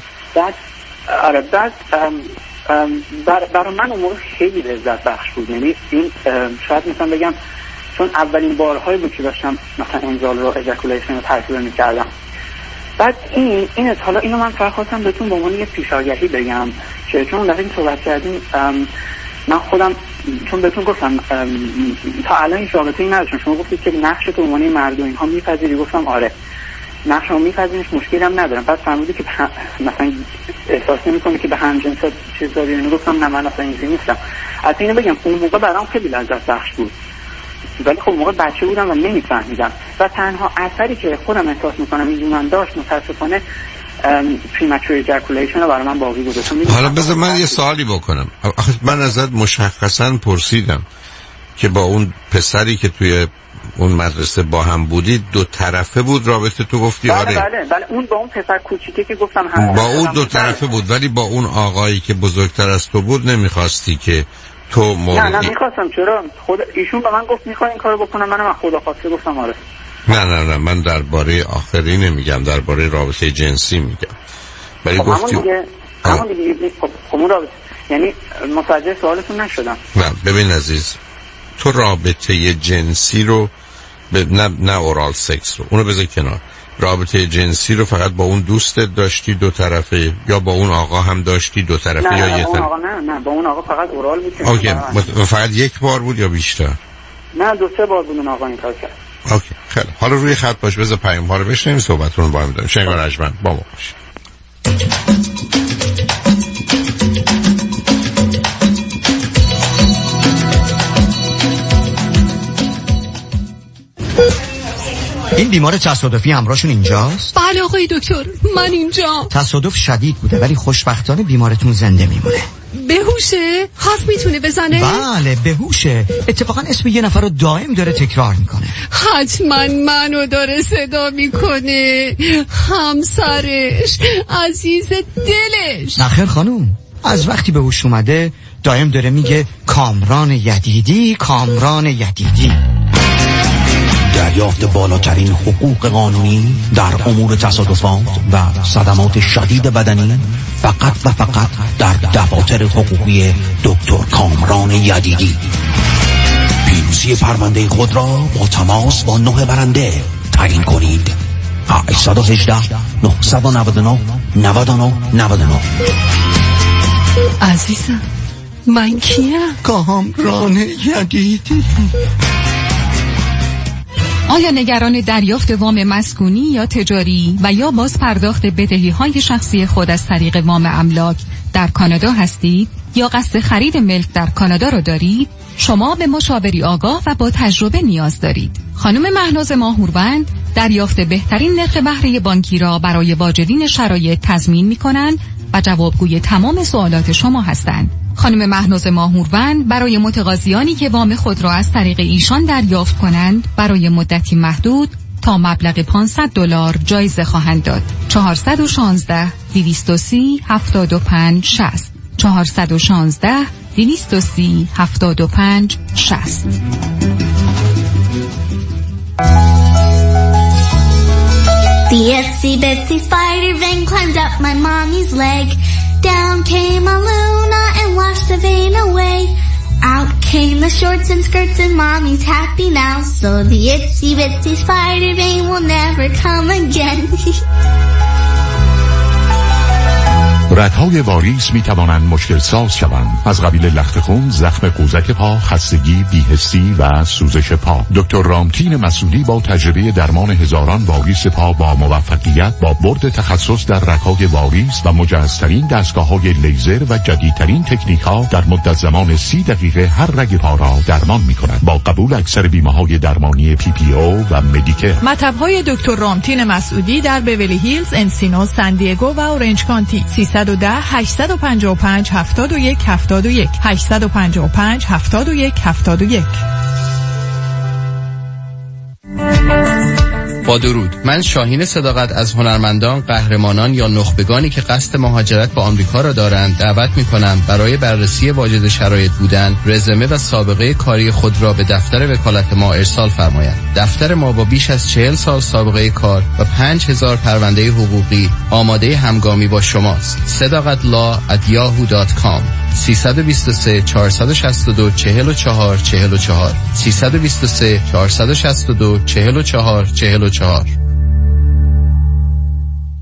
S10: بعد برای من اون موقع خیلی لذت بخش بود. یعنی این شاید مثلا بگم چون اولین بارهایی بود که داشتم مثلا انزال رو اجاکولیشن رو تجربه می‌کردم. بعد این حالا اینو من فقط خواستم بهتون به عنوان یه پیشاگهی بگم که چون اون دفعه این صحبت کردیم من خودم چون بهتون گفتم تا الان این رابطه‌ای نداشتم. شما گفتید که نقش تو عنوان مرد و اینها میپذیری، گفتم آره نقشم میپذیرش، مشکلی هم ندارم. بعد فهمیدی که مثلا احساس نمی‌کنی که به همجنسات چیز داری، اینو گفتم نه من اصلا اینجوری نیستم. البته اینو بگم اون موقع برام خیلی لذت بخش بود، ولی خب موقع بچه بودم و نمیفهمیدم و تنها اثری که خودم احساس میکنم این من داشت متاسفانه پریمچور ایجاکولیشن رو برای من باقی گذاشتم.
S1: حالا بذار من یه سوالی بکنم. من ازت مشخصا پرسیدم که با اون پسری که توی اون مدرسه با هم بودید دو طرفه بود رابطه؟ تو گفتی
S10: بله
S1: آره.
S10: بله اون با اون پسر کوچیکی که گفتم هم
S1: با اون دو طرفه بود، ولی با اون آقایی که بزرگتر از تو بود نمیخواستی که تو
S10: نه میخواستم. چرا؟ خود ایشون به من گفت میخوای این کارو بکنم، منم از خدا خواسته گفتم آره.
S1: نه من درباره آخری نمیگم، درباره رابطه جنسی میگم. ولی گفتی
S10: همون دیگه خب رابطه، یعنی متوجه سوالتون نشدم.
S1: نه ببین عزیز، تو رابطه جنسی رو نه اورال سکس رو اونو بذار کنار، رابطه جنسی رو فقط با اون دوستت داشتی دو طرفه یا با اون آقا هم داشتی دو طرفه
S10: نه
S1: یا
S10: نه
S1: یه طرفه؟
S10: نه با اون آقا فقط اورال بود.
S1: اوکی فقط یک بار بود یا بیشتر؟
S10: نه 2-3 بار بود اون آقا این کار کرد.
S1: اوکی خیلی. حالا روی خط باش، بذار پیام ها رو بشنویم، صحبتتون رو با هم داریم. شنگار رجمند با ما باش.
S7: این بیمار تصادفی همراهشون اینجاست؟
S8: بله آقای دکتر من اینجا.
S7: تصادف شدید بوده ولی خوشبختانه بیمارتون زنده میمونه.
S8: بهوشه؟ حرف میتونه بزنه؟
S7: بله بهوشه. اتفاقا اسم یه نفر رو دائم داره تکرار میکنه.
S8: حتما منو داره صدا میکنه، همسرش، عزیز دلش.
S7: نخیر خانوم، از وقتی به هوش اومده دائم داره میگه کامران یدیدی کامران یدیدی.
S11: دریافت بالاترین حقوق قانونی در امور تصادفات و صدمات شدید بدنی فقط و فقط در دفاتر حقوقی دکتر کامران یدیدی. پیروزی پرونده خود را با تماس با 9 برنده تعیین کنید. 818 999 99 99.
S8: عزیزم من کیم؟
S7: کامران یدیدی.
S8: آیا نگران دریافت وام مسکونی یا تجاری و یا باز پرداخت بدهی‌های شخصی خود از طریق وام املاک در کانادا هستید یا قصد خرید ملک در کانادا را دارید؟ شما به مشاوری آگاه و با تجربه نیاز دارید. خانم مهناز ماهوروند دریافت بهترین نرخ بهره بانکی را برای واجدین شرایط تضمین می‌کنند و جوابگوی تمام سوالات شما هستند. خانم مهناز ماهوروند برای متقاضیانی که وام خود را از طریق ایشان دریافت کنند برای مدتی محدود تا مبلغ $500 جایزه خواهند داد. 416 230 75 60 416 230 75 60.
S20: The itsy bitsy spider vein climbed up my mommy's leg. Down came a Luna and washed the vein away. Out came the shorts and skirts and mommy's happy now. So the itsy bitsy spider vein will never come again.
S21: ردهای واریس می توانند مشکل ساز شوند، از قبیل لخت خون، زخم قوزک پا، خستگی، بی‌حسی و سوزش پا. دکتر رامتین مسعودی با تجربه درمان هزاران واریس پا با موفقیت با برد تخصص در رگ‌های واریس و مجهزترین دستگاه‌های لیزر و جدیدترین تکنیک‌ها در مدت زمان 30 دقیقه هر رگ پا را درمان می‌کند با قبول اکثر بیمه‌های درمانی PPO و مدیکر.
S22: مطب‌های دکتر رامتین مسعودی در بیولی هیلز، انسینو، سان دیگو و اورنج کانتی. 310 855 71 71 855 71 71.
S12: با درود، من شاهین صداقت از هنرمندان، قهرمانان یا نخبگانی که قصد مهاجرت به آمریکا را دارند دعوت می‌کنم برای بررسی واجد شرایط بودن، رزومه و سابقه کاری خود را به دفتر وکالت ما ارسال فرمایند. دفتر ما با بیش از 40 سال سابقه کار و 5000 پرونده حقوقی آماده همگامی با شماست. sadaqatlaw@yahoo.com 323 462 44 44 323 462 44 44.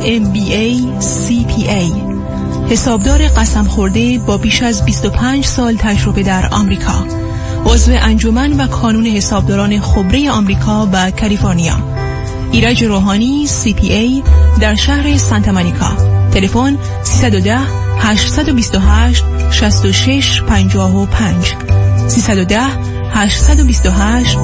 S22: MBA CPA، حسابدار قسم خورده با بیش از 25 سال تجربه در آمریکا، عضو انجمن و کانون حسابداران خبره آمریکا و کالیفرنیا. ایرج روحانی CPA در شهر سانتا مونیکا. تلفن 310 828 6655 310 828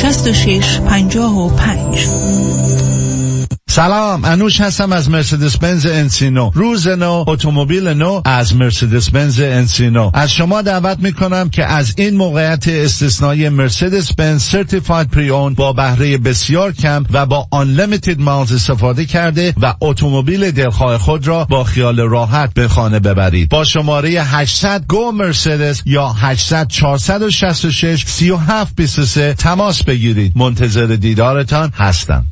S22: 6655.
S5: سلام، انوش هستم از مرسدس بنز انسینو. روز نو، اتومبیل نو از مرسدس بنز انسینو. از شما دعوت میکنم که از این موقعیت استثنایی مرسدس بنز سرتیفاید پری اون با بهره بسیار کم و با unlimited miles استفاده کرده و اتومبیل دلخواه خود را با خیال راحت به خانه ببرید. با شماره 800 گو مرسدس یا 800 466 3723 تماس بگیرید. منتظر دیدارتان هستم.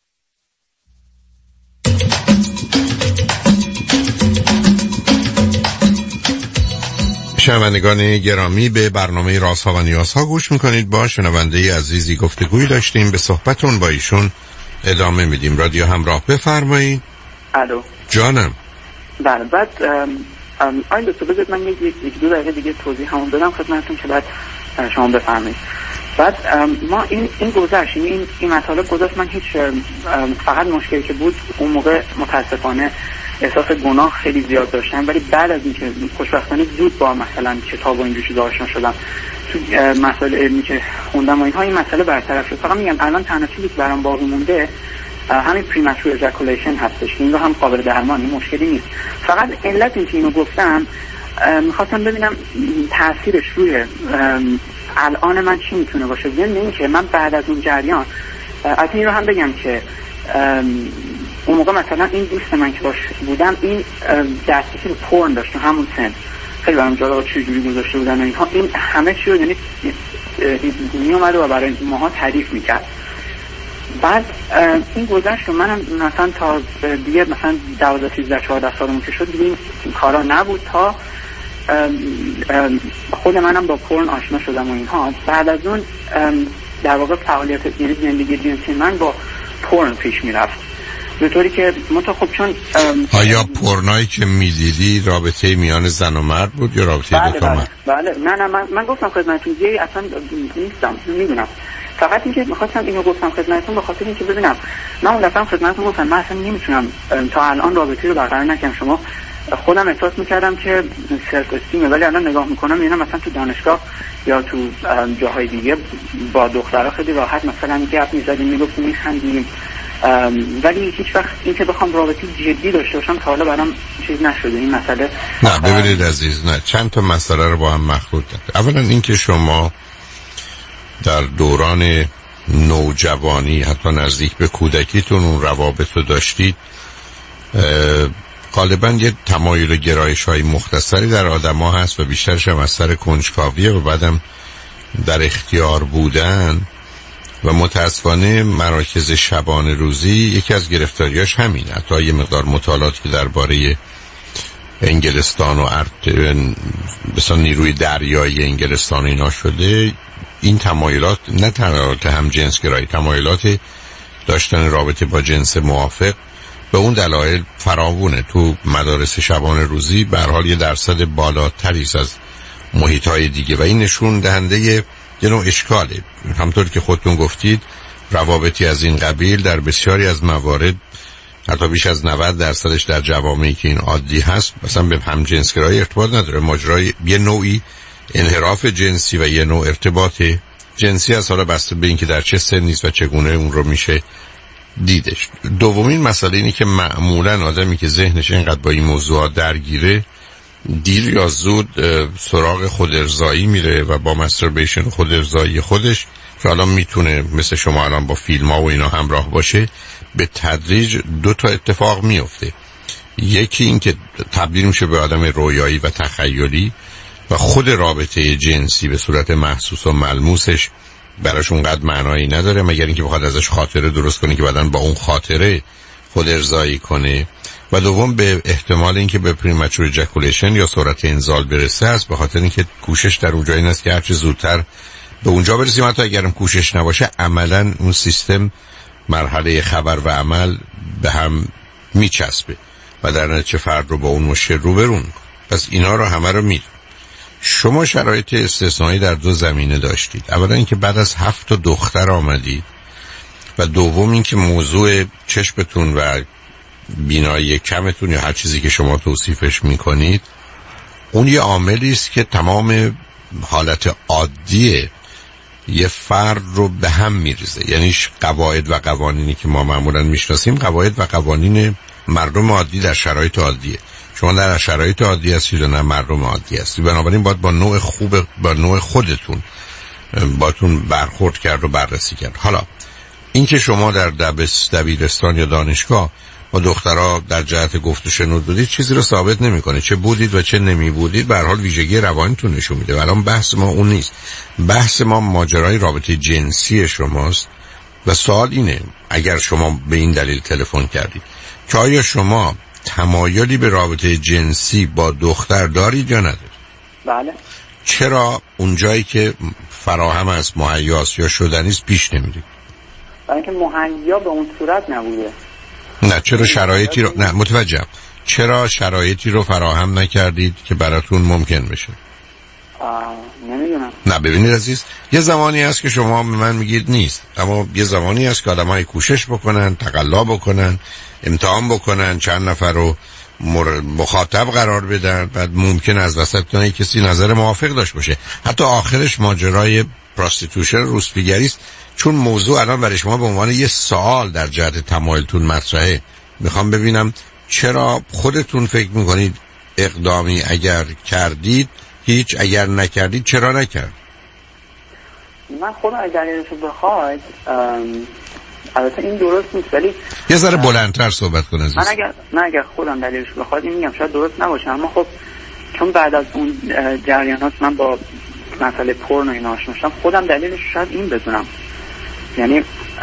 S1: شنوندگان گرامی، به برنامه رازها و نیازها گوش میکنید. با شنونده عزیزی گفتگوی داشتیم، به صحبتون با ایشون ادامه میدیم. رادیو همراه، بفرمایید.
S10: الو
S1: جانم.
S10: بله، بعد آقای دکتر بذارید من یک دو دقیقه دیگه توضیح همون بدم خدمتتون که بعد شما بفرمایید. بعد ما این گذشت، این مطالب گذشت، من هیچ فقط مشکلی که بود اون موقع متاسفانه احساس گناه خیلی زیاد داشتم، ولی بعد از اینکه خوشبختانه زود با مثلا کتاب و اینجور چیزا آشنا شدم، تو مسائل علمی که خوندم و اینها، این مسئله برطرف شد. فقط میگم الان تنها چیزی که برام باقی مونده همین پریمچور اجاکولیشن هستش. این رو هم قابل درمان، این مشکلی نیست. فقط علت این که اینو گفتم میخواستم ببینم تاثیرش روی الان من چی میتونه باشه. ضمن این که من بعد از اون جریان از این رو هم بگم که اون موقع مثلا این دوست من که باش بودم، این دسترسی به پورن داشت تو همون سن. خیلی برام جالب چجوری گذاشته بودن اینها، این همه چی رو یعنی میومد و برای ماها تعریف میکرد. بعد این گذشت و منم مثلا تا دیگه مثلا 12 13 14 سالم که شد دیگه این کارا نبود تا خود منم با پورن آشنا شدم و اینها. بعد از اون در واقع فعالیت یعنی زندگی جنسی من با پورن پیش میرفت، به طوری که خب چون
S1: آیا پورنایی که میدیدی رابطه میان زن و مرد بود یا رابطه دو تا مرد؟
S10: بله. نه من گفتم خدمتتون دیگه اصلا نیستم، میدونم. فقط اینکه می‌خواستم اینو گفتم خدمتتون به خاطر اینکه ببینم من اون دفعه خدمتتون گفتم من اصلا نمیتونم تا الان رابطه رو برقرار نکنم. شما خودم احساس میکردم که سلف استیمه، ولی الان نگاه میکنم میبینم مثلا تو دانشگاه یا تو جاهای دیگه با دخترها خیلی راحت مثلا گپ میزدیم، میگفتیم، میخندیم، ولی هیچ وقت این که بخوام رابطه جدی داشته باشم تا حالا برام چیز نشده این مسئله.
S1: نه ببینید عزیز، نه، چند تا مسئله رو با هم مخلوط کرد. اولا این که شما در دوران نوجوانی حتی نزدیک به کودکیتون اون روابط رو داشتید، غالبا یه تمایل گرایش‌های مختصری در آدم‌ها هست و بیشترش هم از سر کنجکاویه و بعدم در اختیار بودن و متاسفانه مراکز شبانه روزی یکی از گرفتاریاش همینه. حتی یه مقدار مطالعاتی که درباره انگلستان و مثلا نیروی دریایی انگلستان اینا شده، این تمایلات نه تمایلات هم جنس گرایی، تمایلات داشتن رابطه با جنس موافق به اون دلایل فراوونه. تو مدارس شبانه روزی به هر حال یه درصد بالاتری از محیط‌های دیگه و این نشون دهنده یه نوع اشکاله. همطور که خودتون گفتید روابطی از این قبیل در بسیاری از موارد حتی بیش از 90% در جوامعی که این عادی هست مثلا به همجنسگرایی ارتباط نداره، ماجرای یه نوعی انحراف جنسی و یه نوع ارتباط جنسی از حالا بسته به این که در چه سنی و چگونه اون رو میشه دیدش. دومین مسئله اینه که معمولا آدمی که ذهنش اینقدر با این موضوع درگیره دیر یا زود سراغ خودارضایی میره و با مستربیشن خودارضایی خودش که حالا میتونه مثل شما الان با فیلم ها و اینا همراه باشه، به تدریج دو تا اتفاق میفته. یکی این که تبدیل میشه به آدم رویایی و تخیلی و خود رابطه جنسی به صورت محسوس و ملموسش براش اونقدر معنایی نداره مگر اینکه بخواد ازش خاطره درست کنه که بعداً با اون خاطره خودارضایی کنه. و دوم به احتمال اینکه به پریمچور اجاکولیشن یا سرعت انزال برسه است، به خاطر اینکه کوشش در اونجا این است که هرچه زودتر به اونجا برسیم. حتی اگرم کوشش نباشه عملاً اون سیستم مرحله خبر و عمل به هم میچسبه و در نتیجه فرد رو با اون مشکل روبرو میکنه. پس اینا رو همه رو میدون. شما شرایط استثنایی در دو زمینه داشتید. اولا اینکه بعد از 7 دختر آمدید و دوم اینکه موضوع چشمتون و بینایی کمتون یا هر چیزی که شما توصیفش میکنید اون یه عاملی است که تمام حالت عادی یه فرد رو به هم میریزه. یعنی قواعد و قوانینی که ما معمولا میشناسیم قواعد و قوانین مردم عادی در شرایط عادیه. شما در شرایط عادی هستید و نه مردم عادی هستید. بنابراین باید با نوع خوب با نوع خودتون باتون برخورد کرد و بررسی کرد. حالا اینکه شما در دبیرستان یا دانشگاه با دخترها در جهت گفت و شنود بودید چیزی رو ثابت نمیکنه. چه بودید و چه نمی بودید به هر حال ویژگی روانتون نشون میده. الان بحث ما اون نیست. بحث ما ماجرای رابطه جنسی شماست و سوال اینه اگر شما به این دلیل تلفن کردید که آیا شما تمایلی به رابطه جنسی با دختر دارید یا ندارید؟
S10: بله.
S1: چرا اونجایی که فراهم است مهیاست یا شدنیست پیش نمیرید؟
S10: برای اینکه مهیا به اون صورت نبوده.
S1: نه چرا شرایطی رو نه متوجهم. چرا شرایطی رو فراهم نکردید که براتون ممکن بشه؟
S10: نمیدونم.
S1: نه ببینید عزیز، یه زمانی هست که شما به من میگید نیست، اما یه زمانی هست که آدم‌های کوشش بکنن، تقلا بکنن، امتحان بکنن، چند نفر رو مخاطب قرار بدن، بعد ممکن از وسط کسی نظر موافق داشت باشه. حتی آخرش ماجرای پراستیتوشن روسپیگری است. چون موضوع الان برای شما به عنوان یه سوال در جهت تمایلتون مطرحه، میخوام ببینم چرا خودتون فکر میکنید اقدامی اگر کردید هیچ، اگر نکردید چرا نکرد؟
S10: من خودم اگر دلیلشو بخواید البته این درست نیست ولی
S1: یه ذره بلندتر صحبت کن عزیز.
S10: من اگر خودم دلیلشو بخواید این میگم شاید درست نباشه، اما خب چون بعد از اون جریانات من با مسئله پورنو اینا آشنا شدم خودم دلیلش شاید این بدونم. یعنی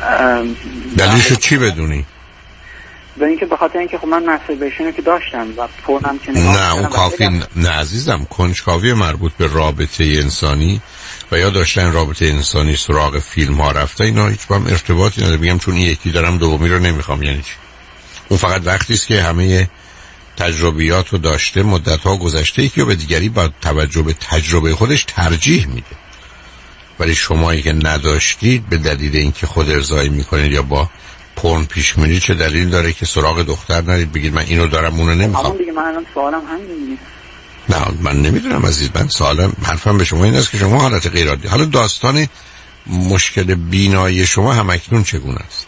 S1: دلیلشو چی بدونی؟
S10: به اینکه به خاطر اینکه خب من مستربیشن رو که داشتم و پورنم که نگاه
S1: نه اون کافی نه عزیزم. کنجکاوی مربوط به رابطه انسانی و یا داشتن رابطه انسانی سراغ فیلم ها رفته اینا هیچ با هم ارتباطی نداره. میگم چون این یکی دارم دومی رو نمیخوام یعنی چی؟ اون فقط وقتی است که همه تجربیات رو داشته، مدت ها گذشته، یکی رو به دیگری با توجه به تجربه خودش ترجیح میده. ولی شمایی که نداشتید به دلیل اینکه خود ارضایی میکنید یا با پورن پیش میرید چه دلیل داره که سراغ دختر نرید بگید من اینو دارم اونو نمیخوام؟
S10: همون دیگه من الان سوالم همین.
S1: نه من نمیدونم عزیز، من سوالم حرفم به شما این است که شما حالت غیر عادی. حالا داستان مشکل بینایی شما همکنون چگونه است؟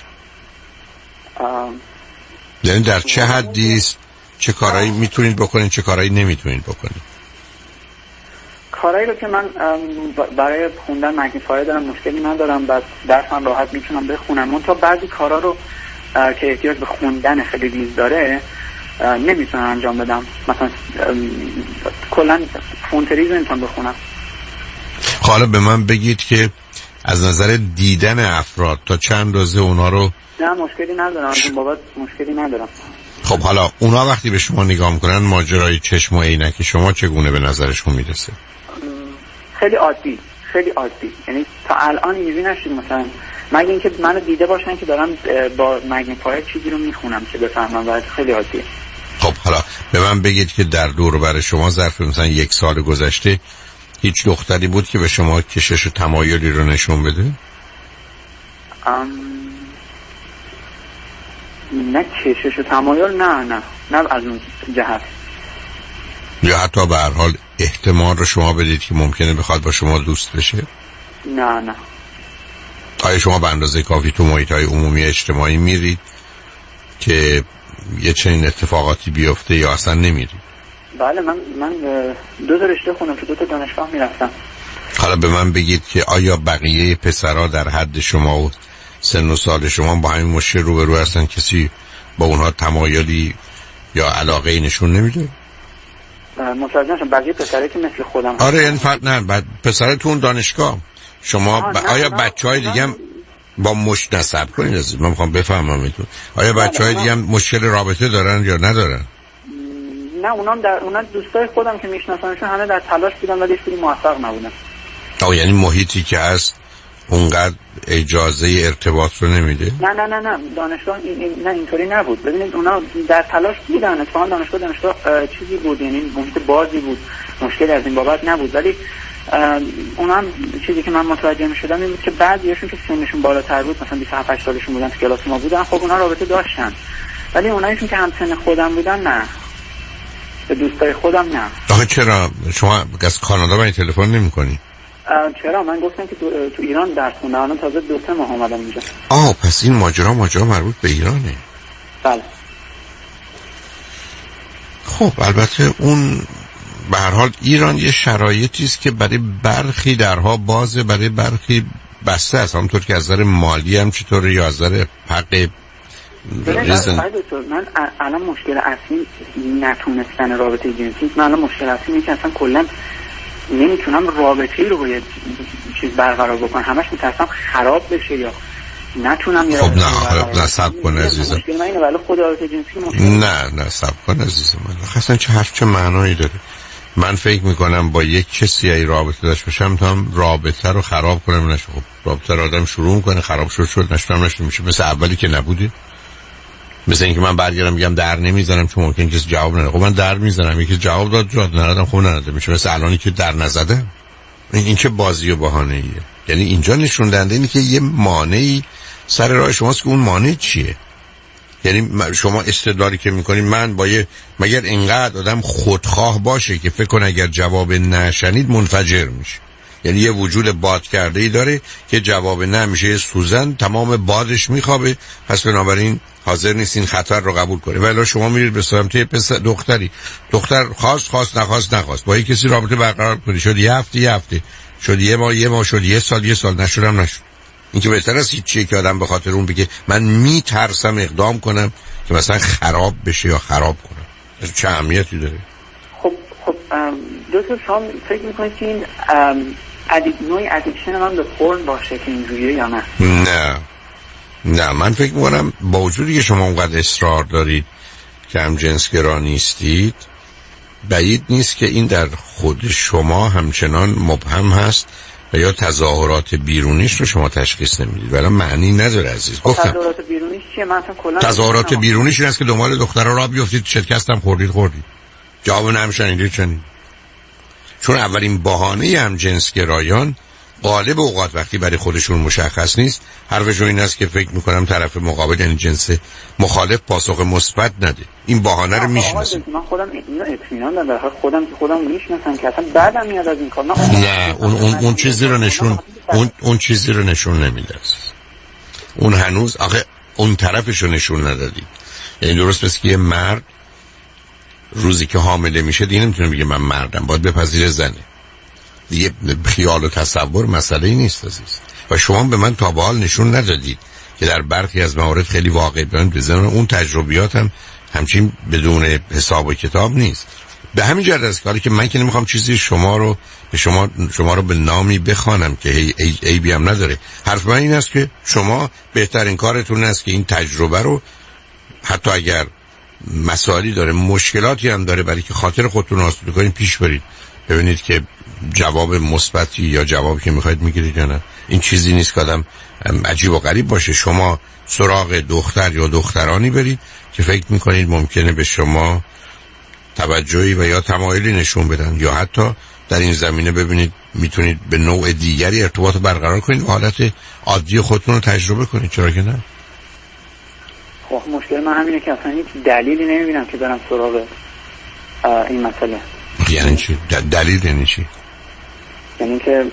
S1: یعنی در چه حدی است؟ چه کارهایی میتونید بکنید چه کارهایی نمیتونید بکنید؟
S10: کارهایی رو که من برای خوندن مگنیفایر دارم مشکلی ندارم، بعد درسم راحت میتونم بخونم. اون تا بعضی کارها رو که احتیاج به خوندن خیلی ریز داره نمیتونم انجام بدم. مثلا کلا فونتریز نمیتونم بخونم.
S1: حالا به من بگید که از نظر دیدن افراد تا چند اندازه اونا رو
S10: نه مشکلی ندارم، از اون بابت مشکلی ندارم.
S1: خب حالا اونا وقتی به شما نگاه میکنن ماجرای چشم و عینک شما چگونه به نظرشون میرسه؟
S10: خیلی عادی، خیلی عادی. یعنی تا الان اینجوری نشد مثلا مگه اینکه منو دیده باشن که دارم با مگنیفایر چیزی رو میخونم که بفهمم، ولی خیلی عادیه.
S1: خب حالا به من بگید که در دور و بر شما ظرف مثلا 1 سال گذشته هیچ دختری بود که به شما کشش و تمایلی رو نشون بده؟
S10: نه کشش و تمایل نه از اون جهت.
S1: یا حتی به هر حال احتمال رو شما بدید که ممکنه بخواد با شما دوست بشه؟
S10: نه.
S1: آیا شما به اندازه کافی تو محیط‌های عمومی اجتماعی میرید که یه چنین اتفاقاتی بیفته یا اصلا نمیرید؟
S10: بله من 2 تا رشته خوندم، تو 2 تا دانشگاه میرفتم.
S1: حالا به من بگید که آیا بقیه پسرها در حد شما و سن و سال شما با همین مشکل روبرو هستن؟ کسی با اونها تمایلی یا علاقه نشون نمیده؟
S10: متوجه نشم. بقیه پسرایی که مثل خودم
S1: آره این فرق نه بعد پسرتون دانشگاه شما آیا بچهای دیگه هم با نصب کنید عزیز، من میخوام بفهمم میتون آیا بچهای دیگه هم مشکل رابطه دارن یا ندارن؟
S10: نه اونا دوستای خودم که میشناسمشون همه در تلاش بودن ولی هیچ موفق نبودن.
S1: یعنی محیطی که هست اونقدر اجازه ارتباط رو نمیده؟
S10: نه دانشگاه نه اینطوری نبود. ببینید اونا در تلاش بودن، اتفاقا دانشگاه چیزی بود، یعنی محیط بازی بود، مشکلی از این بابت نبود. ولی اونا هم چیزی که من متوجه می‌شدم این بود که بعضیاشون که سنشون بالاتر بود، مثلا 27 سالشون بودن، تو کلاس ما بودن، خب اونا رابطه داشتن. ولی اونایشون که همسن خودم بودن نه، به دوستای خودم نه.
S1: آخه چرا شما از کانادا من تلفن نمی‌کنی؟
S10: چرا من گفتم که تو ایران درس خوندم، الان تازه 2-3 ماه اومدم اینجا.
S1: پس این ماجرا مربوط به ایرانه.
S10: بله.
S1: خب البته اون به هر حال ایران یه شرایطی است که برای برخی درها بازه، برای برخی بسته است. همونطور که از نظر مالی هم چطوره یا از نظر حق
S10: رزن. من الان مشکل اصلی نتونستن رابطه جنسی. من الان مشکل اصلی اینه که اصلا کلا نمیتونم رابطه‌ای رو با یه چیز برقرار بکنم. همش میترسم خراب بشه یا نتونم.
S1: خب نه صبر کن عزیزم.
S10: مشکل من اینه ولی خود رابطه جنسی
S1: نه صبر کن عزیزم. من اصلا چه معنایی داره؟ من فکر میکنم با یک کسی ای رابطه داشت باشم تا هم رابطه رو خراب کنم نشه. خب رابطه رو آدم شروع کنه، خراب شد نشه میشه مثل اولی که نبودی. مثل اینکه من برگردم بگم در نمیزنم چون ممکن کسی جواب نده. خب من در میزنم، یکی جواب داد ندادم، خب نده میشه مثل الانی که در نزدم. این چه بازی و بهانه‌ایه؟ یعنی اینجا نشون دهنده اینه که یه مانعی سر راه شماست که اون مانع چیه؟ یعنی شما استدلالی که میکنید من با مگر اینقدر آدم خودخواه باشه که فکر کنه اگر جواب نشنید منفجر میشه. یعنی یه وجود باد کرده ای داره که جواب نمیشه، یه سوزن تمام بادش میخوابه، پس بنابراین حاضر نیست این خطر رو قبول کنه. ولی شما میرید به سمت دختری، دختر خواست نخواست با یک کسی رابطه برقرار کنی، شد یه هفته شد یه ماه شد یه سال نشدم نشد. این که بهتر است هیچی که آدم به خاطر اون بگه من میترسم اقدام کنم که مثلا خراب بشه یا خراب کنم. چه اهمیتی داره؟
S10: خب دکتر شما فکر میکنید که این نوعی ادیکشن من به پورن باشه که اینجوریه یا
S1: نه من فکر میکنم با وجودی که شما اونقدر اصرار دارید که هم جنسگرا نیستید، بعید نیست که این در خود شما همچنان مبهم هست و یا تظاهرات بیرونیش رو شما تشخیص نمیدید. ولی معنی نداره عزیز. گفتم
S10: تظاهرات بیرونیش چیه؟ من کلا
S1: تظاهرات بیرونیش این است که دنبال دخترها راه بیفتید، شکستم خوردید جواب نمیشنید چنین. چون اولین بهانه هم جنسگرایان غالب اوقات وقتی برای خودشون مشخص نیست، حرفشون این است که فکر میکنم طرف مقابل یعنی جنس مخالف پاسخ مثبت نده. این بهانه رو میشناسم.
S10: من خودم اینو اطمینان دارم در خودم که خودم میشناسم که اصلا بعدم میاد از این کار.
S1: نه اون چیزی رو اون چیزی رو نشون نمیده. اون هنوز آخه اون طرفش رو نشون ندادید. یعنی درست مثل که یه مرد روزی که حامله میشه دیگه نمیتونه بگه من مردم، باید بپذیره زنه. دیگه خیال و تصور مسئله ای نیست عزیز. و شما به من تا به حال نشون ندادید که در برخی از موارد خیلی واقعی بزنن. اون تجربیات هم همچین بدون حساب و کتاب نیست. به همین جهت است که من که نمیخوام چیزی شما رو به نامی بخوانم که عیبی هم نداره. حرف من این است که شما بهترین کارتون است که این تجربه رو حتی اگر مسائلی داره، مشکلاتی هم داره، برای که خاطر خودتون آسوده کنید پیش برید، ببینید که جواب مثبتی یا جوابی که میخواید میگیرید یا نه. این چیزی نیست که آدم عجیب و غریب باشه شما سراغ دختر یا دخترانی برید که فکر میکنید ممکنه به شما توجهی و یا تمایلی نشون بدن، یا حتی در این زمینه ببینید میتونید به نوع دیگری ارتباط برقرار کنید و حالت عادی خودتون رو تجربه کنید. چرا که نه؟
S10: خب مشکل من همینه که اصلا هیچ دلیلی نمیبینم که برم سراغ این مسئله.
S1: یعنی چی؟ دلیل یعنی چی؟
S10: یعنی که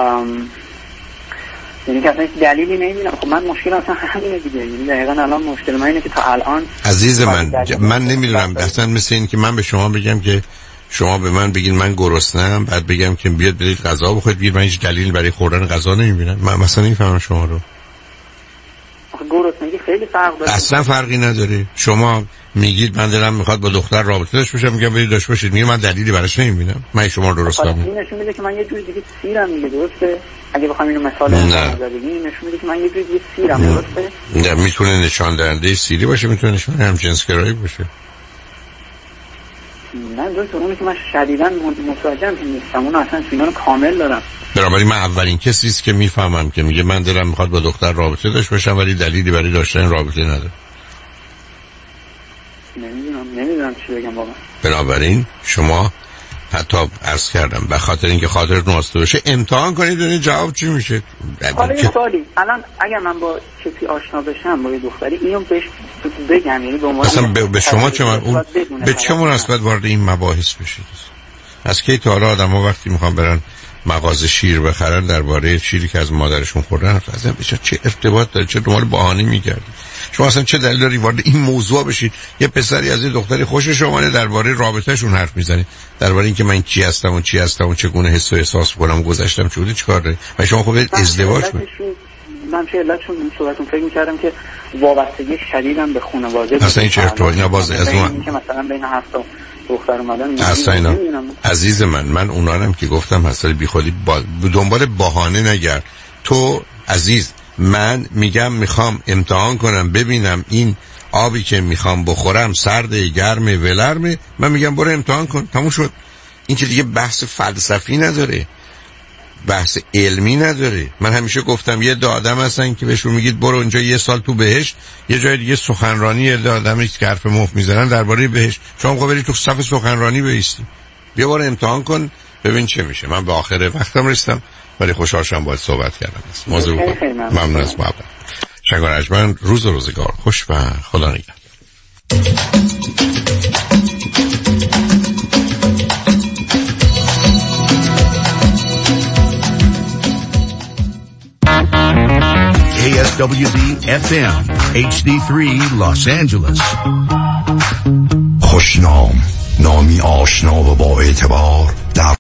S10: اصلا هیچ دلیلی نمیبینم. خب من مشکل اصلا همینه دیگه. یعنی دقیقا الان مشکل من اینه که تا الان
S1: عزیز من نمیدونم اصلا مثل این که من به شما بگم که شما به من بگید من گرسنه‌ام، بعد بگم که بیاد برید غذا بخورید، بگید من هیچ دلیل برای خوردن غذا نمیبینم. من مثلا نمیفهمم شما رو.
S10: گرسنگی خیلی فرق داره.
S1: اصلا فرقی نداره. شما میگید من دلم میخواد با دختر رابطه داشته باشم، میگم برید داشته باشید، میگم من دلیلی براش نمیبینم. من شما رو درست میگم.
S10: این نشون میده که من یه جوری دیگه سیرم دیگه. درسته؟ اگه بخوام اینو مثال بزنم نشون میده که من یه جوری دیگه سیرم. درسته؟
S1: نه میتونه نشان دهنده سیری باشه، میتونه نشان هم جنسگرایی باشه.
S10: نه درسته. اونی که من شدیداً متوجهم که نیستم، اون اصلا اطمینان کامل دارم.
S1: بنابراین من اولین کسی است که میفهمم که میگه من دلم میخواد با دختر رابطه داشته باشم ولی دلیلی برای داشتن رابطه نداره.
S10: نمیدونم چی بگم واقعا.
S1: بنابراین شما حتی عرض کردم به خاطر اینکه خاطرتون آسوده بشه امتحان کنید ببینید جواب چی میشه.
S10: حالا یه سوالی، الان اگر من با کسی آشنا بشم با یه دختری اینو بهش بگم، یعنی به عنوان
S1: اصلا به شما چه اون به چه مناسبت وارد این مباحث بشید؟ از کی تا حالا آدم‌ها وقتی میخوان برن مغازه شیر بخرن درباره شیری که از مادرشون خوردن اصلا چه ارتباط داره؟ چه دنبال بهانه میگردید؟ شما اصلا چه دلیل داری وارد این موضوع بشید؟ یه پسری از یه دختری خوشش اومده درباره رابطه‌شون حرف میزنه، درباره اینکه من کی هستم و چی هستم و چگونه حس و احساس کنم گذشتم چه بوده چیکار داره؟ و شما خب ازدواج کنید.
S10: من چه علتشون این صحبتون فکر می‌کردم که وابستگی شدیدم به خانواده
S1: اصلا این چه ارتباطی باز از اون
S10: که مثلا بین 7 تا دختر اومدن
S1: اصلا عزیز من اونانم که گفتم حسابی بیخودی دنبال بهانه نگرد. تو عزیز من میگم میخوام امتحان کنم ببینم این آبی که میخوام بخورم سرده گرمه ولرمه، من میگم برو امتحان کن، تموم شد. این که دیگه بحث فلسفی نداره، بحث علمی نداره. من همیشه گفتم یه عده آدم هستن که بهشون میگید برو اونجا یه سال تو بهشت، یه جای دیگه سخنرانی یه عده آدمی که حرف مفت میزنن درباره بهشت، شما خب برید تو صف سخنرانی بایستی. بیا برو امتحان کن ببین چه میشه. من به آخر وقتم رسیدم ولی خوشحال شدم باهات صحبت کردم. موضوع ممنون از محبت. شنگ ارجمند، روز و روزگار خوش و خدا نگهدار.
S13: KSWB FM HD3 Los Angeles. خوشنام، نامی آشنا و با اعتبار در